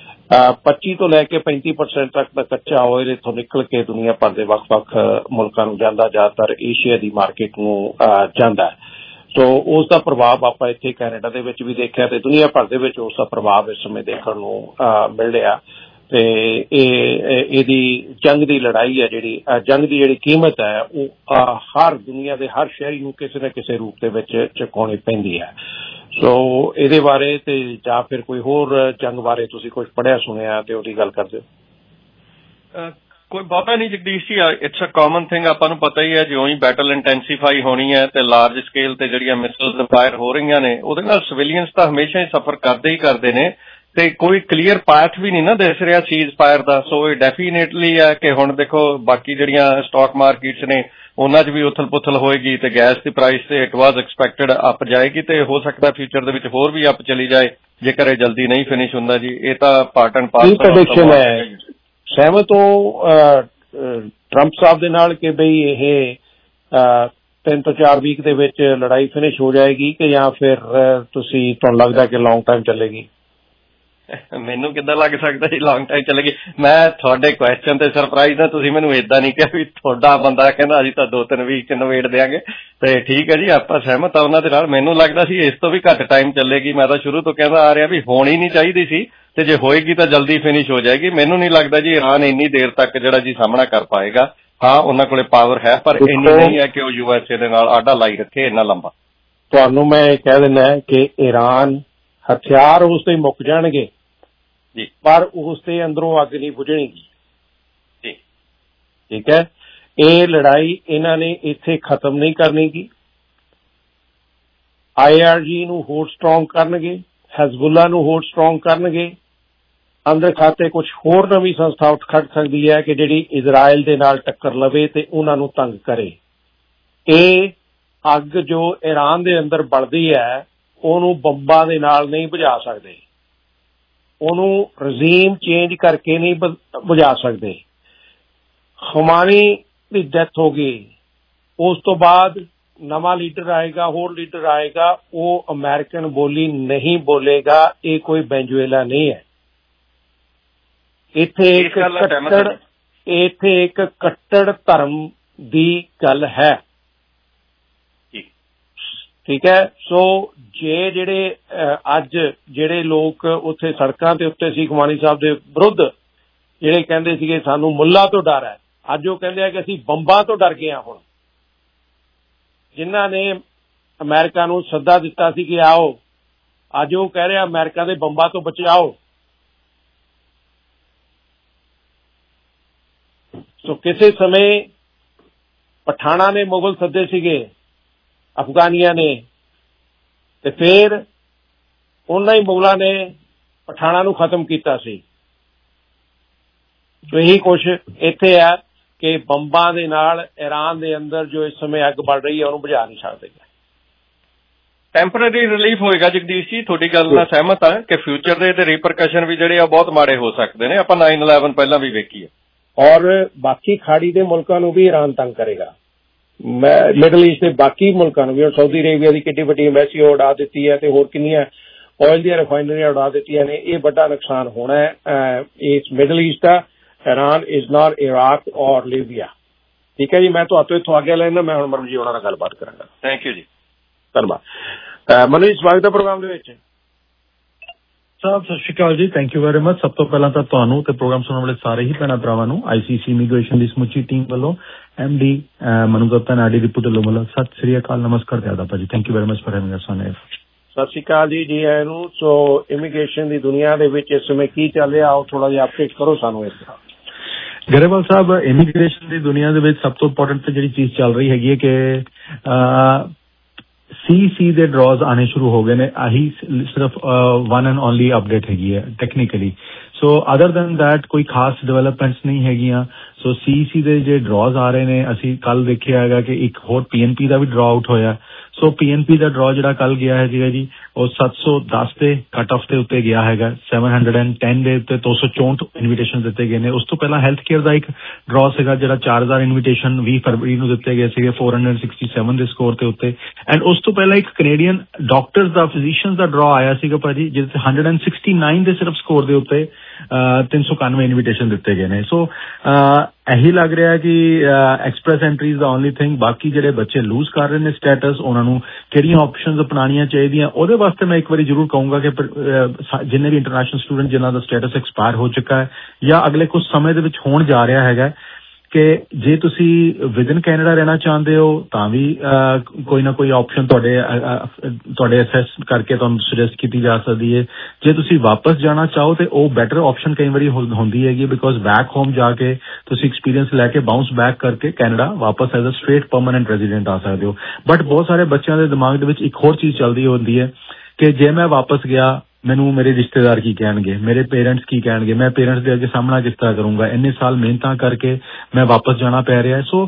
ਪੱਚੀ ਤੋਂ ਲੈ ਕੇ ਪੈਂਤੀ ਪਰਸੈਂਟ ਤੱਕ ਦਾ ਕੱਚਾ ਆਇਲ ਇੱਥੋਂ ਨਿਕਲ ਕੇ ਦੁਨੀਆ ਭਰ ਦੇ ਵੱਖ ਵੱਖ ਮੁਲਕਾਂ ਨੂੰ ਜਾਂਦਾ, ਜ਼ਿਆਦਾਤਰ ਏਸ਼ੀਆ ਦੀ ਮਾਰਕੀਟ ਨੂੰ ਜਾਂਦਾ ਹੈ। ਸੋ ਉਸ ਦਾ ਪ੍ਰਭਾਵ ਆਪਾਂ ਇੱਥੇ ਕੈਨੇਡਾ ਦੇ ਵਿੱਚ ਵੀ ਦੇਖਿਆ ਤੇ ਦੁਨੀਆ ਭਰ ਦੇ ਵਿੱਚ ਉਸ ਦਾ ਪ੍ਰਭਾਵ ਇਸ ਸਮੇਂ ਦੇਖਣ ਨੂੰ ਮਿਲ ਰਿਹਾ। ਤੇ ਇਹ ਇਹਦੀ ਜੰਗ ਦੀ ਲੜਾਈ ਹੈ, ਜਿਹੜੀ ਜੰਗ ਦੀ ਜਿਹੜੀ ਕੀਮਤ ਹੈ ਉਹ ਹਰ ਦੁਨੀਆ ਦੇ ਹਰ ਸ਼ਹਿਰੀ ਨੂੰ ਕਿਸੇ ਨਾ ਕਿਸੇ ਰੂਪ ਦੇ ਵਿੱਚ ਚੁਕਾਉਣੀ ਪੈਂਦੀ ਹੈ। ਸੋ ਇਹਦੇ ਬਾਰੇ ਤੇ ਜਾਂ ਫਿਰ ਕੋਈ ਹੋਰ ਜੰਗ ਬਾਰੇ ਤੁਸੀਂ ਕੁਝ ਪੜ੍ਹਿਆ ਸੁਣਿਆ ਤੇ ਉਹਦੀ ਗੱਲ ਕਰ ਦਿਓ। ਕੋਈ ਬਹੁਤਾ ਨਹੀਂ ਜਗਦੀਸ਼ ਜੀ, ਇਟਸ ਅ ਕਾਮਨ ਥਿੰਗ। ਆਪਾਂ ਨੂੰ ਪਤਾ ਹੀ ਹੈ ਜਿਉਂ ਹੀ ਬੈਟਲ ਇੰਟੈਂਸੀਫਾਈ ਹੋਣੀ ਹੈ ਤੇ ਲਾਰਜ ਸਕੇਲ ਤੇ ਜਿਹੜੀਆਂ ਮਿਸਾਈਲਸ ਫਾਇਰ ਹੋ ਰਹੀਆਂ ਨੇ ਉਹਦੇ ਨਾਲ ਸਿਵਿਲੀਅਨਸ ਤਾਂ ਹਮੇਸ਼ਾ ਹੀ ਸਫਰ ਕਰਦੇ ਹੀ ਕਰਦੇ ਨੇ ਤੇ ਕੋਈ ਕਲੀਅਰ ਪਾਥ ਵੀ ਨਹੀਂ ਨਾ ਦਿਸ ਰਿਹਾ ਸੀਜ਼ ਫਾਇਰ ਦਾ। ਸੋ ਇਹ ਡੈਫੀਨੇਟਲੀ ਹੈ ਕਿ ਹੁਣ ਦੇਖੋ ਬਾਕੀ ਜਿਹੜੀਆਂ ਸਟਾਕ ਮਾਰਕੀਟਸ ਨੇ ਉਹਨਾਂ 'ਚ ਵੀ ਉਥਲ ਪੁਥਲ ਹੋਏਗੀ ਤੇ ਗੈਸ ਦੀ ਪ੍ਰਾਈਸ ਤੇ ਇਟ ਵਾਜ਼ ਐਕਸਪੈਕਟਡ ਅਪ ਜਾਏਗੀ ਤੇ ਹੋ ਸਕਦਾ ਫਿਊਚਰ ਦੇ ਵਿੱਚ ਹੋਰ ਵੀ ਅਪ ਚਲੀ ਜਾਏ ਜੇਕਰ ਇਹ ਜਲਦੀ ਨਹੀਂ ਫਿਨਿਸ਼ ਹੁੰਦਾ ਜੀ। ਇਹ ਤਾਂ ਪਾਰਟ ਐਂਡ ਪਾਰਸਲ ਹੈ। ਸਹਿਮਤ ਹੋ ਟਰੰਪ ਸਾਹਿਬ ਦੇ ਨਾਲ ਕਿ ਬਈ ਇਹ ਤਿੰਨ ਤੋਂ ਚਾਰ ਵੀਕ ਦੇ ਵਿੱਚ ਲੜਾਈ ਫਿਨਿਸ਼ ਹੋ ਜਾਏਗੀ ਕਿ ਜਾਂ ਫਿਰ ਤੁਸੀਂ ਤੁਹਾਨੂੰ ਲੱਗਦਾ ਕਿ ਲੌਂਗ ਟਾਈਮ ਚੱਲੇਗੀ? ਮੈਨੂੰ ਕਿੱਦਾਂ ਲੱਗ ਸਕਦਾ ਜੀ ਲੌਂਗ ਟਾਈਮ ਚੱਲੇਗੀ? ਮੈਂ ਤੁਹਾਡੇ ਕੁਐਸਚਨ ਤੇ ਸਰਪ੍ਰਾਈਜ਼ ਹਾਂ, ਤੁਸੀਂ ਮੈਨੂੰ ਏਦਾਂ ਨਹੀਂ ਕਿਹਾ ਵੀ ਤੁਹਾਡਾ ਬੰਦਾ ਕਹਿੰਦਾ ਅਸੀਂ ਤਾਂ ਦੋ ਤਿੰਨ ਵੀਕ ਚ ਨਿਬੇੜ ਦਿਆਂਗੇ। ਤੇ ਠੀਕ ਹੈ ਜੀ, ਆਪਾਂ ਸਹਿਮਤ ਆ ਉਹਨਾਂ ਦੇ ਨਾਲ। ਮੈਨੂੰ ਲੱਗਦਾ ਸੀ ਇਸ ਤੋਂ ਵੀ ਘੱਟ ਟਾਈਮ ਚੱਲੇਗੀ। ਮੈਂ ਤਾਂ ਸ਼ੁਰੂ ਤੋਂ ਕਹਿੰਦਾ ਆ ਰਿਹਾ ਵੀ ਹੋਣੀ ਨਹੀਂ ਚਾਹੀਦੀ ਸੀ ਤੇ ਜੇ ਹੋਏਗੀ ਤਾਂ ਜਲਦੀ ਫਿਨਿਸ਼ ਹੋ ਜਾਏਗੀ। ਮੈਨੂੰ ਨਹੀਂ ਲੱਗਦਾ ਜੀ ਈਰਾਨ ਇੰਨੀ ਦੇਰ ਤੱਕ ਜਿਹੜਾ ਜੀ ਸਾਹਮਣਾ ਕਰ ਪਾਏਗਾ। ਹਾਂ, ਉਹਨਾਂ ਕੋਲੇ ਪਾਵਰ ਹੈ ਪਰ ਇੰਨੀ ਨਹੀਂ ਹੈ ਕਿ ਉਹ ਯੂ ਐਸ ਏ ਦੇ ਨਾਲ ਆਡਾ ਲਾਈ ਰੱਖੇ ਇੰਨਾ ਲੰਬਾ। ਤੁਹਾਨੂੰ ਮੈਂ ਕਹਿ ਦਿੰਦਾ ਕਿ ਈਰਾਨ ਹਥਿਆਰ ਉਸ ਤੇ ਮੁੱਕ ਜਾਣਗੇ ਜੀ ਪਰ ਉਸ ਦੇ ਅੰਦਰੋਂ ਅੱਗ ਨਹੀਂ ਬੁਝਣੀ ਜੀ। ਠੀਕ ਹੈ, ਇਹ ਲੜਾਈ ਇਹਨਾਂ ਨੇ ਇੱਥੇ ਖਤਮ ਨਹੀਂ ਕਰਨੀ ਗੀ। ਆਈ ਆਰ ਜੀ ਨੂੰ ਹੋਰ ਸਟਰੋਂਗ ਕਰਨਗੇ, ਹਿਜ਼ਬੁੱਲਾ ਨੂੰ ਹੋਰ ਸਟਰੋਂਗ ਕਰਨਗੇ। ਅੰਦਰ ਖਾਤੇ ਕੁਝ ਹੋਰ ਨਵੀਂ ਸੰਸਥਾ ਉੱਠ ਖੜ ਸਕਦੀ ਹੈ ਕਿ ਜਿਹੜੀ ਇਜ਼ਰਾਈਲ ਦੇ ਨਾਲ ਟੱਕਰ ਲਵੇ ਤੇ ਉਹਨਾਂ ਨੂੰ ਤੰਗ ਕਰੇ। ਇਹ ਅੱਗ ਜੋ ਈਰਾਨ ਦੇ ਅੰਦਰ ਬਲਦੀ ਹੈ ਉਹਨੂੰ ਬੰਬਾਂ ਦੇ ਨਾਲ ਨਹੀਂ ਬੁਝਾ ਸਕਦੇ, ਉਹਨੂੰ ਰਜ਼ੀਮ ਚੇਂਜ ਕਰਕੇ ਨਹੀਂ ਬੁਝਾ ਸਕਦੇ। ਖਮਾਨੀ ਦੀ ਡੈਥ ਹੋ ਗਈ, ਉਸ ਤੋਂ ਬਾਅਦ ਨਵਾਂ ਲੀਡਰ ਆਏਗਾ, ਹੋਰ ਲੀਡਰ ਆਏਗਾ, ਉਹ ਅਮਰੀਕਨ ਬੋਲੀ ਨਹੀਂ ਬੋਲੇਗਾ। ਇਹ ਕੋਈ ਵੈਨਜ਼ੂਏਲਾ ਨਹੀਂ ਹੈ। ਇੱਥੇ ਇੱਕ ਕੱਟੜ ਇੱਥੇ ਇੱਕ ਕੱਟੜ ਧਰਮ ਦੀ ਗੱਲ ਹੈ। ਠੀਕ ਹੈ, ਸੋ ਜੇ ਜਿਹੜੇ ਅੱਜ ਜਿਹੜੇ ਲੋਕ ਉੱਥੇ ਸੜਕਾਂ ਦੇ ਉੱਤੇ ਸੀ ਖਮਾਣੀ ਸਾਹਿਬ ਦੇ ਵਿਰੁੱਧ, ਜਿਹੜੇ ਕਹਿੰਦੇ ਸੀਗੇ ਸਾਨੂੰ ਮੁੱਲਾ ਤੋਂ ਡਰ ਹੈ, ਅੱਜ ਉਹ ਕਹਿੰਦੇ ਆ ਕਿ ਅਸੀਂ ਬੰਬਾਂ ਤੋਂ ਡਰ ਗਏ ਹਾਂ। ਹੁਣ ਜਿਨ੍ਹਾਂ ਨੇ ਅਮਰੀਕਾ ਨੂੰ ਸੱਦਾ ਦਿੱਤਾ ਸੀ ਕਿ ਆਓ, ਅੱਜ ਉਹ ਕਹਿ ਰਿਹਾ ਅਮਰੀਕਾ ਦੇ ਬੰਬਾਂ ਤੋਂ ਬਚਾਓ। ਸੋ ਕਿਸੇ ਸਮੇਂ ਪਠਾਣਾ ਨੇ ਮੁਗਲ ਸੱਦੇ ਸੀਗੇ ਅਫਗਾਨੀਆਂ ਨੇ, ਤੇ ਫਿਰ ਉਹਨਾਂ ਹੀ ਮੁਗਲਾਂ ਨੇ ਪਠਾਣਾ ਨੂੰ ਖਤਮ ਕੀਤਾ ਸੀ। ਸੋ ਇਹੀ ਕੁਛ ਇੱਥੇ ਹੈ ਕਿ ਬੰਬਾਂ ਦੇ ਨਾਲ ਈਰਾਨ ਦੇ ਅੰਦਰ ਜੋ ਇਸ ਸਮੇਂ ਅੱਗ ਬਲ ਰਹੀ ਹੈ ਉਹਨੂੰ ਬੁਝਾ ਨਹੀਂ ਸਕਦੇ। ਟੈਂਪਰੇਰੀ ਰਿਲੀਫ ਹੋਏਗਾ ਜਗਦੀਸ਼ ਜੀ, ਤੁਹਾਡੀ ਗੱਲ ਨਾਲ ਸਹਿਮਤ ਹਾਂ ਕਿ ਫਿਊਚਰ ਦੇ ਤੇ ਰੀਪਰਕਸ਼ਨ ਵੀ ਜਿਹੜੇ ਆ ਬਹੁਤ ਮਾੜੇ ਹੋ ਸਕਦੇ ਨੇ। ਆਪਾਂ ਨਾਈਨ ਇਲੈਵਨ ਪਹਿਲਾਂ ਵੀ ਵੇਖੀ ਹੈ। ਔਰ ਬਾਕੀ ਖਾੜੀ ਦੇ ਮੁਲਕਾਂ ਨੂੰ ਵੀ ਈਰਾਨ ਤੰਗ ਕਰੇਗਾ, ਮਿਡਲ ਈਸਟ ਦੇ ਬਾਕੀ ਮੁਲਕਾਂ ਨੂੰ ਵੀ। ਹੁਣ ਸਾਊਦੀ ਅਰੇਬੀਆ ਦੀ ਕਿੱਡੀ ਵੱਡੀ ਐਮਬੈਸੀ ਉਡਾ ਦਿੱਤੀ ਹੈ ਤੇ ਹੋਰ ਕਿੰਨੀਆਂ ਆਇਲ ਦੀਆਂ ਰਿਫਾਈਨਰੀਆਂ ਉਡਾ ਦਿੱਤੀਆਂ ਨੇ। ਇਹ ਵੱਡਾ ਨੁਕਸਾਨ ਹੋਣਾ ਹੈ ਇਸ ਮਿਡਲ ਈਸਟ ਦਾ। ਈਰਾਨ ਇਜ਼ ਨਾਟ ਇਰਾਕ ਔਰ ਲੀਬੀਆ। ਠੀਕ ਹੈ ਜੀ, ਮੈਂ ਤੁਹਾਡੇ ਤੋਂ ਇੱਥੋਂ ਆਗਿਆ ਲੈਣਾ। ਮੈਂ ਹੁਣ ਮਨੂ ਜੀ ਉਹਨਾਂ ਨਾਲ ਗੱਲਬਾਤ ਕਰਾਂਗਾ। ਥੈਂਕ ਯੂ ਜੀ, ਧੰਨਵਾਦ। ਮਨੂ ਜੀ, ਸਵਾਗਤ ਹੈ ਪ੍ਰੋਗਰਾਮ ਦੇ ਵਿੱਚ। ਸਾਹਿਬ ਸਤਿ ਸ਼੍ਰੀ ਅਕਾਲ ਜੀ, ਥੈਂਕ ਯੂ ਵੈਰੀ ਮਚ। ਸਭ ਤੋਂ ਪਹਿਲਾਂ ਤਾਂ ਤੁਹਾਨੂੰ ਤੇ ਪ੍ਰੋਗਰਾਮ ਸੁਣਨ ਵਾਲੇ ਸਾਰੇ ਹੀ ਭੈਣਾਂ ਭਰਾਵਾਂ ਨੂੰ ਆਈਸੀਸੀ ਇਮੀਗ੍ਰੇਸ਼ਨ ਦੀ ਸਮੁੱਚੀ ਟੀਮ ਵੱਲੋਂ ਐਮ ਡੀ ਮਨੂ ਗੁਪਤਾ ਨਾਡੀ ਰਿਪੂ ਢਿੱਲੋਂ ਵੱਲੋਂ ਸਤਿ ਸ਼੍ਰੀ ਅਕਾਲ, ਨਮਸਕਾਰ ਤੇ ਆਦਾਬ ਭਾਜੀ। Thank you very much for having us on air. ਸਤਿ ਸ਼੍ਰੀ ਅਕਾਲ ਜੀ, ਜੀ ਆਇਆਂ ਨੂੰ। ਸੋ ਇਮੀਗ੍ਰੇਸ਼ਨ ਦੀ ਦੁਨੀਆ ਦੇ ਵਿੱਚ ਇਸ ਸਮੇਂ ਕੀ ਚੱਲ ਰਿਹਾ, ਆਓ ਥੋੜਾ ਜਿਹਾ ਅਪਡੇਟ ਕਰੋ ਸਾਨੂੰ ਇਸ ਤਰ੍ਹਾਂ। ਗਰੇਵਾਲ ਸਾਹਿਬ, ਇਮੀਗ੍ਰੇਸ਼ਨ ਦੀ ਦੁਨੀਆ ਦੇ ਵਿੱਚ ਸਭ ਤੋਂ ਇੰਪੋਰਟੈਂਟ ਤੇ ਜਿਹੜੀ ਚੀਜ਼ ਚੱਲ ਰਹੀ ਹੈਗੀ ਹੈ ਕਿ ਸੀ ਸੀ ਦੇ ਡਰਾਜ਼ ਆਣੇ ਸ਼ੁਰੂ ਹੋ ਗਏ ਨੇ। ਆਹੀ ਸਿਰਫ ਵਨ ਐਂਡ ਓਨਲੀ ਅਪਡੇਟ ਹੈਗੀ ਹੈ technically. So other than that ਕੋਈ ਖਾਸ ਡਿਵੈਲਪਮੈਂਟਸ ਨਹੀਂ ਹੈਗੀਆਂ। ਸੋ ਸੀ ਸੀ ਦੇ ਜਿਹੜੇ ਡਰਾਜ਼ ਆ ਰਹੇ ਨੇ, ਅਸੀਂ ਕੱਲ ਦੇਖਿਆ ਹੈਗਾ ਕਿ ਇੱਕ ਹੋਰ ਪੀ ਐਨ ਪੀ ਦਾ ਵੀ ਡਰਾ ਆਊਟ ਹੋਇਆ। ਸੋ ਪੀ ਐਨ ਪੀ ਦਾ ਡਰਾ ਜਿਹੜਾ ਕੱਲ ਗਿਆ ਹੈ ਸੀਗਾ ਜੀ, ਉਹ ਸੱਤ ਸੌ ਦਸ ਦੇ ਕੱਟ ਆਫ ਦੇ ਉੱਤੇ ਗਿਆ ਹੈਗਾ। ਸੈਵਨ ਹੰਡਰਡ ਐਂਡ ਟੈਨ ਦੇ ਉੱਤੇ ਦੋ ਸੌ ਚੌਂਹਠ ਇਨਵੀਟੇਸ਼ਨ ਦਿੱਤੇ ਗਏ ਨੇ। ਉਸ ਤੋਂ ਪਹਿਲਾਂ ਹੈਲਥ ਕੇਅਰ ਦਾ ਇੱਕ ਡਰਾ ਸੀਗਾ ਜਿਹੜਾ ਚਾਰ ਹਜ਼ਾਰ ਇਨਵੀਟੇਸ਼ਨ ਵੀਹ ਫਰਵਰੀ ਨੂੰ ਦਿੱਤੇ ਗਏ ਸੀਗੇ ਚਾਰ ਸੌ ਸੜਸਠ ਦੇ ਸਕੋਰ ਦੇ ਉੱਤੇ। ਐਂਡ ਉਸ ਤੋਂ ਪਹਿਲਾਂ ਇੱਕ ਕੈਨੇਡੀਅਨ ਡਾਕਟਰਸ ਦਾ ਫਿਜ਼ੀਸ਼ੀਅਨਸ ਦਾ ਡਰਾ ਆਇਆ ਸੀਗਾ ਭਾਜੀ, ਜਿਹਦੇ ਤੇ ਇੱਕ ਸੌ ਉਨਆਸੀ ਦੇ ਸਿਰਫ ਸਕੋਰ ਦੇ ਉੱਤੇ ਤਿੰਨ ਸੌ ਇਕਾਨਵੇਂ ਇਨਵੀਟੇਸ਼ਨ ਦਿੱਤੇ ਗਏ ਨੇ। ਸੋ ਇਹੀ ਲੱਗ ਰਿਹਾ ਕਿ Express Entry is the only thing. ਬਾਕੀ ਜਿਹੜੇ ਬੱਚੇ ਲੂਜ਼ ਕਰ ਰਹੇ ਨੇ ਸਟੇਟਸ, ਉਹਨਾਂ ਨੂੰ ਕਿਹੜੀਆਂ ਆਪਸ਼ਨਸ ਅਪਣਾਉਣੀਆਂ ਚਾਹੀਦੀਆਂ, ਉਹਦੇ ਵਾਸਤੇ ਮੈਂ ਇੱਕ ਵਾਰੀ ਜ਼ਰੂਰ ਕਹੂੰਗਾ ਕਿ ਜਿੰਨੇ ਵੀ ਇੰਟਰਨੈਸ਼ਨਲ ਸਟੂਡੈਂਟ ਜਿਨ੍ਹਾਂ ਦਾ ਸਟੇਟਸ ਐਕਸਪਾਇਰ ਹੋ ਚੁੱਕਾ ਹੈ ਜਾਂ ਅਗਲੇ ਕੁਝ ਸਮੇਂ ਦੇ ਵਿੱਚ ਹੋਣ ਜਾ ਰਿਹਾ ਹੈਗਾ, ਕਿ ਜੇ ਤੁਸੀਂ ਵਿਦਨ ਕੈਨੇਡਾ ਰਹਿਣਾ ਚਾਹੁੰਦੇ ਹੋ ਤਾਂ ਵੀ ਕੋਈ ਨਾ ਕੋਈ ਆਪਸ਼ਨ ਤੁਹਾਡੇ ਤੁਹਾਡੇ ਅਸੈਸ ਕਰਕੇ ਤੁਹਾਨੂੰ ਸੁਜੈਸਟ ਕੀਤੀ ਜਾ ਸਕਦੀ ਹੈ। ਜੇ ਤੁਸੀਂ ਵਾਪਸ ਜਾਣਾ ਚਾਹੋ ਤੇ ਉਹ ਬੈਟਰ ਆਪਸ਼ਨ ਕਈ ਵਾਰੀ ਹੁੰਦੀ ਹੈਗੀ, ਬਿਕੋਜ਼ ਬੈਕ ਹੋਮ ਜਾ ਕੇ ਤੁਸੀਂ ਐਕਸਪੀਰੀਅੰਸ ਲੈ ਕੇ ਬਾਉਂਸ ਬੈਕ ਕਰਕੇ ਕੈਨੇਡਾ ਵਾਪਸ as a straight permanent resident ਆ ਸਕਦੇ ਹੋ। ਬਟ ਬਹੁਤ ਸਾਰੇ ਬੱਚਿਆਂ ਦੇ ਦਿਮਾਗ ਦੇ ਵਿੱਚ ਇੱਕ ਹੋਰ ਚੀਜ਼ ਚੱਲਦੀ ਹੁੰਦੀ ਹੈ ਕਿ ਜੇ ਮੈਂ ਵਾਪਸ ਗਿਆ, ਮੈਨੂੰ ਮੇਰੇ ਰਿਸ਼ਤੇਦਾਰ ਕੀ ਕਹਿਣਗੇ, ਮੇਰੇ ਪੇਰੈਂਟਸ ਕੀ ਕਹਿਣਗੇ, ਮੈਂ ਪੇਰੈਂਟਸ ਦੇ ਅੱਗੇ ਸਾਹਮਣਾ ਕਿਸ ਤਰ੍ਹਾਂ ਕਰੂੰਗਾ, ਇੰਨੇ ਸਾਲ ਮਿਹਨਤਾਂ ਕਰਕੇ ਮੈਂ ਵਾਪਸ ਜਾਣਾ ਪੈ ਰਿਹਾ। ਸੋ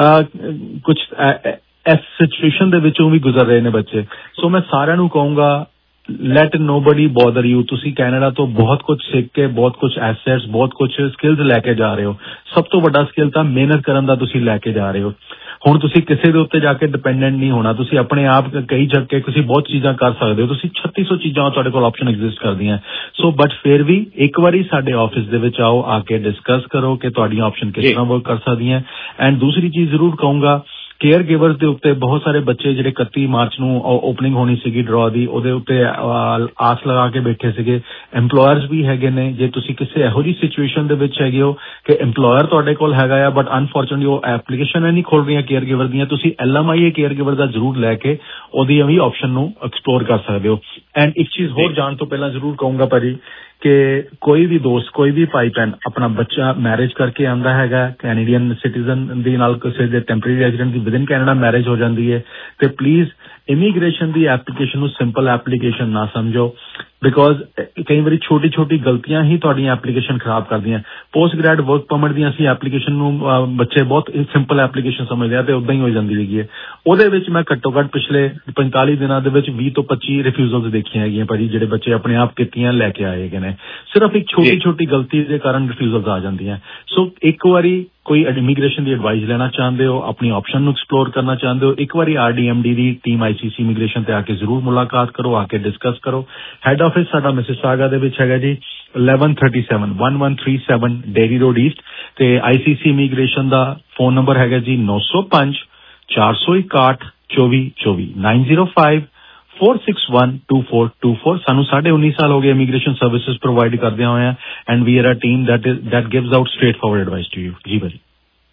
ਕੁਝ ਇਸ ਸਿਚੁਏਸ਼ਨ ਦੇ ਵਿੱਚੋਂ ਵੀ ਗੁਜ਼ਰ ਰਹੇ ਨੇ ਬੱਚੇ। ਸੋ ਮੈਂ ਸਾਰਿਆਂ ਨੂੰ ਕਹੂੰਗਾ, ਲੈਟ ਨੋਬਡੀ ਬੋਦਰ ਯੂ। ਤੁਸੀਂ ਕੈਨੇਡਾ ਤੋਂ ਬਹੁਤ ਕੁਝ ਸਿੱਖ ਕੇ, ਬਹੁਤ ਕੁਝ ਐਸੈਟਸ, ਬਹੁਤ ਕੁਝ ਸਕਿੱਲਸ ਲੈ ਕੇ ਜਾ ਰਹੇ ਹੋ। ਸਭ ਤੋਂ ਵੱਡਾ ਸਕਿੱਲ ਤਾਂ ਮਿਹਨਤ ਕਰਨ ਦਾ ਤੁਸੀਂ ਲੈ ਕੇ ਜਾ ਰਹੇ ਹੋ। ਹੁਣ ਤੁਸੀਂ ਕਿਸੇ ਦੇ ਉੱਤੇ ਜਾ ਕੇ ਡਿਪੈਂਡੈਂਟ ਨਹੀਂ ਹੋਣਾ। ਤੁਸੀਂ ਆਪਣੇ ਆਪ ਕਈ ਜਗ ਕੇ ਤੁਸੀਂ ਬਹੁਤ ਚੀਜ਼ਾਂ ਕਰ ਸਕਦੇ ਹੋ। ਤੁਸੀਂ ਛੱਤੀ ਸੌ ਚੀਜ਼ਾਂ ਤੁਹਾਡੇ ਕੋਲ ਆਪਸ਼ਨ ਐਗਜ਼ਿਸਟ ਕਰਦੀਆਂ। ਸੋ ਬਟ ਫਿਰ ਵੀ ਇੱਕ ਵਾਰੀ ਸਾਡੇ ਆਫਿਸ ਦੇ ਵਿੱਚ ਆਓ, ਆ ਕੇ ਡਿਸਕਸ ਕਰੋ ਕਿ ਤੁਹਾਡੀਆਂ ਆਪਸ਼ਨ ਕਿਸ ਤਰ੍ਹਾਂ ਵਰਕ ਕਰ ਸਕਦੀਆਂ। ਐਂਡ ਦੂਸਰੀ ਚੀਜ਼ ਜ਼ਰੂਰ ਕਹੂੰਗਾ, ਕੇਅਰ ਗਿਵਰਸ ਦੇ ਉੱਤੇ ਬਹੁਤ ਸਾਰੇ ਬੱਚੇ ਜਿਹੜੇ ਇਕੱਤੀ ਮਾਰਚ ਨੂੰ ਓਪਨਿੰਗ ਹੋਣੀ ਸੀਗੀ ਡਰਾ ਦੀ, ਉਹਦੇ ਉੱਤੇ ਆਸ ਲਗਾ ਕੇ ਬੈਠੇ ਸੀਗੇ। ਐਮਪਲੋਇਰਸ ਵੀ ਹੈਗੇ ਨੇ। ਜੇ ਤੁਸੀਂ ਕਿਸੇ ਇਹੋ ਜਿਹੀ ਸਿਚੁਏਸ਼ਨ ਦੇ ਵਿੱਚ ਹੈਗੇ ਹੋ ਕਿ ਐਮਪਲੋਇਰ ਤੁਹਾਡੇ ਕੋਲ ਹੈਗਾ ਆ ਬਟ ਅਨਫੋਰਚੂਨਟਲੀ ਉਹ ਐਪਲੀਕੇਸ਼ਨ ਨਹੀਂ ਖੋਲ ਰਹੀਆਂ ਕੇਅਰ ਗਿਵਰ ਦੀਆਂ, ਤੁਸੀਂ L M I A care giver ਦਾ ਜ਼ਰੂਰ ਲੈ ਕੇ ਉਹਦੀ ਵੀ ਆਪਸ਼ਨ ਨੂੰ ਐਕਸਪਲੋਰ ਕਰ ਸਕਦੇ ਹੋ। ਐਂਡ ਇੱਕ ਚੀਜ਼ ਹੋਰ ਜਾਣ ਤੋਂ ਪਹਿਲਾਂ ਜ਼ਰੂਰ ਕਹੂੰਗਾ ਭਾਜੀ ਕਿ ਕੋਈ ਵੀ ਦੋਸਤ, ਕੋਈ ਵੀ ਭਾਈ ਭੈਣ ਆਪਣਾ ਬੱਚਾ ਮੈਰਿਜ ਕਰਕੇ ਆਉਂਦਾ ਹੈਗਾ ਕੈਨੇਡੀਅਨ ਸਿਟੀਜ਼ਨ ਦੇ ਨਾਲ, ਕਿਸੇ ਦੇ ਟੈਂਪਰੇਰੀ ਰੈਜ਼ੀਡੈਂਟ ਦੀ ਵਿਦਨ ਕੈਨੇਡਾ ਮੈਰਿਜ ਹੋ ਜਾਂਦੀ ਹੈ, ਤੇ ਪਲੀਜ਼ ਇਮੀਗ੍ਰੇਸ਼ਨ ਦੀ ਐਪਲੀਕੇਸ਼ਨ ਨੂੰ ਸਿੰਪਲ ਐਪਲੀਕੇਸ਼ਨ ਨਾ ਸਮਝੋ, ਬਿਕੋਜ਼ ਕਈ ਵਾਰੀ ਛੋਟੀ ਛੋਟੀ ਗਲਤੀਆਂ ਹੀ ਤੁਹਾਡੀ ਐਪਲੀਕੇਸ਼ਨ ਖਰਾਬ ਕਰਦੀਆਂ। ਪੋਸਟ ਗ੍ਰੈਡ ਵਰਕ ਪਰਮਿਟ ਦੀਆਂ ਅਸੀਂ ਐਪਲੀਕੇਸ਼ਨ ਨੂੰ ਬੱਚੇ ਬਹੁਤ ਸਿੰਪਲ ਐਪਲੀਕੇਸ਼ਨ ਸਮਝਦੇ ਆ ਤੇ ਉਦਾਂ ਹੀ ਹੋ ਜਾਂਦੀ ਹੈਗੀ ਹੈ। ਉਹਦੇ ਵਿੱਚ ਮੈਂ ਘੱਟੋ ਘੱਟ ਪਿਛਲੇ ਪੰਤਾਲੀ ਦਿਨਾਂ ਦੇ ਵਿੱਚ ਵੀਹ ਤੋਂ ਪੱਚੀ ਰਿਫਿਊਜ਼ਲਸ ਦੇਖੀਆਂ ਹੈਗੀਆਂ ਭਾਜੀ, ਜਿਹੜੇ ਬੱਚੇ ਆਪਣੇ ਆਪ ਕੀਤੀਆਂ ਲੈ ਕੇ ਆਏ ਹੈਗੇ ਨੇ। ਸਿਰਫ ਇੱਕ ਛੋਟੀ ਛੋਟੀ ਗਲਤੀ ਦੇ ਕਾਰਨ ਰਿਫਿਊਜ਼ਲਸ ਆ ਜਾਂਦੀਆਂ। ਸੋ ਇੱਕ ਵਾਰੀ ਕੋਈ ਇਮੀਗ੍ਰੇਸ਼ਨ ਦੀ ਐਡਵਾਈਸ ਲੈਣਾ ਚਾਹੁੰਦੇ ਹੋ, ਆਪਣੀ ਆਪਸ਼ਨ ਨੂੰ ਐਕਸਪਲੋਰ ਕਰਨਾ ਚਾਹੁੰਦੇ ਹੋ, ਇੱਕ ਵਾਰੀ ਆਰ ਡੀ ਐਮ ਡੀ ਦੀ ਟੀਮ ਆਈਸੀਸੀ ਇਮੀਗ੍ਰੇਸ਼ਨ ਤੇ ਆ ਕੇ ਜ਼ਰੂਰ ਮੁਲਾਕਾਤ ਕਰੋ, ਆ ਕੇ ਡਿਸਕਸ ਕਰੋ। ਹੈਡ ਆਫਿਸ ਸਾਡਾ ਮਿਸਿਸਾਗਾ ਦੇ ਵਿੱਚ ਹੈਗਾ ਜੀ eleven thirty-seven one one three seven Derry Road East, ਤੇ ਆਈਸੀਸੀ ਇਮੀਗ੍ਰੇਸ਼ਨ ਦਾ ਫੋਨ ਨੰਬਰ ਹੈਗਾ ਜੀ ਨੌ ਸੌ ਪੰਜ ਚਾਰ ਸੌ ਇਕਾਹਠ ਚੌਵੀ ਚੌਵੀ nine zero five four six one two four two four। ਸਾਨੂੰ ਸਾਢੇ ਉੱਨੀ ਸਾਲ ਹੋ ਗਏ ਇਮੀਗ੍ਰੇਸ਼ਨ ਸਰਵਿਸਿਜ਼ ਪ੍ਰੋਵਾਈਡ ਕਰਦਿਆਂ ਹੋਇਆ, and we are a team that is that gives out straight forward advice to you. ਜੀ ਭਾਜੀ।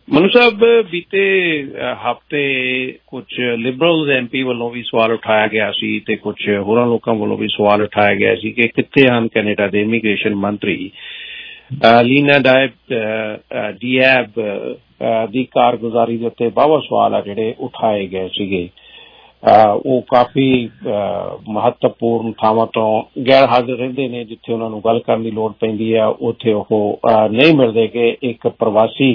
ਮਨੂ ਸਾਹਿਬ, ਬੀਤੇ ਹਫ਼ਤੇ ਕੁਝ ਲਿਬਰਲ ਐਮ ਪੀ ਵੱਲੋਂ ਵੀ ਸਵਾਲ ਉਠਾਇਆ ਗਿਆ ਸੀ ਤੇ ਕੁਝ ਹੋਰਾਂ ਲੋਕਾਂ ਵੱਲੋਂ ਵੀ ਸਵਾਲ ਉਠਾਇਆ ਗਿਆ ਸੀ ਕਿ ਕਿੱਥੇ ਹਨ ਕੈਨੇਡਾ ਦੇ ਇਮੀਗ੍ਰੇਸ਼ਨ ਮੰਤਰੀ। ਲੀਨਾ ਡਾਇਬ ਡੀਐਬ ਦੀ ਕਾਰਗੁਜ਼ਾਰੀ ਦੇ ਉੱਤੇ ਵਾਹਵਾ ਸਵਾਲ ਆ ਜਿਹੜੇ ਉਠਾਏ ਗਏ ਸੀਗੇ। ਉਹ ਕਾਫੀ ਮਹੱਤਵਪੂਰਨ ਥਾਵਾਂ ਤੋਂ ਗੈਰ ਹਾਜ਼ਰ ਰਹਿੰਦੇ ਨੇ, ਜਿੱਥੇ ਉਹਨਾਂ ਨੂੰ ਗੱਲ ਕਰਨ ਦੀ ਲੋੜ ਪੈਂਦੀ ਆ ਉੱਥੇ ਉਹ ਨਹੀਂ ਮਿਲਦੇ। ਕਿ ਇੱਕ ਪ੍ਰਵਾਸੀ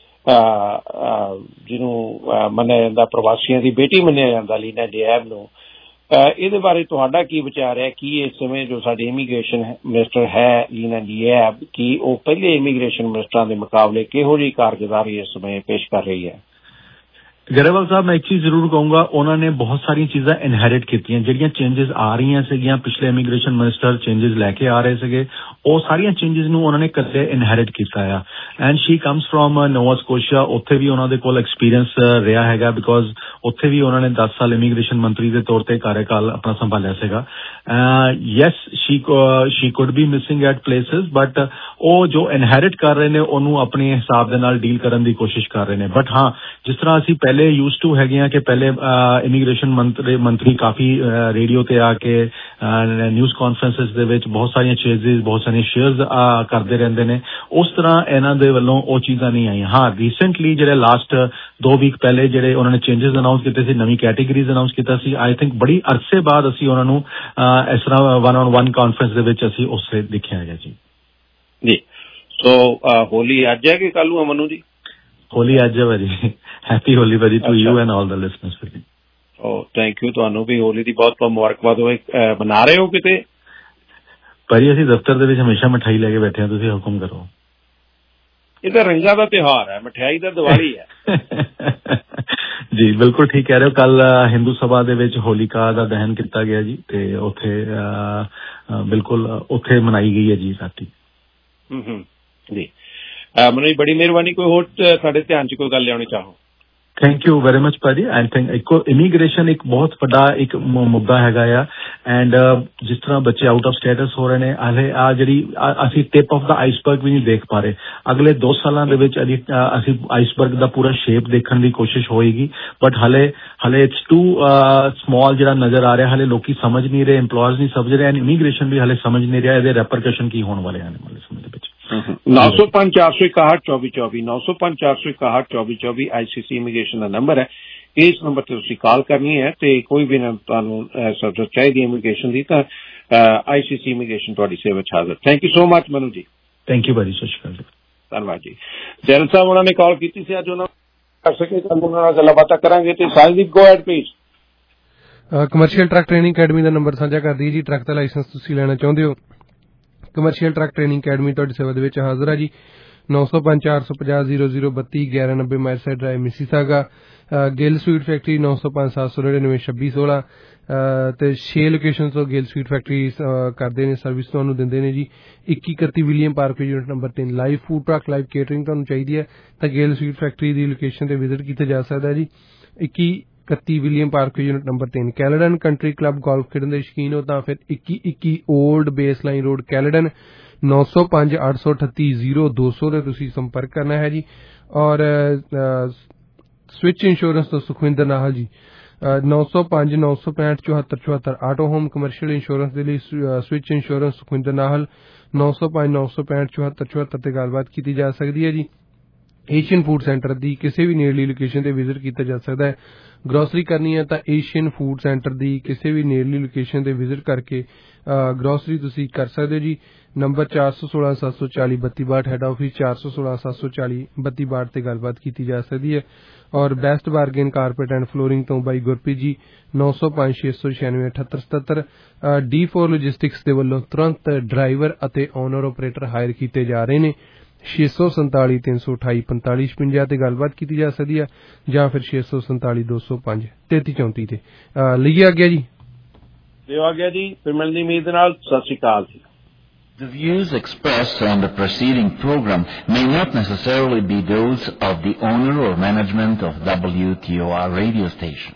ਜਿਹਨੂੰ ਮੰਨਿਆ ਜਾਂਦਾ, ਪ੍ਰਵਾਸੀਆਂ ਦੀ ਬੇਟੀ ਮੰਨਿਆ ਜਾਂਦਾ, ਲੀਨਾ ਡਾਇਬ ਨੂੰ, ਇਹਦੇ ਬਾਰੇ ਤੁਹਾਡਾ ਕੀ ਵਿਚਾਰ ਹੈ? ਕੀ ਇਸ ਸਮੇਂ ਜੋ ਸਾਡੀ ਇਮੀਗ੍ਰੇਸ਼ਨ ਮਿਨਿਸਟਰ ਹੈ ਲੀਨਾ ਡਾਇਬ, ਕੀ ਉਹ ਪਹਿਲੇ ਇਮੀਗ੍ਰੇਸ਼ਨ ਮਿਨਿਸਟਰਾਂ ਦੇ ਮੁਕਾਬਲੇ ਕਿਹੋ ਜਿਹੀ ਕਾਰਗੁਜ਼ਾਰੀ ਇਸ ਸਮੇਂ ਪੇਸ਼ ਕਰ ਰਹੀ ਹੈ? ਗਰੇਵਾਲ ਸਾਹਿਬ, ਮੈਂ ਇੱਕ ਚੀਜ਼ ਜ਼ਰੂਰ ਕਹੂੰਗਾ, ਉਹਨਾਂ ਨੇ ਬਹੁਤ ਸਾਰੀਆਂ ਚੀਜ਼ਾਂ ਇਨਹੈਰਿਟ ਕੀਤੀਆਂ। ਜਿਹੜੀਆਂ ਚੇਂਜਸ ਆ ਰਹੀਆਂ ਸੀਗੀਆਂ, ਪਿਛਲੇ ਇਮੀਗ੍ਰੇਸ਼ਨ ਮਿਨਿਸਟਰ ਚੇਂਜਸ ਲੈ ਕੇ ਆ ਰਹੇ ਸੀਗੇ, ਉਹ ਸਾਰੀਆਂ ਚੇਂਜਸ ਨੂੰ ਉਹਨਾਂ ਨੇ ਕਦੇ ਇਨਹੈਰਿਟ ਕੀਤਾ ਆ। And she comes from Nova Scotia. ਉੱਥੇ ਵੀ ਉਹਨਾਂ ਦੇ ਕੋਲ ਐਕਸਪੀਰੀਅੰਸ ਰਿਹਾ ਹੈਗਾ, ਬਿਕੋਜ਼ ਉੱਥੇ ਵੀ ਉਹਨਾਂ ਨੇ ਦਸ ਸਾਲ ਇਮੀਗ੍ਰੇਸ਼ਨ ਮੰਤਰੀ ਦੇ ਤੌਰ ਤੇ ਕਾਰਜਕਾਲ ਆਪਣਾ ਸੰਭਾਲਿਆ ਸੀਗਾ। Yes, she she could be missing at places, but ਉਹ ਜੋ ਇਨਹੈਰਿਟ ਕਰ ਰਹੇ ਨੇ ਉਹਨੂੰ ਆਪਣੇ ਹਿਸਾਬ ਦੇ ਨਾਲ ਡੀਲ ਕਰਨ ਦੀ ਕੋਸ਼ਿਸ਼ ਕਰ ਰਹੇ ਨੇ। ਬਟ ਹਾਂ, ਜਿਸ ਤਰ੍ਹਾਂ ਅਸੀਂ ਪਹਿਲੇ ਯੂਜ਼ ਟੂ ਹੈਗੇ ਆ ਕਿ ਪਹਿਲੇ ਇਮੀਗ੍ਰੇਸ਼ਨ ਮੰਤਰੀ ਮੰਤਰੀ ਕਾਫੀ ਰੇਡੀਓ ਤੇ ਆ ਕੇ ਨਿਊਜ਼ ਕਾਨਫਰੰਸਿਸ ਦੇ ਵਿੱਚ ਬਹੁਤ ਸਾਰੀਆਂ ਚੇਂਜਿਸ, ਬਹੁਤ ਸਾਰੀਆਂ ਸ਼ੇਅਰਸ ਕਰਦੇ ਰਹਿੰਦੇ ਨੇ, ਉਸ ਤਰ੍ਹਾਂ ਇਹਨਾਂ ਦੇ ਵੱਲੋਂ ਉਹ ਚੀਜ਼ਾਂ ਨਹੀਂ ਆਈਆਂ। ਹਾਂ, ਰੀਸੈਂਟਲੀ ਜਿਹੜੇ ਲਾਸਟ ਦੋ ਵੀਕ ਪਹਿਲੇ ਜਿਹੜੇ ਉਹਨਾਂ ਨੇ ਚੇਂਜਸ ਅਨਾਊਂਸ ਕੀਤੇ ਸੀ, ਨਵੀਂ ਕੈਟੇਗਰੀਜ਼ ਅਨਾਊਂਸ ਕੀਤਾ ਸੀ, ਆਈ ਥਿੰਕ ਬੜੀ ਅਰਸੇ ਬਾਅਦ ਅਸੀਂ ਉਹਨਾਂ ਨੂੰ ਇਸ ਤਰ੍ਹਾਂ ਵਨ ਔਨ ਵਨ ਕਾਨਫਰੰਸ ਦੇ ਵਿੱਚ ਅਸੀਂ ਉਸੇ ਦੇਖਿਆ ਹੈਗਾ ਜੀ। ਜੀ, ਸੋ ਹੋਲੀ ਅੱਜ ਹੈ ਕਿ ਕੱਲ ਨੂੰ? ਮਨੂ ਜੀ, ਹੋਲੀ ਅੱਜ ਹੈ ਭਾਜੀ। ਹੈਪੀ ਹੋਲੀ ਭਾਜੀ to you and all the listeners ਭਾਜੀ। ਓ ਥੈਂਕ ਯੂ, ਤੁਹਾਨੂੰ ਵੀ ਹੋਲੀ ਦੀ ਬਹੁਤ ਬਹੁਤ ਮੁਬਾਰਕਬਾਦ ਹੋਵੇ। ਮਨਾ ਰਹੇ ਹੋ ਕਿਤੇ? ਭਾਜੀ ਅਸੀਂ ਦਫ਼ਤਰ ਦੇ ਵਿੱਚ ਹਮੇਸ਼ਾ ਮਿਠਾਈ ਲੈ ਕੇ ਬੈਠੇ ਹਾਂ, ਤੁਸੀਂ ਹੁਕਮ ਕਰੋ। ਇਹ ਤਾਂ ਰੰਗਾਂ ਦਾ ਤਿਉਹਾਰ ਹੈ, ਮਠਿਆਈ ਦਾ ਦੀਵਾਲੀ ਹੈ। ਜੀ ਬਿਲਕੁਲ ਠੀਕ ਕਹਿ ਰਹੇ ਹੋ। ਕੱਲ ਹਿੰਦੂ ਸਭਾ ਦੇ ਵਿੱਚ ਹੋਲਿਕਾ ਦਾ ਦਹਨ ਕੀਤਾ ਗਿਆ ਜੀ, ਤੇ ਉੱਥੇ ਬਿਲਕੁਲ ਉੱਥੇ ਮਨਾਈ ਗਈ ਹੈ ਜੀ ਰਾਤੀ। ਹੂੰ ਹੂੰ ਜੀ, ਮੈਨੂੰ ਜੀ ਬੜੀ ਮਿਹਰਬਾਨੀ। ਕੋਈ ਹੋਰ ਸਾਡੇ ਧਿਆਨ 'ਚ ਕੋਈ ਗੱਲ ਲਿਆਉਣੀ ਚਾਹੋ? ਥੈਂਕ ਯੂ ਵੈਰੀ ਮਚ ਭਾਜੀ। ਆਈ ਥਿੰਕ ਇੱਕੋ ਇਮੀਗ੍ਰੇਸ਼ਨ ਇੱਕ ਬਹੁਤ ਵੱਡਾ ਇੱਕ ਮੁੱਦਾ ਹੈਗਾ ਆ। ਐਂਡ ਜਿਸ ਤਰ੍ਹਾਂ ਬੱਚੇ ਆਊਟ ਆਫ ਸਟੇਟਸ ਹੋ ਰਹੇ ਨੇ, ਹਾਲੇ ਆ ਜਿਹੜੀ ਅਸੀਂ ਟਿਪ ਆਫ ਦਾ ਆਈਸਬਰਗ ਵੀ ਨਹੀਂ ਦੇਖ ਪਾ ਰਹੇ। ਅਗਲੇ ਦੋ ਸਾਲਾਂ ਦੇ ਵਿੱਚ ਅਸੀਂ ਆਈਸਬਰਗ ਦਾ ਪੂਰਾ ਸ਼ੇਪ ਦੇਖਣ ਦੀ ਕੋਸ਼ਿਸ਼ ਹੋਏਗੀ, ਬਟ ਹਲੇ ਹਲੇ ਇਟਸ ਟੂ ਸਮਾਲ ਜਿਹੜਾ ਨਜ਼ਰ ਆ ਰਿਹਾ। ਹਲੇ ਲੋਕੀ ਸਮਝ ਨਹੀਂ ਰਹੇ, ਇੰਪਲੋਇਰਸ ਨਹੀਂ ਸਮਝ ਰਹੇ, ਐਂਡ ਇਮੀਗ੍ਰੇਸ਼ਨ ਵੀ ਹਲੇ ਸਮਝ ਨਹੀਂ ਰਿਹਾ ਇਹਦੇ ਰੈਪਰਕਸ਼ਨ ਕੀ ਹੋਣ ਵਾਲੇ ਆਉਣ ਵਾਲੇ ਸਮੇਂ ਦੇ ਵਿੱਚ। ਨੌ ਸੌ ਪੰਜ ਚਾਰ ਸੌ ਇਕਾਹਠ ਚੌਵੀ ਚੌਵੀ ਨੌ ਸੌ ਪੰਜ ਚਾਰ ਸੌ ਇਕਾਹਠ ਚੌਵੀ ਚੌਵੀ ਆਈ ਸੀ ਸੀ ਇਮੀਗ੍ਰੇਸ਼ਨ ਦਾ ਨੰਬਰ ਹੈ। ਇਸ ਨੰਬਰ ਤੇ ਤੁਸੀਂ ਕਾਲ ਕਰਨੀ ਹੈ ਤੇ ਕੋਈ ਵੀ ਤੁਹਾਨੂੰ ਸਬਜੈਕਟ ਚਾਹੀਦੀ ਇਮੀਗ੍ਰੇਸ਼ਨ ਦੀ ਤਾਂ ਆਈ ਸੀ ਸੀ ਇਮੀਗ੍ਰੇਸ਼ਨ ਤੁਹਾਡੀ ਸੇਵਾ 'ਚ ਹਾਜ਼ਰ। Thank you so much Manu ji. Thank you ਭਾਜੀ, ਸਤਿ ਸ਼੍ਰੀ ਅਕਾਲ ਜੀ। ਧੰਨਵਾਦ ਜੀ। ਜੈਨ ਸਾਹਿਬ ਉਹਨਾਂ ਨੇ ਕਾਲ ਕੀਤੀ ਸੀ, ਅੱਜ ਉਹਨਾਂ ਕਰ ਸਕੇ ਤਾਂ ਉਹਨਾਂ ਨਾਲ ਗੱਲਾਂ ਬਾਤਾਂ ਕਰਾਂਗੇ। ਤੇ ਸਾਹਿਬ go ad please. Commercial truck training academy ਦਾ ਨੰਬਰ ਸਾਂਝਾ ਕਰ ਦਈਏ ਜੀ। ਟਰੱਕ ਦਾ ਲਾਇਸੈਂਸ ਤੁਸੀਂ ਲੈਣਾ ਚਾਹੁੰਦੇ ਹੋ, ਕਮਰਸ਼ੀਅਲ ਟਰੱਕ ਟ੍ਰੇਨਿੰਗ ਅਕੈਡਮੀ ਤੁਹਾਡੀ ਸੇਵਾ ਦੇ ਵਿੱਚ ਹਾਜ਼ਰ ਹੈ ਜੀ। ਨੌ ਸੌ ਪੰਜ ਚਾਰ ਸੌ ਪੰਜਾਹ ਜ਼ੀਰੋ ਜ਼ੀਰੋ ਬੱਤੀ ਗਿਆਰਾਂ ਨੱਬੇ Mileside Drive Mississauga. Gill Sweet Factory ਨੌ ਸੌ ਪੰਜ ਸੱਤ ਸੌ ਨੜਿਨਵੇਂ ਛੱਬੀ ਸੋਲਾਂ ਤੇ ਛੇ ਲੋਕੇਸ਼ਨ ਤੋਂ ਗਿੱਲ ਸਵੀਟ ਫੈਕਟਰੀ ਕਰਦੇ ਨੇ, ਸਰਵਿਸ ਤੁਹਾਨੂੰ ਦਿੰਦੇ ਨੇ ਜੀ। ਇੱਕੀ ਇਕੱਤੀ ਵਿਲੀਅਮ ਪਾਰਕ ਯੂਨਿਟ ਨੰਬਰ ਤਿੰਨ। Live food truck, live catering ਤੁਹਾਨੂੰ ਚਾਹੀਦੀ ਹੈ ਤਾਂ ਗਿੱਲ ਸਵੀਟ ਫੈਕਟਰੀ ਦੀ ਲੋਕੇਸ਼ਨ ਤੇ ਵਿਜ਼ਿਟ ਕੀਤਾ ਜਾ ਸਕਦਾ ਜੀ। ਇੱਕੀ ਇਕੱਤੀ ਵਿਲੀਅਮ ਪਾਰਕ ਯੂਨਿਟ ਨੰਬਰ ਤਿੰਨ। ਕੈਲੇਡਨ ਕੰਟਰੀ ਕਲੱਬ ਗੋਲਫ ਖੇਡਣ ਦੇ ਸ਼ੌਕੀਨ ਹੋ ਤਾਂ ਫਿਰ ਇੱਕੀ ਇੱਕੀ Old Baseline Road Caledon ਨੌ ਸੌ ਪੰਜ ਅੱਠ ਸੌ ਅਠੱਤੀ ਜ਼ੀਰੋ ਦੋ ਸੌ ਤੇ ਤੁਸੀਂ ਸੰਪਰਕ ਕਰਨਾ ਹੈ ਜੀ। ਔਰ ਸਵਿਚ ਇੰਸ਼ੋਰੈਂਸ ਤੋਂ ਸੁਖਵਿੰਦਰ ਨਾਹਲ ਜੀ ਨੌ ਸੌ ਪੰਜ ਨੌ ਸੌ ਪੈਂਹਠ ਚੁਹੱਤਰ ਚੁਹੱਤਰ। ਆਟੋ ਹੋਮ ਕਮਰਸ਼ੀਅਲ ਇੰਸ਼ੋਰੈਂਸ ਦੇ ਲਈ ਸਵਿਚ ਇੰਸ਼ੋਰੈਂਸ ਸੁਖਵਿੰਦਰ ਨਾਹਲ ਨੌ ਸੌ ਪੰਜ ਨੌ ਸੌ ਪੈਂਹਠ ਚੁਹੱਤਰ ਚੁਹੱਤਰ ਤੇ ਗੱਲਬਾਤ ਕੀਤੀ ਜਾ ਸਕਦੀ ਹੈ ਜੀ। ਏਸ਼ੀਅਨ ਫੂਡ ਸੈਂਟਰ ਦੀ ਕਿਸੇ ਵੀ ਨੇੜਲੀ ਲੋਕੇਸ਼ਨ ਤੇ ਵਿਜ਼ਿਟ ਕੀਤਾ ਜਾ ਸਕਦਾ ਹੈ। ਗਰੋਸਰੀ ਕਰਨੀ ਹੈ ਤਾਂ ਏਸ਼ੀਅਨ ਫੂਡ ਸੈਂਟਰ ਦੀ ਕਿਸੇ ਵੀ ਨੇੜਲੀ ਲੋਕੇਸ਼ਨ ਤੇ ਵਿਜ਼ਿਟ ਕਰਕੇ ਗਰੋਸਰੀ ਤੁਸੀਂ ਕਰ ਸਕਦੇ ਹੋ ਜੀ। ਨੰਬਰ ਚਾਰ ਸੌ ਸੋਲਾਂ ਸੱਤ ਸੌ ਚਾਲੀ ਬੱਤੀ ਬਾਹਠ, ਹੈਡ ਆਫਿਸ ਚਾਰ ਸੌ ਸੋਲਾਂ ਸੱਤ ਸੌ ਚਾਲੀ ਬੱਤੀ ਬਾਹਠ ਤੇ ਗੱਲਬਾਤ ਕੀਤੀ ਜਾ ਸਕਦੀ ਹੈ। ਔਰ Best bargain carpet and flooring ਤੋਂ ਬਾਈ ਗੁਰਪ੍ਰੀਤ ਜੀ ਨੌ ਸੌ ਪੰਜ ਛੇ ਸੌ ਛਿਆਨਵੇਂ ਅਠੱਤਰ ਸਤੱਤਰ। ਡੀ ਫੋਰ ਲੌਜਿਸਟਿਕਸ ਦੇ ਵੱਲੋਂ ਤੁਰੰਤ ਡਰਾਈਵਰ ਅਤੇ ਓਨਰ ਆਪਰੇਟਰ ਹਾਇਰ ਕੀਤੇ ਜਾ ਰਹੇ ਨੇ। ਛੇ ਸੌ ਸੰਤਾਲੀ ਤਿੰਨ ਸੌ ਅਠਾਈ ਪੰਤਾਲੀ ਛਪੰਜਾ ਤੇ ਗੱਲਬਾਤ ਕੀਤੀ ਜਾ ਸਕਦੀ ਹੈ, ਜਾਂ ਫਿਰ ਛੇ ਸੌ ਸੰਤਾਲੀ ਦੋ ਸੌ ਪੰਜ ਤੇਤੀ ਚੌਂਤੀ ਤੇ। ਲਈ ਆ ਗਿਆ ਜੀ, ਦਿਓ ਆ ਗਿਆ ਜੀ। ਫਿਰ ਮਿਲਣ ਦੀ ਉਮੀਦ ਨਾਲ ਸਤਿ ਸ਼੍ਰੀ ਅਕਾਲ ਜੀ। The views expressed on the preceding program may not necessarily be those of the owner or management of W T O R radio station.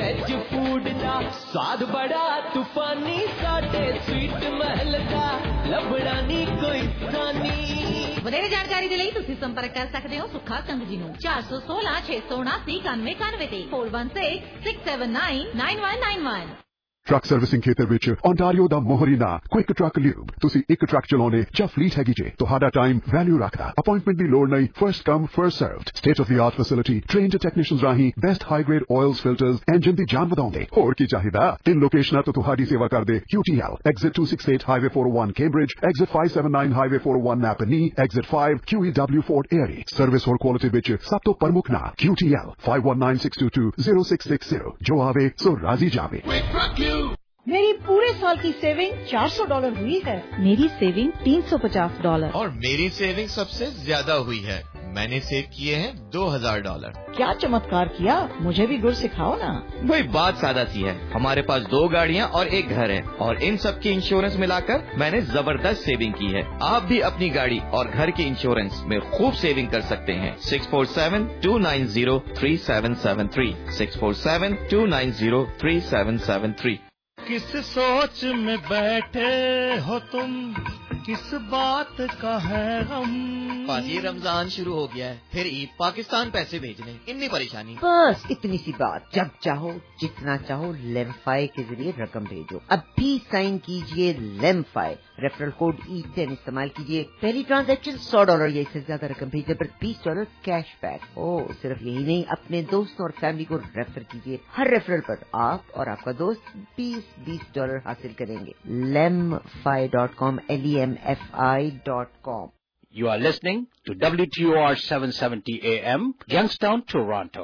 Veg food दा स्वाद बड़ा तूफानी साडे स्वीट महल दा लभड़ा नी कोई सानी ਵਧੇਰੇ ਜਾਣਕਾਰੀ ਦੇ ਲਈ ਤੁਸੀਂ ਸੰਪਰਕ ਕਰ ਸਕਦੇ ਹੋ ਸੁੱਖਾ ਕੰਗ ਜੀ ਨੂੰ ਚਾਰ ਸੌ ਸੋਲਾਂ ਛੇ ਸੌ ਉਨਾਸੀ ਇਕਾਨਵੇਂ ਇਕਾਨਵੇਂ ਤੇ four one six six seven nine nine one nine one। Truck servicing ਖੇਤਰ ਵਿੱਚ ਓਨਟਾਰੀਓ ਦਾ ਮੋਹਰੀਨਾ ਕੁਇਕ ਟਰੱਕ ਲਿਊਬ। ਤੁਸੀਂ ਇੱਕ ਟਰੱਕ ਚਲਾਉਣੇ ਜਾਂ ਫਲੀਟ ਹੈਗੀ ਜੇ, ਤੁਹਾਡਾ ਟਾਈਮ ਵੈਲਿਊ ਰੱਖਦਾ। ਅਪਾਇੰਟਮੈਂਟ ਦੀ ਲੋੜ ਨਹੀਂ, first come first served. State of the art facility, trained technicians ਰਾਹੀਂ best high grade oils filters, engine ਦੀ ਜਾਨ ਵਧਾਉਂਦੇ। ਹੋਰ ਕੀ ਚਾਹੀਦਾ? ਤਿੰਨ ਲੋਕੇਸ਼ਨਾਂ ਤੋਂ ਤੁਹਾਡੀ ਸੇਵਾ ਕਰਦੇ Q T L, exit two sixty-eight highway four oh one Cambridge, exit five seventy-nine highway four oh one Napanee, exit five Q E W Fort Erie। Service ਹੋਰ ਕੁਆਲਿਟੀ ਵਿੱਚ ਸਭ ਤੋਂ ਪ੍ਰਮੁੱਖ ਨਾਂ Q T L five one nine six two two zero six six zero। ਜੋ ਆਵੇ ਸੋ ਰਾਜ਼ੀ ਜਾਵੇ। मेरी पूरे साल की सेविंग चार सौ डॉलर हुई है। मेरी सेविंग तीन सौ पचास डॉलर। और मेरी सेविंग सबसे ज्यादा हुई है, मैंने सेव किए हैं दो हजार डॉलर। क्या चमत्कार किया, मुझे भी गुर सिखाओ ना। वही बात सादा सी है, हमारे पास दो गाड़ियाँ और एक घर है और इन सब की इंश्योरेंस मिलाकर मैंने जबरदस्त सेविंग की है। आप भी अपनी गाड़ी और घर के इंश्योरेंस में खूब सेविंग कर सकते हैं। Six four seven two nine zero three seven seven three six four seven two nine zero three seven seven three. किस सोच में बैठे हो तुम, किस बात का है गम? पाजी रमजान शुरू हो गया है, फिर ईद पाकिस्तान पैसे भेजने, इतनी परेशानी। बस इतनी सी बात, जब चाहो जितना चाहो लेमफाई के जरिए रकम भेजो। अभी साइन कीजिए Lemfi, referral code E ten इस्तेमाल कीजिए। पहली ट्रांजैक्शन सौ डॉलर या इससे ज्यादा रकम भेजने पर बीस डॉलर कैश बैक। ओ सिर्फ यही नहीं, अपने दोस्तों और फैमिली को रेफर कीजिए। हर रेफरल पर आप और आपका दोस्त बीस बीस डॉलर हासिल करेंगे। Lemfi dot com L E M F I dot com. You are listening to W T O R seven seventy A M, Youngstown, Toronto.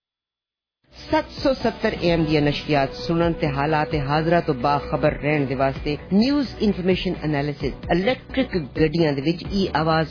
सत्त सौ सत्तर ए एम ਦੀਆਂ ਨਸ਼ਰੀਆਤ ਸੁਣਨ ਤੇ ਹਾਲਾਤ ਹਾਜ਼ਰਾ ਤੋਂ ਬਾਖਬਰ ਰਹਿਣ ਦੇ ਵਾਸਤੇ ਨਿਊਜ਼ ਇਨਫੋਰਮੇਸ਼ਨ ਐਨਾਲਿਸਿਸ ਇਲੈਕਟ੍ਰਿਕ ਗੱਡੀਆਂ ਦੇ ਵਿੱਚ ਇਹ ਆਵਾਜ਼